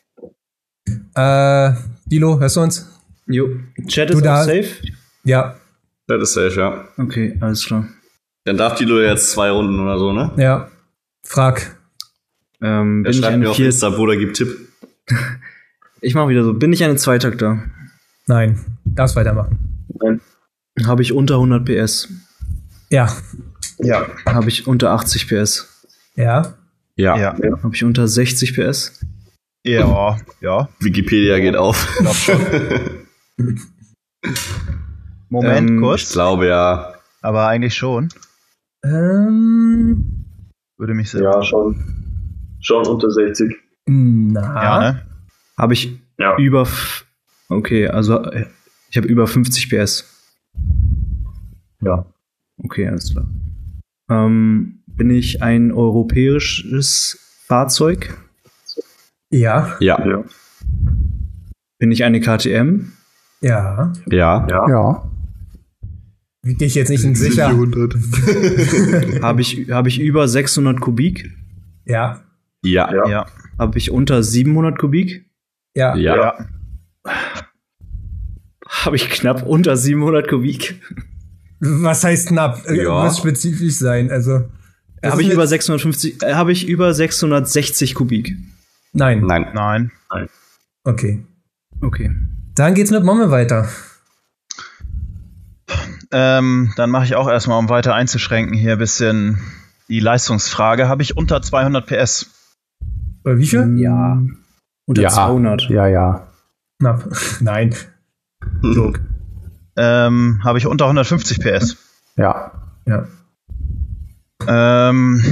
Äh, Dilo, hörst du uns? Jo. Chat Du ist da- auch safe? Ja, Das ist safe, ja. Okay, alles klar. Dann darf die Lilo jetzt zwei Runden oder so, ne? ja. Frag. Ähm, Der bin ich schreibt mir eine auf vier... Insta, Bruder, gib Tipp. Ich mach wieder so. Bin ich eine Zweitakter? Nein, darfst weitermachen. Nein. Habe ich unter hundert P S? Ja. Ja. Habe ich unter achtzig P S? Ja. Ja. Ja. Habe ich unter sechzig P S? Ja. Ja. Wikipedia geht auf. Glaub schon. Moment, Ähm, Ich kurz. glaube ja. Aber eigentlich schon. Ähm, Würde mich sehr. Ja, schon. Schon unter sechzig. na. Ja, ne? Habe ich Ja. über... f- Okay, also äh, ich habe über fünfzig P S. Ja. Okay, alles klar. Ähm, bin ich ein europäisches Fahrzeug? Ja. Ja. Ja. Bin ich eine K T M? Ja. Ja. Ja. Ja. Wieg dich jetzt nicht in sicher. Habe ich, hab ich über sechshundert Kubik? Ja. Ja. Ja. Ja. Habe ich unter siebenhundert Kubik? Ja. Ja. Ja. Habe ich knapp unter siebenhundert Kubik? Was heißt knapp? Äh, Ja. Muss spezifisch sein. Also. das Habe ist ich eine- über sechshundertfünfzig? Äh, habe ich über sechshundertsechzig Kubik? Nein. Nein. Nein. Okay. Okay. Dann geht's mit Momme weiter. Ähm, dann mache ich auch erstmal, um weiter einzuschränken, hier ein bisschen die Leistungsfrage. Habe ich unter zweihundert P S? Äh, wie viel? Ja. Unter Ja. zweihundert? Ja, ja. Knapp. Nein. Joke. Ähm, habe ich unter hundertfünfzig P S? Ja. Ja. Ähm,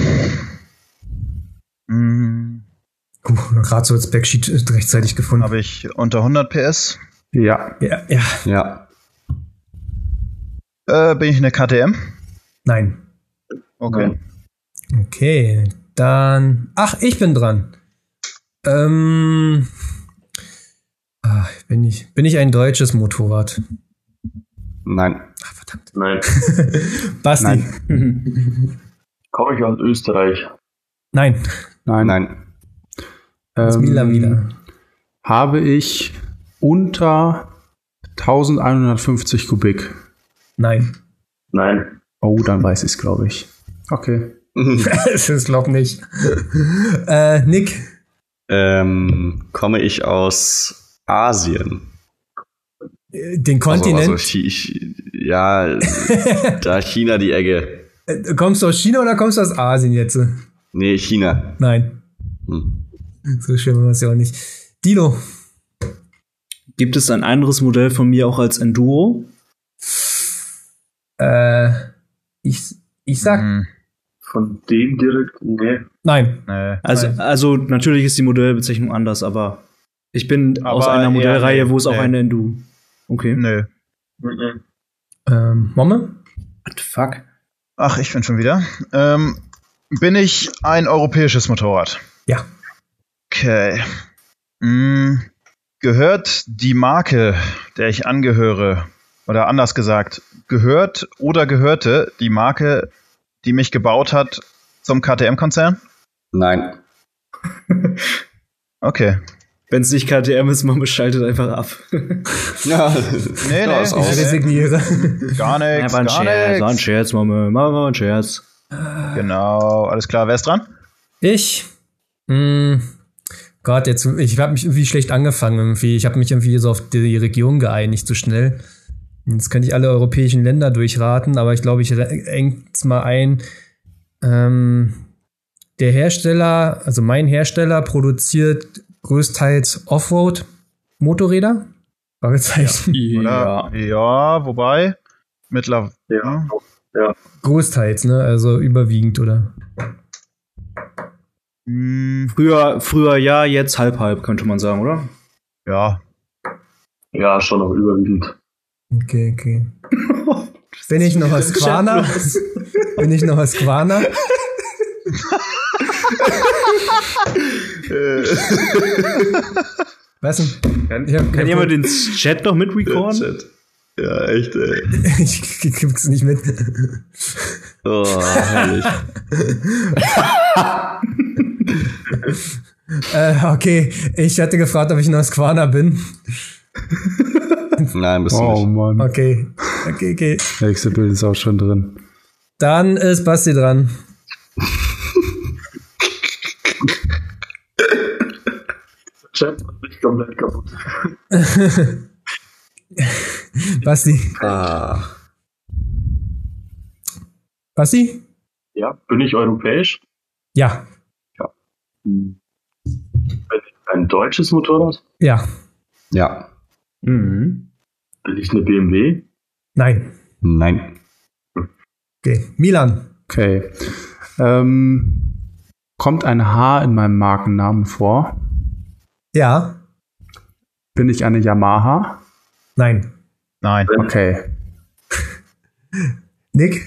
mh, Uh, gerade so das Backsheet äh, rechtzeitig gefunden. habe ich unter hundert P S? Ja. Ja, ja. Ja. Äh, bin ich eine K T M? Nein. Okay. Okay. Dann. Ach, ich bin dran. Ähm. Ah, bin ich, bin ich ein deutsches Motorrad? Nein. Ach, verdammt. Nein. Basti. Nein. Komme ich aus Österreich? Nein. Nein. Nein. Das Ähm, Mila wieder. Habe ich unter eintausendeinhundertfünfzig Kubik? Nein. Nein. Oh, dann weiß ich es, glaube ich. Okay. Das ist, glaub nicht. äh, Nick. Ähm, komme ich aus Asien? Den Kontinent. Also, also Chi- Chi- ja, da China die Ecke. Äh, kommst du aus China oder kommst du aus Asien jetzt? Nee, China. Nein. Hm. So schön war es ja auch nicht. Dilo. Gibt es ein anderes Modell von mir auch als Enduro? Äh, ich, ich sag Hm, Von dem direkt? Nee. nein. nee. Also, Nein. also natürlich ist die Modellbezeichnung anders, aber ich bin Aber aus einer eher Modellreihe, nee, wo es auch nee. eine Enduro. Okay. Nö. Mhm. Ähm, Momme? What the fuck? Ach, ich bin schon wieder. Ähm, bin ich ein europäisches Motorrad? Ja. Okay. Hm, gehört die Marke, der ich angehöre, oder anders gesagt, gehört oder gehörte die Marke, die mich gebaut hat, zum K T M-Konzern? Nein. Okay. Wenn es nicht K T M ist, man beschaltet einfach ab. Ja, Nee, nee, ist Ich aus. resigniere. gar nichts, war ein gar Scherz, war ein nichts. Scherz, Mama. Mama, war ein Scherz. Genau, alles klar. Wer ist dran? Ich? Hm, Gott, jetzt, ich habe mich irgendwie schlecht angefangen irgendwie. Ich habe mich irgendwie so auf die Region geeinigt, so schnell. Jetzt könnte ich alle europäischen Länder durchraten, aber ich glaube, ich eng's mal ein. Ähm, der Hersteller, also mein Hersteller, produziert größtenteils Offroad-Motorräder. Fragezeichen. Oder? Ja, wobei. Mittlerweile. Ja. Ja. Großteils, ne? Also überwiegend, oder? Hm, Früher, früher ja, jetzt halb halb, könnte man sagen, oder? ja. Ja, schon noch überwiegend. Okay, okay. Bin ich noch Husqvarna? Bin ich noch Husqvarna? Was denn? Kann, Ich hab- kann ich jemand hab- den Chat noch mit recorden? Ja, echt, ey. Ich krieg's nicht mit. Oh, herrlich. äh, okay, ich hatte gefragt, ob ich ein Husqvarna bin. Nein, bist du Oh nicht. Mann. Okay, okay, okay. Nächste Bild ist auch schon drin. Dann ist Basti dran. Chat macht mich komplett kaputt. Basti. Ah. Basti? Ja, bin ich europäisch? Ja. Hm. Bin ich ein deutsches Motorrad? Ja. Ja. Mhm. Bin ich eine B M W? Nein. Nein. Okay. Milan. Okay. Ähm, kommt ein H in meinem Markennamen vor? Ja. Bin ich eine Yamaha? Nein. Nein. Okay. Nick?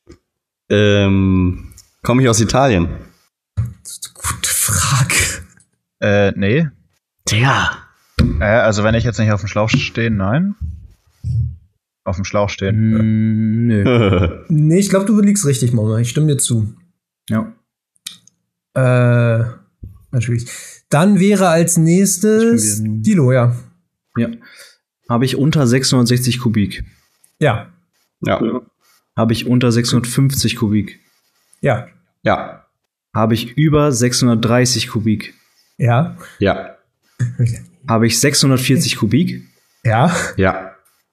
Ähm, komme ich aus Italien? Gute Frage. Äh, nee. Ja. Äh, also wenn ich jetzt nicht auf dem Schlauch stehe, nein. Auf dem Schlauch stehen. Mm, nö. Nee, ich glaube, du liegst richtig, Mama. Ich stimme dir zu. Ja. Äh, natürlich. Dann wäre als nächstes Ich bin wieder- Dilo, ja. Ja. Habe ich unter sechshundertsechzig Kubik? Ja. Ja. Ja. Habe ich unter sechshundertfünfzig Kubik? Ja. Ja. Habe ich über sechshundertdreißig Kubik? Ja. Ja. Habe ich sechshundertvierzig Kubik? Ja. Ja.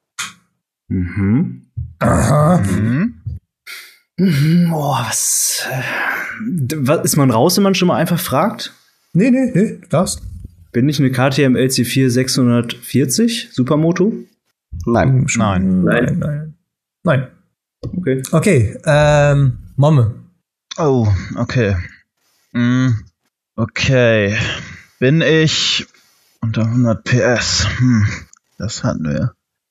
Mhm. Aha. Mhm. Mhm. Oh, was, äh, d- was? Ist man raus, wenn man schon mal einfach fragt? Nee, nee, nee, du darfst. Bin ich eine K T M L C vier sechshundertvierzig Supermoto? Nein. Nein. Nein, nein. Nein. Okay. Okay, ähm, Momme. Oh, okay. Mm, okay. Bin ich unter hundert P S? Hm, das hatten wir.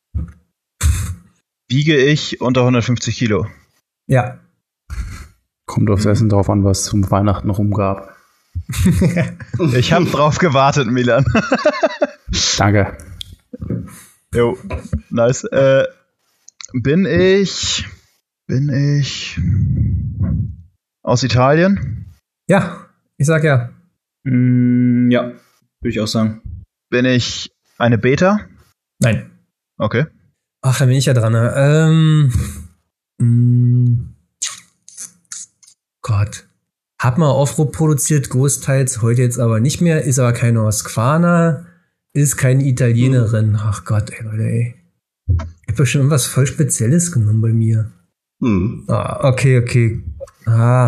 Wiege ich unter hundertfünfzig Kilo? Ja. Kommt aufs Essen drauf an, was zum Weihnachten noch umgab. Ich hab drauf gewartet, Milan. Danke. Jo, nice. Äh, bin ich. Bin ich. Aus Italien? Ja, ich sag ja. Mm, ja, würde ich auch sagen. Bin ich eine Beta? Nein. Okay. Ach, da bin ich ja dran. Ne? Ähm. Mh, Gott. Hab mal Offroad produziert, großteils, heute jetzt aber nicht mehr, ist aber keine Husqvarna, ist keine Italienerin. Ach Gott, ey, Leute, ey. Ich hab bestimmt irgendwas voll Spezielles genommen bei mir. Hm. Ah, okay, okay. Ah.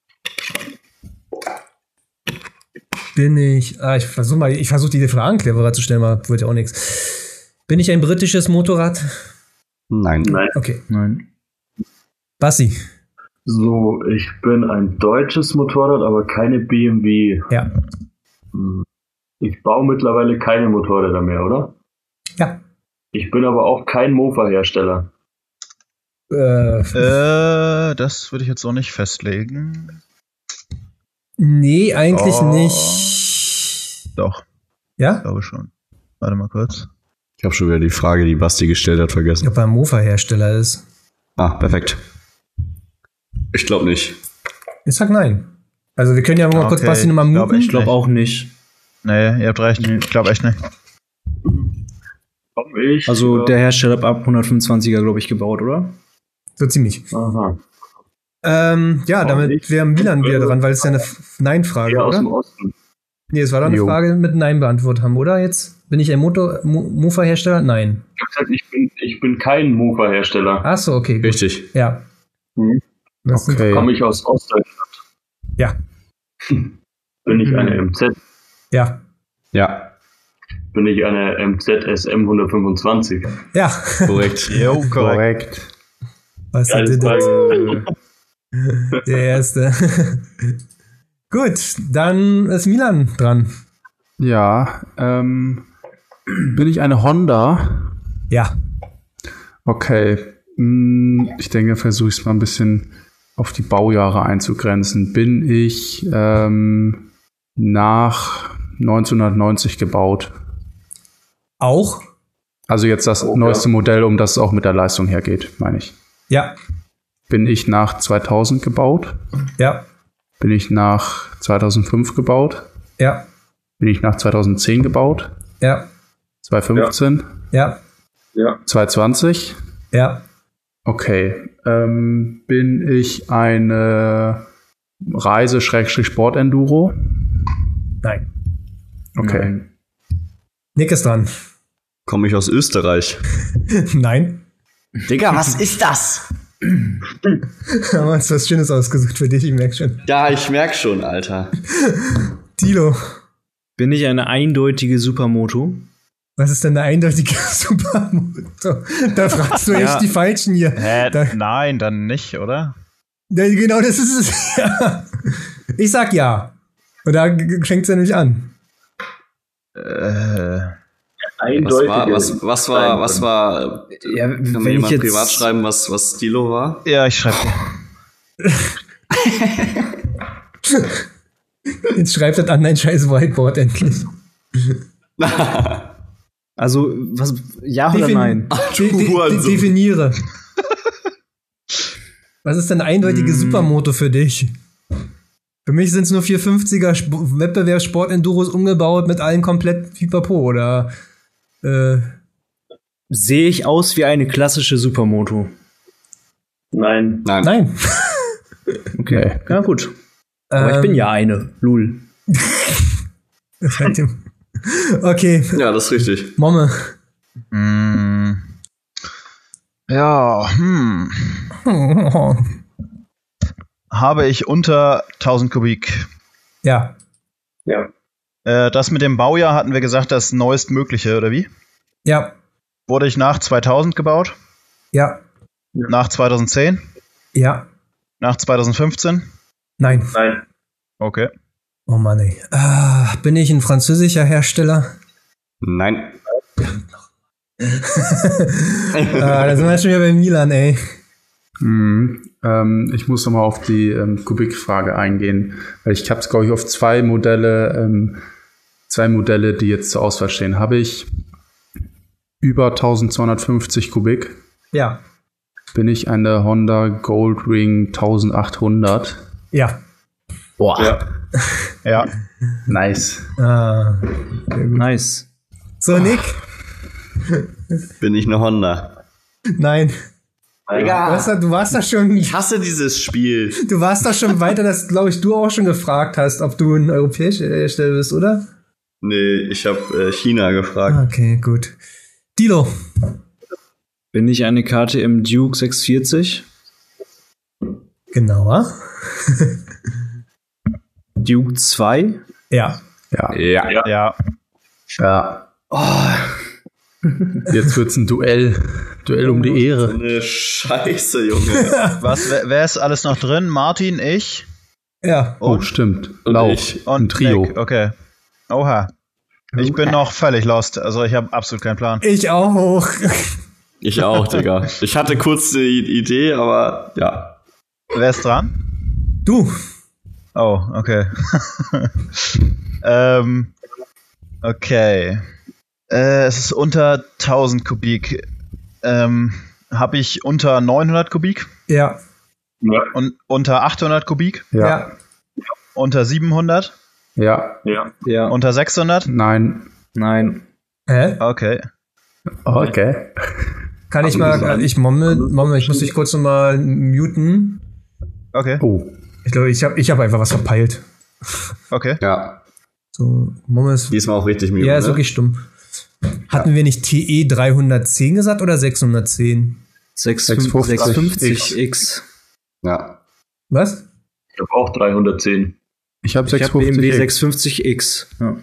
Bin ich. Ah, ich versuche mal, ich versuche die Fragen cleverer zu stellen, aber wird ja auch nichts. Bin ich ein britisches Motorrad? Nein. Nein. Okay. Nein. Bassi. So, ich bin ein deutsches Motorrad, aber keine B M W. Ja. Hm. Ich baue mittlerweile keine Motorräder mehr, oder? Ja. Ich bin aber auch kein Mofa-Hersteller. Äh, Äh, das würde ich jetzt auch nicht festlegen. nee, eigentlich Oh. nicht. Doch, Ja? glaube schon. Warte mal kurz. Ich habe schon wieder die Frage, die Basti gestellt hat, vergessen. Ob er ein Mofa-Hersteller ist. Ah, perfekt. Ich glaube nicht. Ich sag nein. Also wir können ja mal Okay, kurz Basti nochmal ich glaub muten. echt Ich glaube auch nicht. Nee, ihr habt recht. Ich glaube echt nicht. Komm ich. Also äh, der Hersteller hat ab hundertfünfundzwanziger, glaube ich, gebaut, oder? So ziemlich. Aha. Ähm, ja, Komm damit ich. wäre Milan wieder dran, weil es ja eine F- Nein-Frage, eher aus dem oder? Osten. Nee, es war doch eine Jo. Frage mit Nein beantwortet haben, oder jetzt? Bin ich ein Motor- Mo- Mofa-Hersteller? Nein. Ich habe gesagt, ich bin, ich bin kein Mofa-Hersteller. Ach so, okay. Gut. Richtig. Ja. Mhm. Das sind- Okay. Komme ich aus Ostdeutschland? Ja. Bin ich eine M Z? Ja. Ja, Bin ich eine M Z S M hundertfünfundzwanzig? Ja. korrekt. Jo, korrekt. Korrekt. Was Geiles did it? Teil. Der erste. Gut, dann ist Milan dran. Ja, ähm, bin ich eine Honda? Ja. Okay. Hm, Ich denke, versuche ich es mal ein bisschen auf die Baujahre einzugrenzen. Bin ich ähm, nach neunzehnhundertneunzig gebaut? Auch? Also jetzt das Oh, neueste ja. Modell, um das es auch mit der Leistung hergeht, meine ich. Ja. Bin ich nach zweitausend gebaut? Ja. Bin ich nach zweitausendfünf gebaut? Ja. Bin ich nach zweitausendzehn gebaut? Ja. zweitausendfünfzehn? Ja. Ja. zweitausendzwanzig? Ja. Okay. Ähm, bin ich eine Reise-Sport-Enduro? Nein. Okay. Nein. Nick ist dran. Komme ich aus Österreich? Nein. Digga, was ist das? Haben wir uns was Schönes ausgesucht für dich, ich merke schon. Ja, ich merk schon, Alter. Tilo, Bin ich eine eindeutige Supermoto? was ist denn der eindeutige Supermotor? Da fragst du echt Ja. die Falschen hier. Hä? Da, Nein, dann nicht, oder? ja, genau, das ist es. Ja. Ich sag ja. Und da fängt es ja nämlich an. Äh, Was Eindeutig. war, was, was war, was war, Ja, kann mir wenn ich jemand jetzt privat schreiben, was, was Stilo war? ja, ich schreibe. Jetzt schreibt das an dein scheiß Whiteboard endlich. Also, was, ja oder Defin- nein? De de de Hurensohn. definiere. Was ist denn der eindeutige Hm. Supermoto für dich? Für mich sind es nur vierhundertfünfziger Sp- Wettbewerbssport-Enduros umgebaut mit allen komplett Pipapo oder äh, Sehe ich aus wie eine klassische Supermoto? Nein. Nein. nein. Okay, ja gut. Aber ich Ähm, bin ja eine. Lul. Okay, Ja, das ist richtig. Momme. Mm, ja, hm. Habe ich unter tausend Kubik. Ja, Ja. Äh, das mit dem Baujahr hatten wir gesagt, das neuestmögliche, oder wie? ja, Wurde ich nach zweitausend gebaut? ja, Nach zweitausendzehn? ja, Nach zweitausendfünfzehn? nein. Nein. Okay. Oh Mann, ey. Ah, bin ich ein französischer Hersteller? Nein. Ah, da sind wir schon wieder bei Milan, ey. Mhm. Ähm, ich muss nochmal auf die ähm, Kubikfrage eingehen, weil ich habe es, glaube ich, auf zwei Modelle, ähm, zwei Modelle, die jetzt zur Auswahl stehen. Habe ich über eintausendzweihundertfünfzig Kubik? Ja, Bin ich eine Honda Goldwing eintausendachthundert? Ja. Boah. Ja. Ja. Nice. Ah. Nice. So, Nick? Bin ich eine Honda? Nein. Du warst, da, du warst da schon. Ich hasse dieses Spiel. Du warst da schon weiter, dass, glaube ich, du auch schon gefragt hast, ob du ein europäischer Hersteller bist, oder? Nee, ich habe äh, China gefragt. Okay, gut. Dilo. Bin ich eine K T M Duke sechshundertvierzig? Genauer. Duke zwei? Ja. Ja. Ja. Ja. Ja. Ja. Jetzt wird's ein Duell. Duell um die Ehre. Eine Scheiße, Junge. Was, wer, wer ist alles noch drin? Martin, ich Ja. Oh, stimmt. Und Lauf. ich. und Ein Trio. Nick. Okay. Oha. Ich bin noch völlig lost. Also ich habe absolut keinen Plan. Ich auch. Ich auch, Digga. Ich hatte kurz die Idee, aber ja. Wer ist dran? Du. Oh, okay. ähm, okay. Äh, es ist unter tausend Kubik. Ähm, habe ich unter neunhundert Kubik? Ja. Ja. Und unter achthundert Kubik? Ja. Ja. Unter siebenhundert? Ja. Ja. Ja. Unter sechshundert? Nein. Nein. Hä? Okay. Okay. Kann ich mal, ich momme, momme, ich muss dich kurz nochmal muten. Okay. Oh. Ich glaube, ich habe ich hab einfach was verpeilt. Okay. Ja. So, Momme ist. Diesmal auch richtig müde. Ja, ist ne? wirklich stumm. Hatten wir nicht T E dreihundertzehn gesagt oder sechshundertzehn? sechshundertfünfzig X. Ja. Was? Ich habe auch dreihundertzehn. Ich habe Ich habe B M W sechshundertfünfzig. sechshundertfünfzig X. Ja.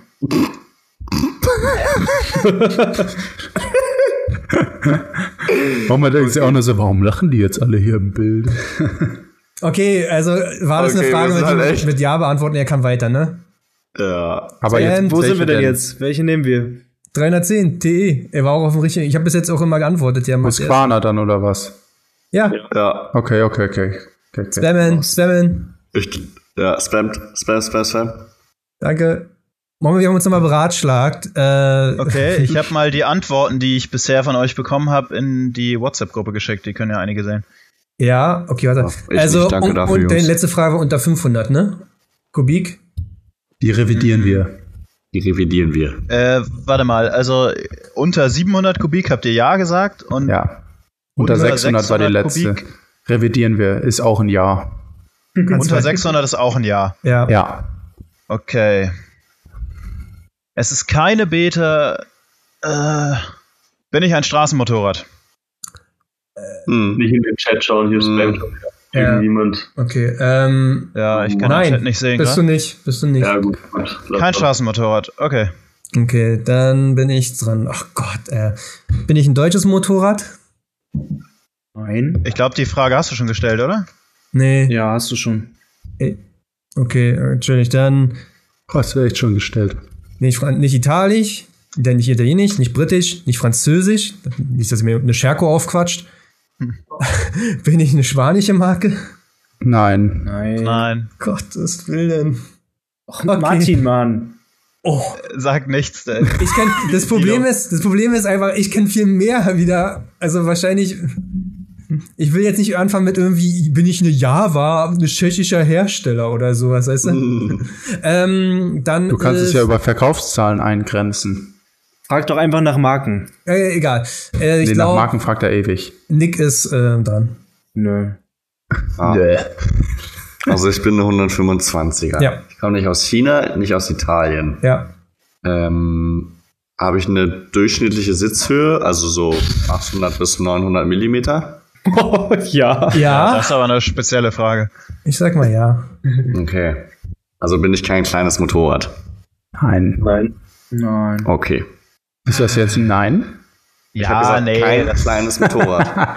Warum denkt sie auch nur so, warum lachen die jetzt alle hier im Bild? Okay, also war das Okay, eine Frage wir sind mit, halt echt- mit Ja beantworten, er kann weiter, ne? Ja. Aber Ähm, jetzt, Wo sind wir denn welche jetzt? Welche nehmen wir? dreihundertzehn, T E. Er war auch auf dem richtigen. Ich habe bis jetzt auch immer geantwortet, ja. Max. Husqvarna dann oder was? Ja, Ja. Okay, okay, okay. okay, okay. spammen, spammen. Ich, ja, spammt. Spam, spam, spam. Danke. Moment, wir haben uns nochmal beratschlagt. Äh, Okay, ich habe mal die Antworten, die ich bisher von euch bekommen habe, in die WhatsApp-Gruppe geschickt. Die können ja einige sehen. Ja, okay, warte. Ich Also, nicht, danke und, dafür, und deine Jungs. letzte Frage war unter fünfhundert, ne? Kubik? Die revidieren wir. Die revidieren wir. Äh, warte mal, also unter siebenhundert Kubik habt ihr Ja gesagt und Ja. Unter Unter sechshundert war die sechshundert letzte. Kubik. Revidieren wir. Ist auch ein Ja. unter sechshundert ist auch ein Ja. Ja. Ja. Okay. Es ist keine Beta. Äh, bin ich ein Straßenmotorrad? Hm. Nicht in den Chat schauen, hier Hm. spammt Ja. irgendjemand. Okay, ähm, Ja, ich kann den nein, Chat nicht sehen. bist du grad. nicht, bist du nicht. Ja, gut. gut. Lass Kein das. Straßenmotorrad. Okay. Okay, dann bin ich dran. Ach Gott, äh, bin ich ein deutsches Motorrad? Nein. Ich glaube, die Frage hast du schon gestellt, oder? Nee. Ja, hast du schon. Okay, natürlich, dann Hast du echt schon gestellt. nicht, Fran- nicht Italisch, dann nicht Italienisch, nicht Britisch, nicht Französisch. Nicht, dass ihr mir eine Scherko aufquatscht. Bin ich eine spanische Marke? Nein. Nein. Nein. Gottes Willen. Ach, Okay. Martin, Mann. Oh, Sag nichts. Denn. ich kenn, das Problem ist, das Problem ist einfach, ich kenne viel mehr wieder. Also wahrscheinlich, ich will jetzt nicht anfangen mit irgendwie, bin ich eine Java, ein tschechischer Hersteller oder sowas, weißt du? ähm, dann Du kannst ist, es ja über Verkaufszahlen eingrenzen. Frag doch einfach nach Marken. äh, egal. Äh, ich Nee, nach glaube, Marken fragt er ewig. Nick ist äh, dran. Nö. Ah. Also ich bin eine hundertfünfundzwanziger. Ja. Ich komme nicht aus China, nicht aus Italien. Ja. Ähm, habe ich eine durchschnittliche Sitzhöhe, also so achthundert bis neunhundert Millimeter? ja. Ja, Das ist aber eine spezielle Frage. ich sag mal ja. Okay. Also bin ich kein kleines Motorrad. Nein. Nein. Nein. Okay. Ist das jetzt ein Nein? Ich habe gesagt, kein das, kleines Motorrad.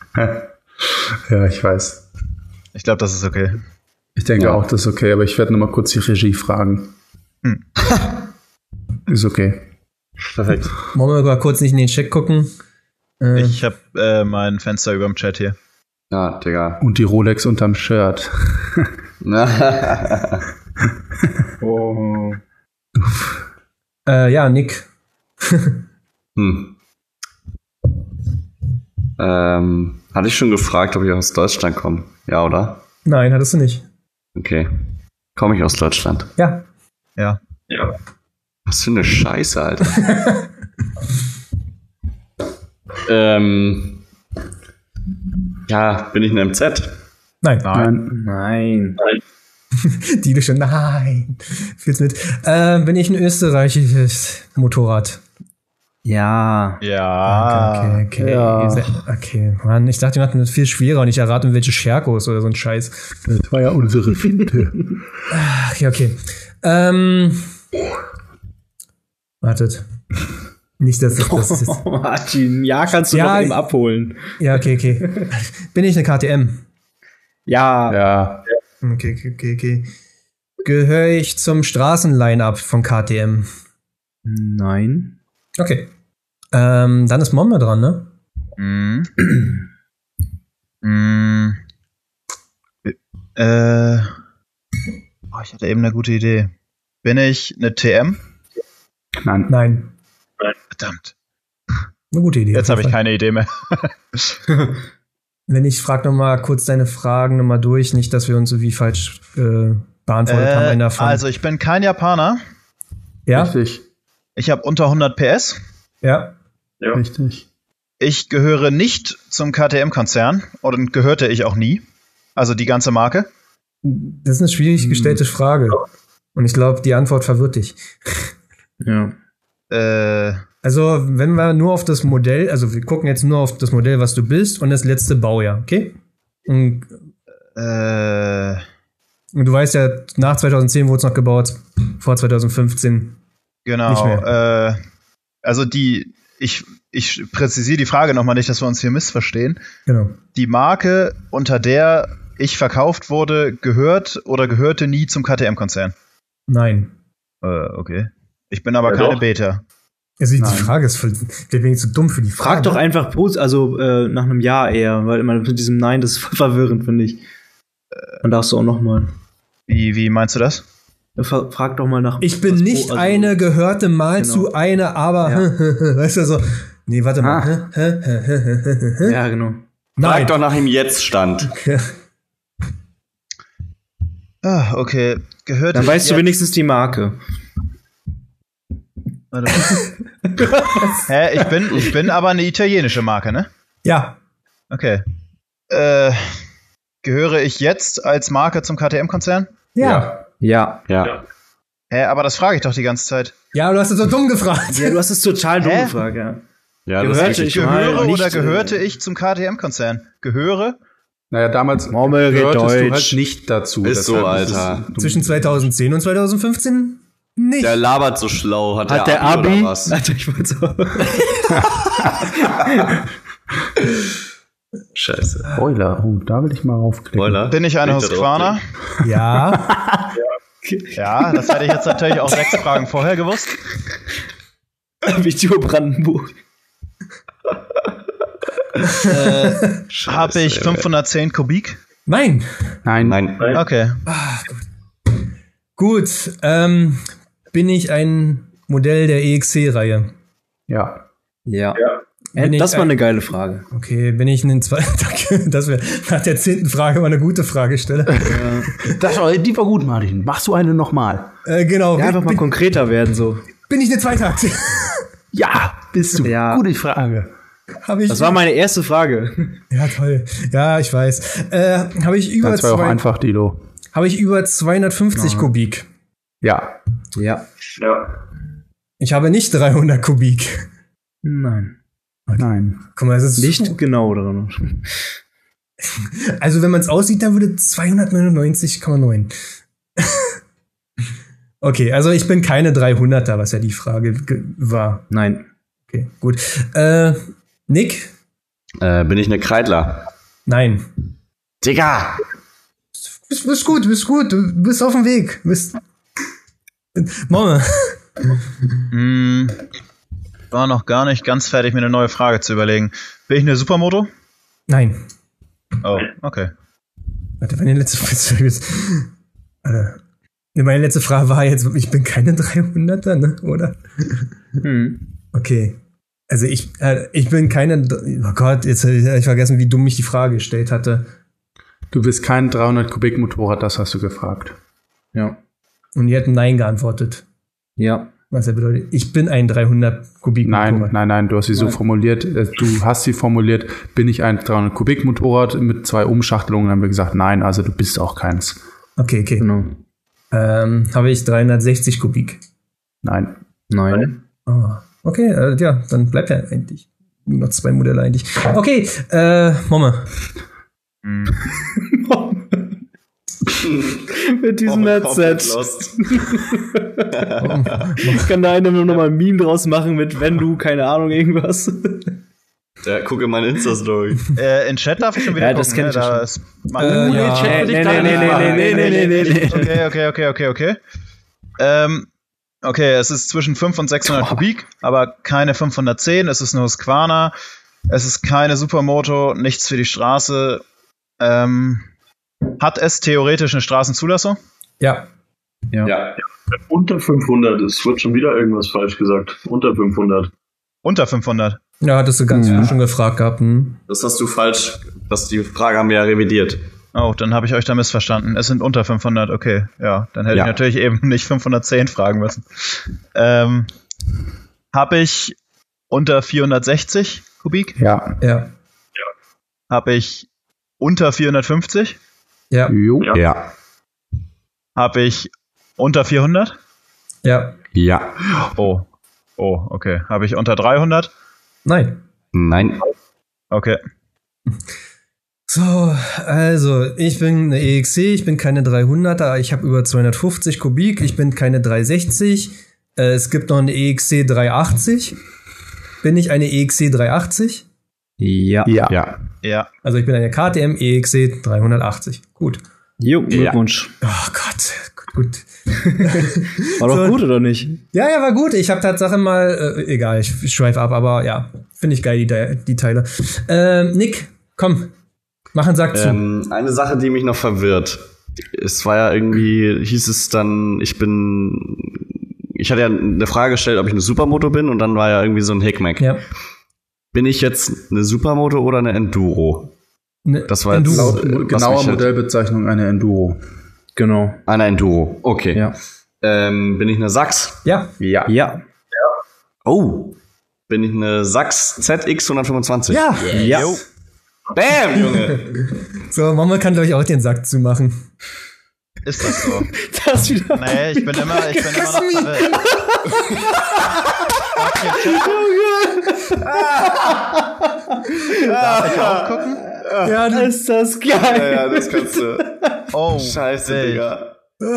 Ja, ich weiß. ich glaube, das ist okay. Ich denke Ja. auch, das ist okay, aber ich werde nur mal kurz die Regie fragen. Hm. Ist okay. Perfekt. Wollen wir mal kurz nicht in den Chat gucken? Äh, Ich habe äh, mein Fenster über dem Chat hier. Ja, Digga. Und die Rolex unterm Shirt. Oh. äh, ja, Nick. hm. Ähm, hatte ich schon gefragt, ob ich aus Deutschland komme? Ja, oder? Nein, hattest du nicht. Okay. Komme ich aus Deutschland? Ja. Ja. Ja. Was für eine Scheiße, Alter. ähm. Ja, bin ich ein M Z? Nein. Nein. Nein. Die du schon. Nein. Fühl's mit. Äh, bin ich ein österreichisches Motorrad? Ja. Ja. Okay, okay. Ja. Okay, Mann, ich dachte, wir hatten das viel schwerer und ich errate, welche Scherkos oder so ein Scheiß. Das war ja unsere Finte. Ach, ja, okay. Ähm. Wartet. Nicht, dass das, das ist. Oh, Martin, ja, kannst du Ja, noch eben abholen. Ja, okay, okay. Bin ich eine K T M? Ja. Ja. Okay, okay, okay, okay. Gehöre ich zum Straßenline-Up von K T M? Nein. Okay. Ähm, dann ist Momma dran, ne? Mm. mm. Äh. Oh, ich hatte eben eine gute Idee. Bin ich eine T M? Nein. Nein. Verdammt. Eine gute Idee. Jetzt habe ich keine Idee mehr. Wenn ich frag noch mal kurz deine Fragen noch mal durch, nicht, dass wir uns irgendwie falsch äh, beantwortet haben. Äh, Einer davon. also, ich bin kein Japaner. ja, Richtig. Ich habe unter hundert P S. ja. Ja. Richtig. Ich gehöre nicht zum K T M-Konzern und gehörte ich auch nie. Also die ganze Marke. Das ist eine schwierig gestellte Frage. Und ich glaube, die Antwort verwirrt dich. Ja. Äh, Also, wenn wir nur auf das Modell, also wir gucken jetzt nur auf das Modell, was du bist und das letzte Baujahr, okay? Und, äh, und du weißt ja, nach zweitausendzehn wurde es noch gebaut, vor zweitausendfünfzehn. Nicht genau. mehr. Äh, also die, ich, ich präzisiere die Frage nochmal nicht, dass wir uns hier missverstehen. Genau. Die Marke, unter der ich verkauft wurde, gehört oder gehörte nie zum K T M-Konzern. Nein. Äh, okay. Ich bin aber Ja, keine doch. Beta. Also die Nein. Frage ist voll, der bin ich zu dumm für die Frage. Frag doch einfach, pos- also äh, nach einem Ja eher, weil immer mit diesem Nein, das ist voll verwirrend, finde ich. Dann darfst du auch noch mal. Wie, wie meinst du das? Fra- Frag doch mal nach. Ich bin was- nicht also- eine, gehörte mal Genau. zu einer, aber, Ja. weißt du, so, nee, warte mal. Ah. Ja, genau. Nein. Frag doch nach dem Jetzt-Stand. Ah, okay. Gehörte Dann ich weißt du jetzt- wenigstens die Marke. Warte. Hä, ich bin, ich bin aber eine italienische Marke, ne? Ja, Okay. Äh, gehöre ich jetzt als Marke zum K T M-Konzern? ja. Ja. Ja. Hä, aber das frage ich doch die ganze Zeit. Ja, du hast es so dumm gefragt. Ja, du hast es total dumm Hä? gefragt, ja. Ja, das Gehörte ist ich richtig. mal Gehöre nicht, oder äh, gehörte ich zum K T M-Konzern? Gehöre? Naja, damals Murmel, red gehörtest du Deutsch. halt nicht dazu. Ist so, Deshalb es Alter. dumm. Zwischen zweitausendzehn und zweitausendfünfzehn nicht. Der labert so schlau. Hat, Hat der der Abi, Abi? oder was? Alter, ich wollte so. Scheiße. Spoiler. Oh, da will ich mal raufklicken. Spoiler. Bin ich eine Bin ich da Husqvarna? Ja. Ja, das hätte ich jetzt natürlich auch sechs Fragen vorher gewusst. Video Brandenburg. Äh, Habe ich fünfhundertzehn Kubik? Nein. Nein. Nein. Okay. Gut. Ähm, bin ich ein Modell der E X C-Reihe? Ja. Ja. Bin Äh, das ich war ein- eine geile Frage. Okay, bin ich ein zwei. Danke, dass wir nach der zehnten Frage mal eine gute Frage stellen. Das, die war gut, Martin. Machst du eine nochmal? äh, genau. Ja, einfach mal bin, konkreter werden, so. bin ich eine Zweitakte? Ja, bist du. Ja. Gute Frage. Habe ich. Das war meine erste Frage. ja, toll. Ja, ich weiß. Äh, Habe ich über Das war auch zwei, einfach, Dilo. habe ich über zweihundertfünfzig Kubik? Ja. Ja. Ja. Ich habe nicht dreihundert Kubik. Nein. Nein. Guck mal, das ist Nicht genau dran. Also wenn man es aussieht, dann würde zweihundertneunundneunzig Komma neun. Okay, also ich bin keine dreihunderter, was ja die Frage ge- war. Nein. Okay, gut. Äh, Nick? Äh, bin ich eine Kreidler? Nein. Digga! Bist, bist gut, bist gut, du bist auf dem Weg. Bist Momme. Hm, war noch gar nicht ganz fertig, mir eine neue Frage zu überlegen. Bin ich eine Supermoto? Nein. Oh, okay. Warte, meine letzte Frage ist. Warte. Nee, meine letzte Frage war jetzt, ich bin keine dreihunderter, ne? Oder? Hm. Okay. Also ich, äh, ich bin keine. Oh Gott, jetzt habe ich vergessen, wie dumm ich die Frage gestellt hatte. Du willst kein dreihundert Kubik Motorrad, das hast du gefragt. Ja. Und ihr hätten Nein geantwortet. Ja. Was er bedeutet, ich bin ein dreihundert Kubik Nein, Motorrad. nein, nein, du hast sie so formuliert, äh, du hast sie formuliert, bin ich ein dreihundert Kubik Motorrad mit zwei Umschachtelungen, dann haben wir gesagt, nein, also du bist auch keins. Okay, okay. Genau. Ähm, habe ich dreihundertsechzig Kubik. Nein. Nein. Oh, okay, äh, ja, dann bleibt ja eigentlich nur noch zwei Modelle eigentlich. Okay, äh, Momme. Mit diesem Oh, Headset. lost. Ich kann da einer nur noch mal ein Meme draus machen mit wenn du, keine Ahnung, irgendwas. Ja, guck in meine Insta-Story. Äh, in Chat darf ich schon wieder Ja, gucken, das kenn ich ne? ja Da schon. ist- Äh, Uh, ja. Chat will ich Nee, gar nee, nicht nee, machen. nee, nee, nee, nee, nee. Okay, okay, okay, okay, okay. Ähm, okay, es ist zwischen fünfhundert und sechshundert Kubik, aber keine fünfhundertzehn. Es ist eine Husqvarna. Es ist keine Supermoto, nichts für die Straße. Ähm, hat es theoretisch eine Straßenzulassung? Ja. Ja. Ja. Unter fünfhundert, es wird schon wieder irgendwas falsch gesagt. Unter fünfhundert. Unter fünfhundert. Ja, hattest du ganz Mhm. früh schon gefragt gehabt. Hm? Das hast du falsch. Das, die Frage haben wir ja revidiert. Oh, dann habe ich euch da missverstanden. Es sind unter fünfhundert, okay. Ja, dann hätte Ja. ich natürlich eben nicht fünfhundertzehn fragen müssen. Ähm, habe ich unter vierhundertsechzig Kubik? Ja. Ja. Habe ich unter vierhundertfünfzig? Ja. Jo. Ja. Ja. Habe ich unter vierhundert? Ja. Ja. Oh. Oh, okay. Habe ich unter dreihundert? Nein. Nein. Okay. So, also, ich bin eine E X C, ich bin keine dreihunderter, ich habe über zweihundertfünfzig Kubik, ich bin keine dreihundertsechzig. Äh, es gibt noch eine E X C dreihundertachtzig. Bin ich eine E X C dreihundertachtzig? Ja. Ja. Ja. Ja. Also ich bin eine K T M E X C dreihundertachtzig. Gut. Jo, Glückwunsch. Oh Gott, gut, gut. War doch So. gut, oder nicht? Ja, ja, war gut. Ich habe Tatsache mal, äh, egal, ich schweife ab, aber ja, finde ich geil, die, Te- die Teile. Ähm, Nick, komm, mach einen Sack zu. Ähm, eine Sache, die mich noch verwirrt. Es war ja irgendwie, hieß es dann, ich bin, ich hatte ja eine Frage gestellt, ob ich eine Supermoto bin und dann war ja irgendwie so ein Hickmack. Ja. Bin ich jetzt eine Supermoto oder eine Enduro? Ne, Das war jetzt Enduro. äh, was Genauer mich halt- Modellbezeichnung eine Enduro. Genau. Eine Enduro, okay. Ja. Ähm, bin ich eine Sachs? Ja, Ja. Ja. Oh. Bin ich eine Sachs Z X hundertfünfundzwanzig? ja. Ja. Bam, Junge. So, Mama kann, glaube ich, auch den Sack zumachen. Ist das so? Das wieder. Nee, ich bin immer, ich bin immer noch verwirrt. Darf ich auch gucken? Ja, du, Ist das Ja, geil. ja, das kannst du. Oh, Scheiße, wild. Digga.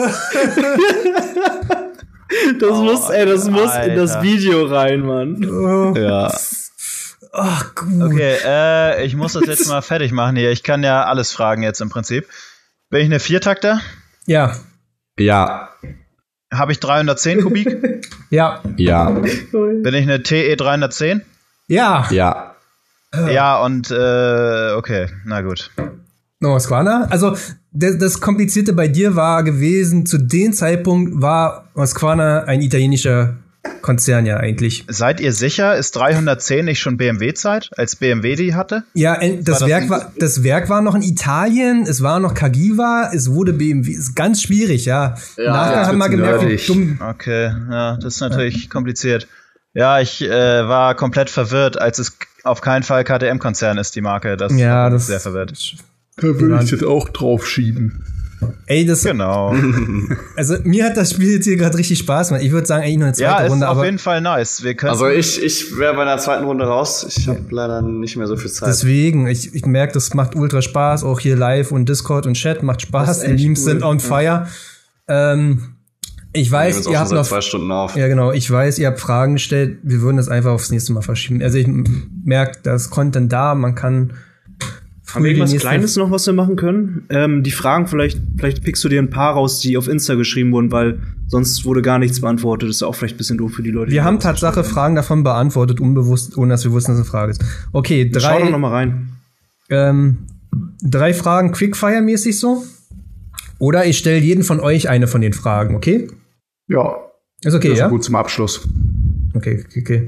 Das muss, ey, das muss in das Alter. Video rein, Mann. oh, Ja. ach, gut. Okay, äh, ich muss das jetzt mal fertig machen hier. Ich kann ja alles fragen jetzt im Prinzip. Bin ich eine Viertakter? Ja, Ja. Habe ich dreihundertzehn Kubik? ja, Ja. Bin ich eine T E dreihundertzehn? ja. Ja. Ja, und äh, okay, na gut. No, Husqvarna? Also, das, das Komplizierte bei dir war gewesen, zu dem Zeitpunkt war Husqvarna ein italienischer Konzern ja eigentlich. Seid ihr sicher, ist dreihundertzehn nicht schon B M W-Zeit, als B M W die hatte? Ja, en- das War das Werk ein- war, das Werk war noch in Italien, es war noch Cagiva, es wurde B M W, ist ganz schwierig, ja. Ja, Nachher jetzt haben wir wird's gemerkt, wie nerdig. dumm. Okay, ja, das ist natürlich kompliziert. Ja, ich äh, war komplett verwirrt, als es auf keinen Fall K T M-Konzern ist, die Marke. Das Ja, hat mich das sehr verwirrt. Da würde ich jetzt auch drauf schieben. Ey, das, Genau. also mir hat das Spiel jetzt hier gerade richtig Spaß gemacht. Ich würde sagen, eigentlich noch eine zweite Ja, ist Runde, auf aber jeden Fall nice. Wir können Also ich, ich wäre bei einer zweiten Runde raus. Ich habe leider nicht mehr so viel Zeit. deswegen, ich, ich merke, das macht ultra Spaß, auch hier live und Discord und Chat macht Das Spaß, ist die echt Memes cool. sind on fire. Ähm, ich Wir nehmen weiß, jetzt auch ihr schon habt seit noch zwei Stunden auf. Ja, genau. Ich weiß, ihr habt Fragen gestellt. Wir würden das einfach aufs nächste Mal verschieben. Also ich merke, da ist Content da. Man kann Haben wir die irgendwas nächsten- Kleines noch, was wir machen können? Ähm, die Fragen, vielleicht, vielleicht pickst du dir ein paar raus, die auf Insta geschrieben wurden, weil sonst wurde gar nichts beantwortet. Das ist ja auch vielleicht ein bisschen doof für die Leute. Wir die haben das Tatsache verstehen. Fragen davon beantwortet, unbewusst, ohne dass wir wussten, dass es eine Frage ist. Okay, Schau doch drei, noch mal rein. ähm, drei Fragen Quickfire-mäßig so. Oder ich stelle jeden von euch eine von den Fragen, okay? Ja. Ist okay, Das ist ja? gut zum Abschluss. Okay, okay, okay.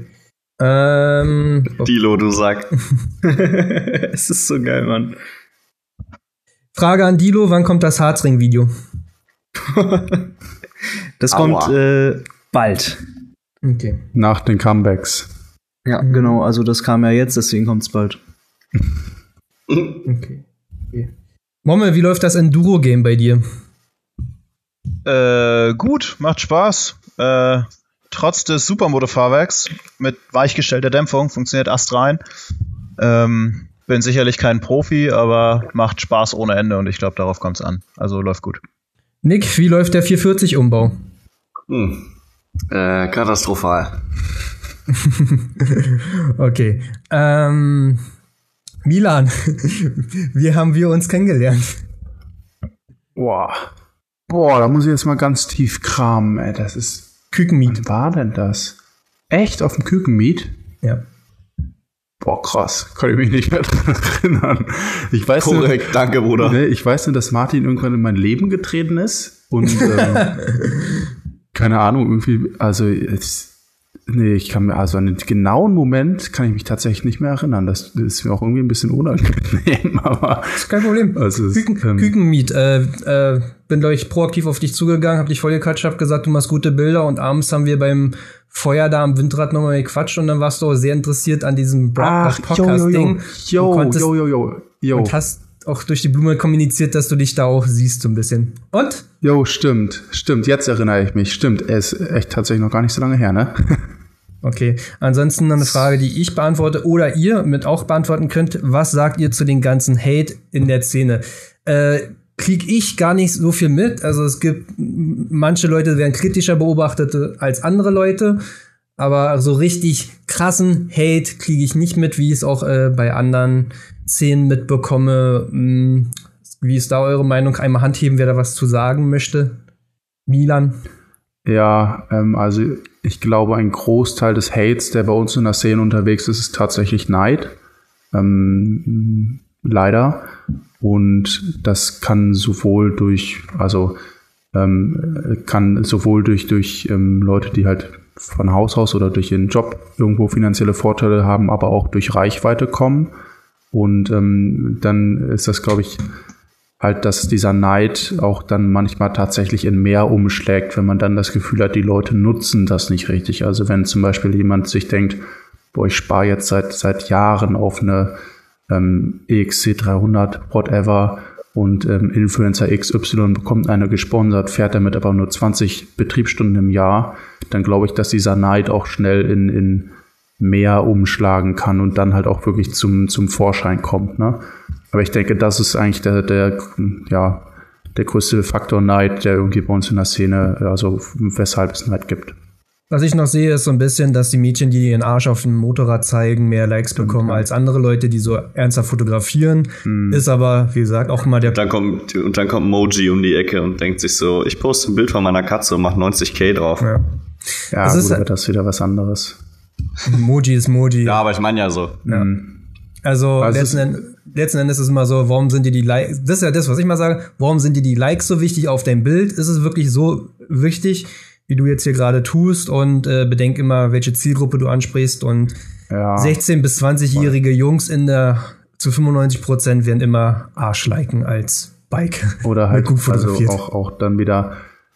Ähm, Dilo, du Sack. Es ist so geil, Mann. Frage an Dilo, wann kommt das Harzring-Video? Das Aua. kommt äh, bald. Okay. Nach den Comebacks. Ja, genau. Also das kam ja jetzt, deswegen kommt's bald. Okay. okay. Momme, wie läuft das Enduro-Game bei dir? Äh, gut, macht Spaß. Äh, trotz des Supermoto-Fahrwerks mit weichgestellter Dämpfung funktioniert astrein. Ähm, bin sicherlich kein Profi, aber macht Spaß ohne Ende und ich glaube, darauf kommt's an. Also läuft gut. Nick, wie läuft der vierhundertvierzig-Umbau? Hm. Äh, katastrophal. Okay. Ähm, Milan, wie haben wir uns kennengelernt? Boah. Boah, da muss ich jetzt mal ganz tief kramen, ey. Das ist. Kükenmiet. Was war denn das? Echt? Auf dem Kükenmiet? Ja. Boah, krass. Kann ich mich nicht mehr dran erinnern. Ich weiß Korrekt, nur, danke, Bruder. Ne, ich weiß nur, dass Martin irgendwann in mein Leben getreten ist. Und ähm, keine Ahnung, irgendwie, also jetzt, nee, ich kann mir, also an den genauen Moment kann ich mich tatsächlich nicht mehr erinnern. Das ist mir auch irgendwie ein bisschen unangenehm, aber. Das ist kein Problem. Also, Küken, ähm, Kükenmiet. Äh, äh, bin, glaube ich, proaktiv auf dich zugegangen, hab dich vollgequatscht, hab gesagt, du machst gute Bilder und abends haben wir beim Feuer da am Windrad nochmal gequatscht und dann warst du auch sehr interessiert an diesem Broadcast-Podcast-Ding. Jo, jo, jo, jo, jo. Und hast auch durch die Blume kommuniziert, dass du dich da auch siehst so ein bisschen. Und? Jo, stimmt, stimmt. Jetzt erinnere ich mich. Stimmt, er ist echt tatsächlich noch gar nicht so lange her, ne? Okay, ansonsten noch eine Frage, die ich beantworte oder ihr mit auch beantworten könnt. Was sagt ihr zu den ganzen Hate in der Szene? Äh, krieg ich gar nicht so viel mit. Also es gibt, manche Leute werden kritischer beobachtet als andere Leute. Aber so richtig krassen Hate kriege ich nicht mit, wie ich es auch äh, bei anderen Szenen mitbekomme. Hm, wie ist da eure Meinung? Einmal Handheben, wer da was zu sagen möchte. Milan? Ja, ähm, also ich glaube, ein Großteil des Hates, der bei uns in der Szene unterwegs ist, ist tatsächlich Neid. Ähm, leider. Und das kann sowohl durch, also ähm, kann sowohl durch, durch ähm, Leute, die halt von Haus aus oder durch ihren Job irgendwo finanzielle Vorteile haben, aber auch durch Reichweite kommen. Und ähm, dann ist das, glaube ich, halt, dass dieser Neid auch dann manchmal tatsächlich in mehr umschlägt, wenn man dann das Gefühl hat, die Leute nutzen das nicht richtig. Also wenn zum Beispiel jemand sich denkt, boah, ich spare jetzt seit seit Jahren auf eine ähm, E X C dreihundert, whatever, und ähm, Influencer X Y bekommt eine gesponsert, fährt damit aber nur zwanzig Betriebsstunden im Jahr, dann glaube ich, dass dieser Neid auch schnell in in mehr umschlagen kann und dann halt auch wirklich zum zum Vorschein kommt, ne? Aber ich denke, das ist eigentlich der der ja der größte Faktor Neid, der irgendwie bei uns in der Szene, also weshalb es Neid gibt. Was ich noch sehe, ist so ein bisschen, dass die Mädchen, die ihren Arsch auf dem Motorrad zeigen, mehr Likes Stimmt, bekommen ja. als andere Leute, die so ernsthaft fotografieren. Hm. Ist aber, wie gesagt, auch immer der Dann kommt, und dann kommt Moji um die Ecke und denkt sich so, ich poste ein Bild von meiner Katze und mach neunzig K drauf. Ja, Ja, Das gut, ist- aber das ist wieder was anderes. Moji ist Moji. Ja, aber ich meine ja so. Ja. Hm. Also Also letzten, End, letzten Endes ist es immer so, warum sind dir die Likes, das ist ja das, was ich mal sage, warum sind dir die Likes so wichtig auf dein Bild? Ist es wirklich so wichtig, wie du jetzt hier gerade tust? Und äh, bedenk immer, welche Zielgruppe du ansprichst. Und Ja. sechzehn- bis zwanzigjährige Jungs in der zu fünfundneunzig Prozent werden immer Arschliken als Bike. Oder halt gut also fotografiert. auch, auch dann wieder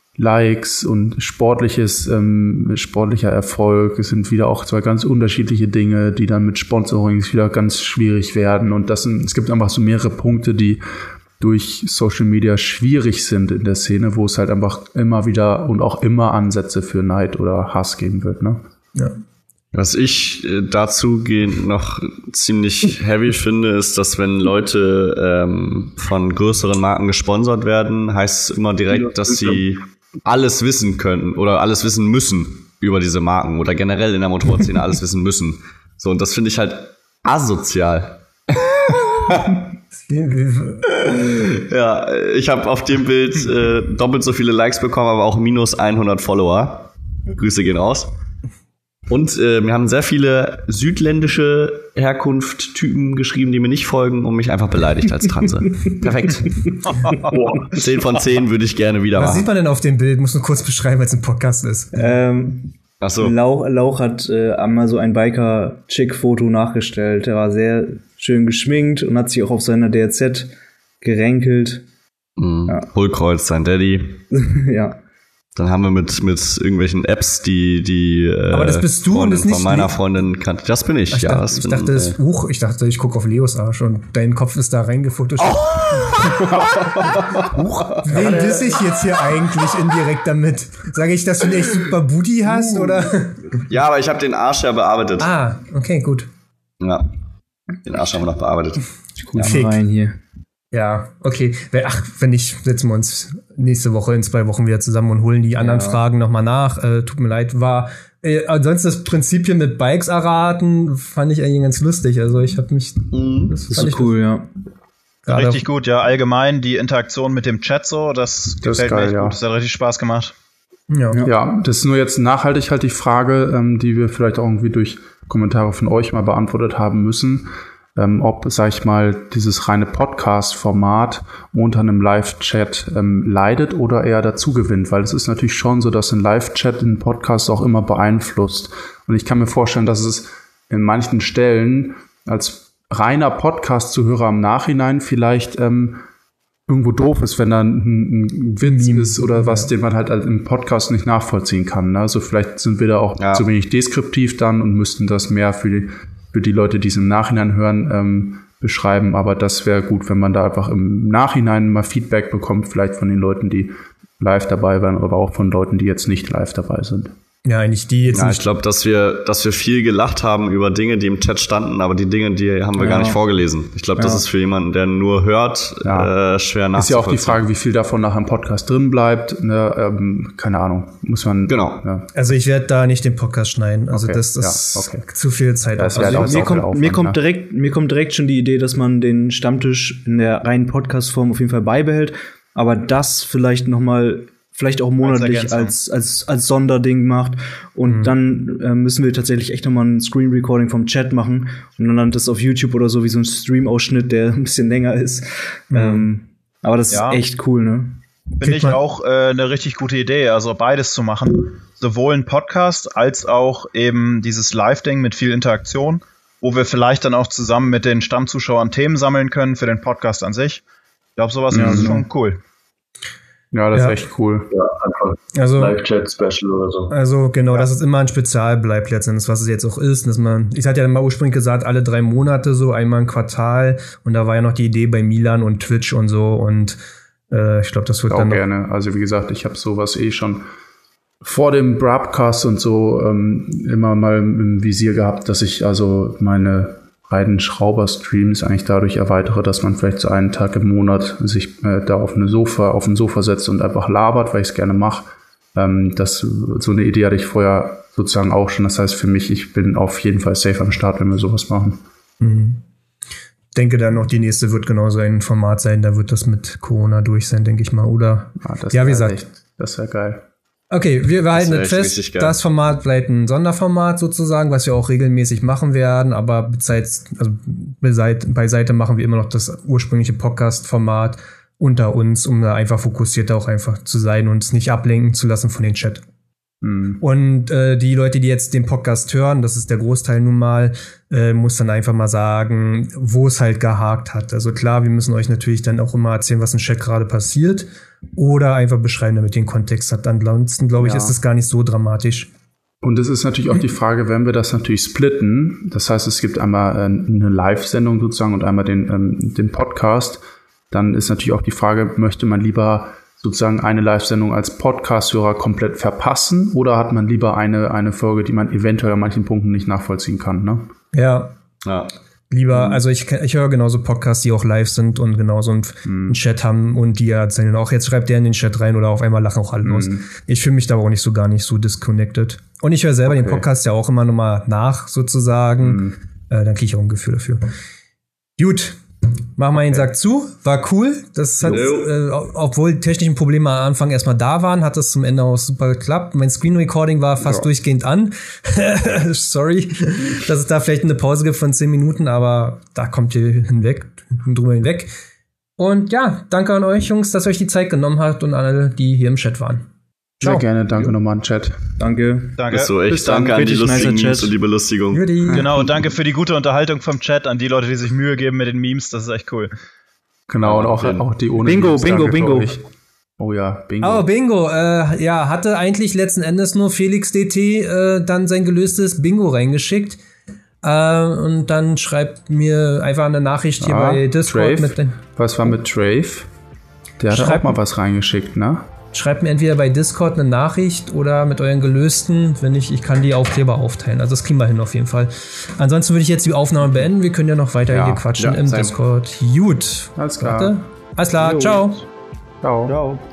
Likes und sportliches, ähm, sportlicher Erfolg. Es sind wieder auch zwei ganz unterschiedliche Dinge, die dann mit Sponsorings wieder ganz schwierig werden. Und das sind, es gibt einfach so mehrere Punkte, die durch Social Media schwierig sind in der Szene, wo es halt einfach immer wieder und auch immer Ansätze für Neid oder Hass geben wird, ne? Ja. Was ich äh, dazu gehend noch ziemlich heavy finde, ist, dass wenn Leute ähm, von größeren Marken gesponsert werden, heißt es immer direkt, dass sie alles wissen können oder alles wissen müssen über diese Marken oder generell in der Motorradszene alles wissen müssen. So, und das finde ich halt asozial. Ja, ich habe auf dem Bild äh, doppelt so viele Likes bekommen, aber auch minus hundert Follower. Grüße gehen raus. Und äh, mir haben sehr viele südländische Herkunft-Typen geschrieben, die mir nicht folgen und mich einfach beleidigt als Transe. Perfekt. zehn von zehn würde ich gerne wieder Was sieht machen. man denn auf dem Bild? Muss nur kurz beschreiben, weil es ein Podcast ist. Ähm, Ach so. Lauch, Lauch hat äh, einmal so ein Biker-Chick-Foto nachgestellt. Er war sehr schön geschminkt und hat sich auch auf seiner D R Z geränkelt. Mhm. Ja. Hohlkreuz, sein Daddy. Ja. Dann haben wir mit, mit irgendwelchen Apps, die, die, äh, Aber das bist du und Freundin das nicht von meiner Le- Freundin kannte. Das bin ich, Ich, ja. dachte, das ich bin, dachte, das äh, Buch, ich dachte, ich gucke auf Leos Arsch und dein Kopf ist da reingefotoshoppt. Huch, wen diss ich jetzt hier eigentlich indirekt damit? Sage ich, dass du einen echt super Booty hast, oder? ja, aber ich habe den Arsch ja bearbeitet. Ah, okay, gut. Ja. Den Arsch haben wir noch bearbeitet. Gut Fick. rein hier. Ja, okay. Ach, wenn nicht, setzen wir uns nächste Woche in zwei Wochen wieder zusammen und holen die anderen Ja. Fragen nochmal nach. Äh, tut mir leid, war äh, ansonsten das Prinzip hier mit Bikes erraten, fand ich eigentlich ganz lustig. Also ich habe mich Das ist so cool, ja. gerade- Richtig gut, ja. Allgemein die Interaktion mit dem Chat so, das, Das ist gefällt mir geil, echt ja. gut. Das hat richtig Spaß gemacht. Ja. Ja. Ja, das ist nur jetzt nachhaltig halt die Frage, ähm, die wir vielleicht auch irgendwie durch Kommentare von euch mal beantwortet haben müssen. Ähm, ob, sag ich mal, dieses reine Podcast-Format unter einem Live-Chat ähm, leidet oder eher dazu gewinnt. Weil es ist natürlich schon so, dass ein Live-Chat einen Podcast auch immer beeinflusst. Und ich kann mir vorstellen, dass es in manchen Stellen als reiner Podcast-Zuhörer im Nachhinein vielleicht ähm, irgendwo doof ist, wenn da ein, ein Witz ist oder was, den man halt im Podcast nicht nachvollziehen kann. Ne? Also vielleicht sind wir da auch Ja. zu wenig deskriptiv dann und müssten das mehr für die, für die Leute, die es im Nachhinein hören, ähm, beschreiben. Aber das wäre gut, wenn man da einfach im Nachhinein mal Feedback bekommt, vielleicht von den Leuten, die live dabei waren, aber auch von Leuten, die jetzt nicht live dabei sind. Ja, eigentlich die jetzt Ja, ich nicht. glaube, dass wir, dass wir viel gelacht haben über Dinge, die im Chat standen, aber die Dinge, die haben wir Ja. gar nicht vorgelesen. Ich glaube, das Ja. ist für jemanden, der nur hört, Ja. äh, schwer Ist ja auch die nachzuvollziehen. Frage, wie viel davon nachher im Podcast drin bleibt. Ne? Ähm, keine Ahnung. Muss man. Genau. Ja. Also ich werde da nicht den Podcast schneiden. Also Okay, das ist ja, okay. zu viel Zeit. Ja, es Also wäre Also auch mir, sau kommt, viel Aufwand, mir, kommt ne? direkt, mir kommt direkt schon die Idee, dass man den Stammtisch in der reinen Podcast-Form auf jeden Fall beibehält, aber das vielleicht noch mal vielleicht auch monatlich Ergänzung. als, als, als Sonderding macht. Und Mhm. dann äh, müssen wir tatsächlich echt noch mal ein Screen-Recording vom Chat machen und dann das auf YouTube oder so wie so ein Stream-Ausschnitt, der ein bisschen länger ist. Ähm, aber das Ja. ist echt cool, ne? Finde Kriegt ich man- auch äh, eine richtig gute Idee, also beides zu machen. Sowohl ein Podcast als auch eben dieses Live-Ding mit viel Interaktion, wo wir vielleicht dann auch zusammen mit den Stammzuschauern Themen sammeln können für den Podcast an sich. Ich glaube, sowas Ja, ist genau. schon cool. Ja, das Ja. ist echt cool. Ja, einfach Also, Live-Chat-Special oder so. also genau, dass es immer ein Spezial bleibt letztendlich, was es jetzt auch ist. Dass man, ich hatte ja mal ursprünglich gesagt, alle drei Monate so, einmal ein Quartal. Und da war ja noch die Idee bei Milan und Twitch und so. Und äh, ich glaube, das wird Auch dann noch. gerne. Also wie gesagt, ich habe sowas eh schon vor dem Broadcast und so ähm, immer mal im Visier gehabt, dass ich also meine beiden Schrauber-Streams eigentlich dadurch erweitere, dass man vielleicht so einen Tag im Monat sich äh, da auf eine Sofa, auf ein Sofa setzt und einfach labert, weil ich es gerne mache. Ähm, das, so eine Idee hatte ich vorher sozusagen auch schon. Das heißt für mich, ich bin auf jeden Fall safe am Start, wenn wir sowas machen. Mhm. Denke dann noch, die nächste wird genauso ein Format sein. Da wird das mit Corona durch sein, denke ich mal. Oder? Ja, das Ja, wie wär gesagt. echt- Das wäre geil. Okay, wir behalten wär das echt fest. richtig geil. Das Format bleibt ein Sonderformat sozusagen, was wir auch regelmäßig machen werden. Aber beseits, also beiseite, beiseite machen wir immer noch das ursprüngliche Podcast-Format unter uns, um da einfach fokussierter auch einfach zu sein und uns nicht ablenken zu lassen von den Chat. Hm. Und äh, die Leute, die jetzt den Podcast hören, das ist der Großteil nun mal, äh, muss dann einfach mal sagen, wo es halt gehakt hat. Also klar, wir müssen euch natürlich dann auch immer erzählen, was im Chat gerade passiert oder einfach beschreiben, damit ihr den Kontext habt. Ansonsten, glaube ich, Ja. ist das gar nicht so dramatisch. Und es ist natürlich auch die Frage, wenn wir das natürlich splitten, das heißt, es gibt einmal äh, eine Live-Sendung sozusagen und einmal den, ähm, den Podcast, dann ist natürlich auch die Frage, möchte man lieber sozusagen eine Live-Sendung als Podcast-Hörer komplett verpassen oder hat man lieber eine, eine Folge, die man eventuell an manchen Punkten nicht nachvollziehen kann, ne? Ja, Ja. lieber, also ich, ich höre genauso Podcasts, die auch live sind und genauso einen, einen Chat haben und die erzählen auch, jetzt schreibt der in den Chat rein oder auf einmal lachen auch alle los. Ich fühle mich da aber auch nicht so gar nicht so disconnected. Und ich höre selber den Okay. Podcast ja auch immer nochmal nach, sozusagen. Äh, dann kriege ich auch ein Gefühl dafür. Gut. Machen wir den Sack zu. War cool. Das hat, Jo. äh, obwohl die technischen Probleme am Anfang erstmal da waren, hat das zum Ende auch super geklappt. Mein Screen Recording war fast Ja. durchgehend an. Sorry, dass es da vielleicht eine Pause gibt von zehn Minuten, aber da kommt ihr hinweg, drüber hinweg. Und ja, danke an euch, Jungs, dass ihr euch die Zeit genommen habt und an alle, die hier im Chat waren. Sehr Ciao. gerne, danke nochmal an Chat. Danke. Danke. Ist so echt. Bis dann. Danke an die Richtig nicer lustigen Chat. Memes und die Belustigung. Judy. Genau, und danke für die gute Unterhaltung vom Chat an die Leute, die sich Mühe geben mit den Memes. Das ist echt cool. Genau, und auch, auch die ohne Bingo, Lebensdanke, Bingo, Bingo. glaub ich. Oh ja, Bingo. Oh, Bingo. Äh, ja, hatte eigentlich letzten Endes nur Felix D T äh, dann sein gelöstes Bingo reingeschickt. Äh, und dann schreibt mir einfach eine Nachricht hier Ah, bei Discord. Trave. Mit den, Was war mit Trave? Der hat auch Schreib- mal was reingeschickt, ne? schreibt mir entweder bei Discord eine Nachricht oder mit euren gelösten. Wenn nicht, ich kann die Aufkleber aufteilen. Also das kriegen wir hin auf jeden Fall. Ansonsten würde ich jetzt die Aufnahme beenden. Wir können ja noch weiter Ja, hier quatschen ja, im sein- Discord. Gut. Alles klar. Warte. Alles klar. Jo. Ciao. Ciao. Ciao.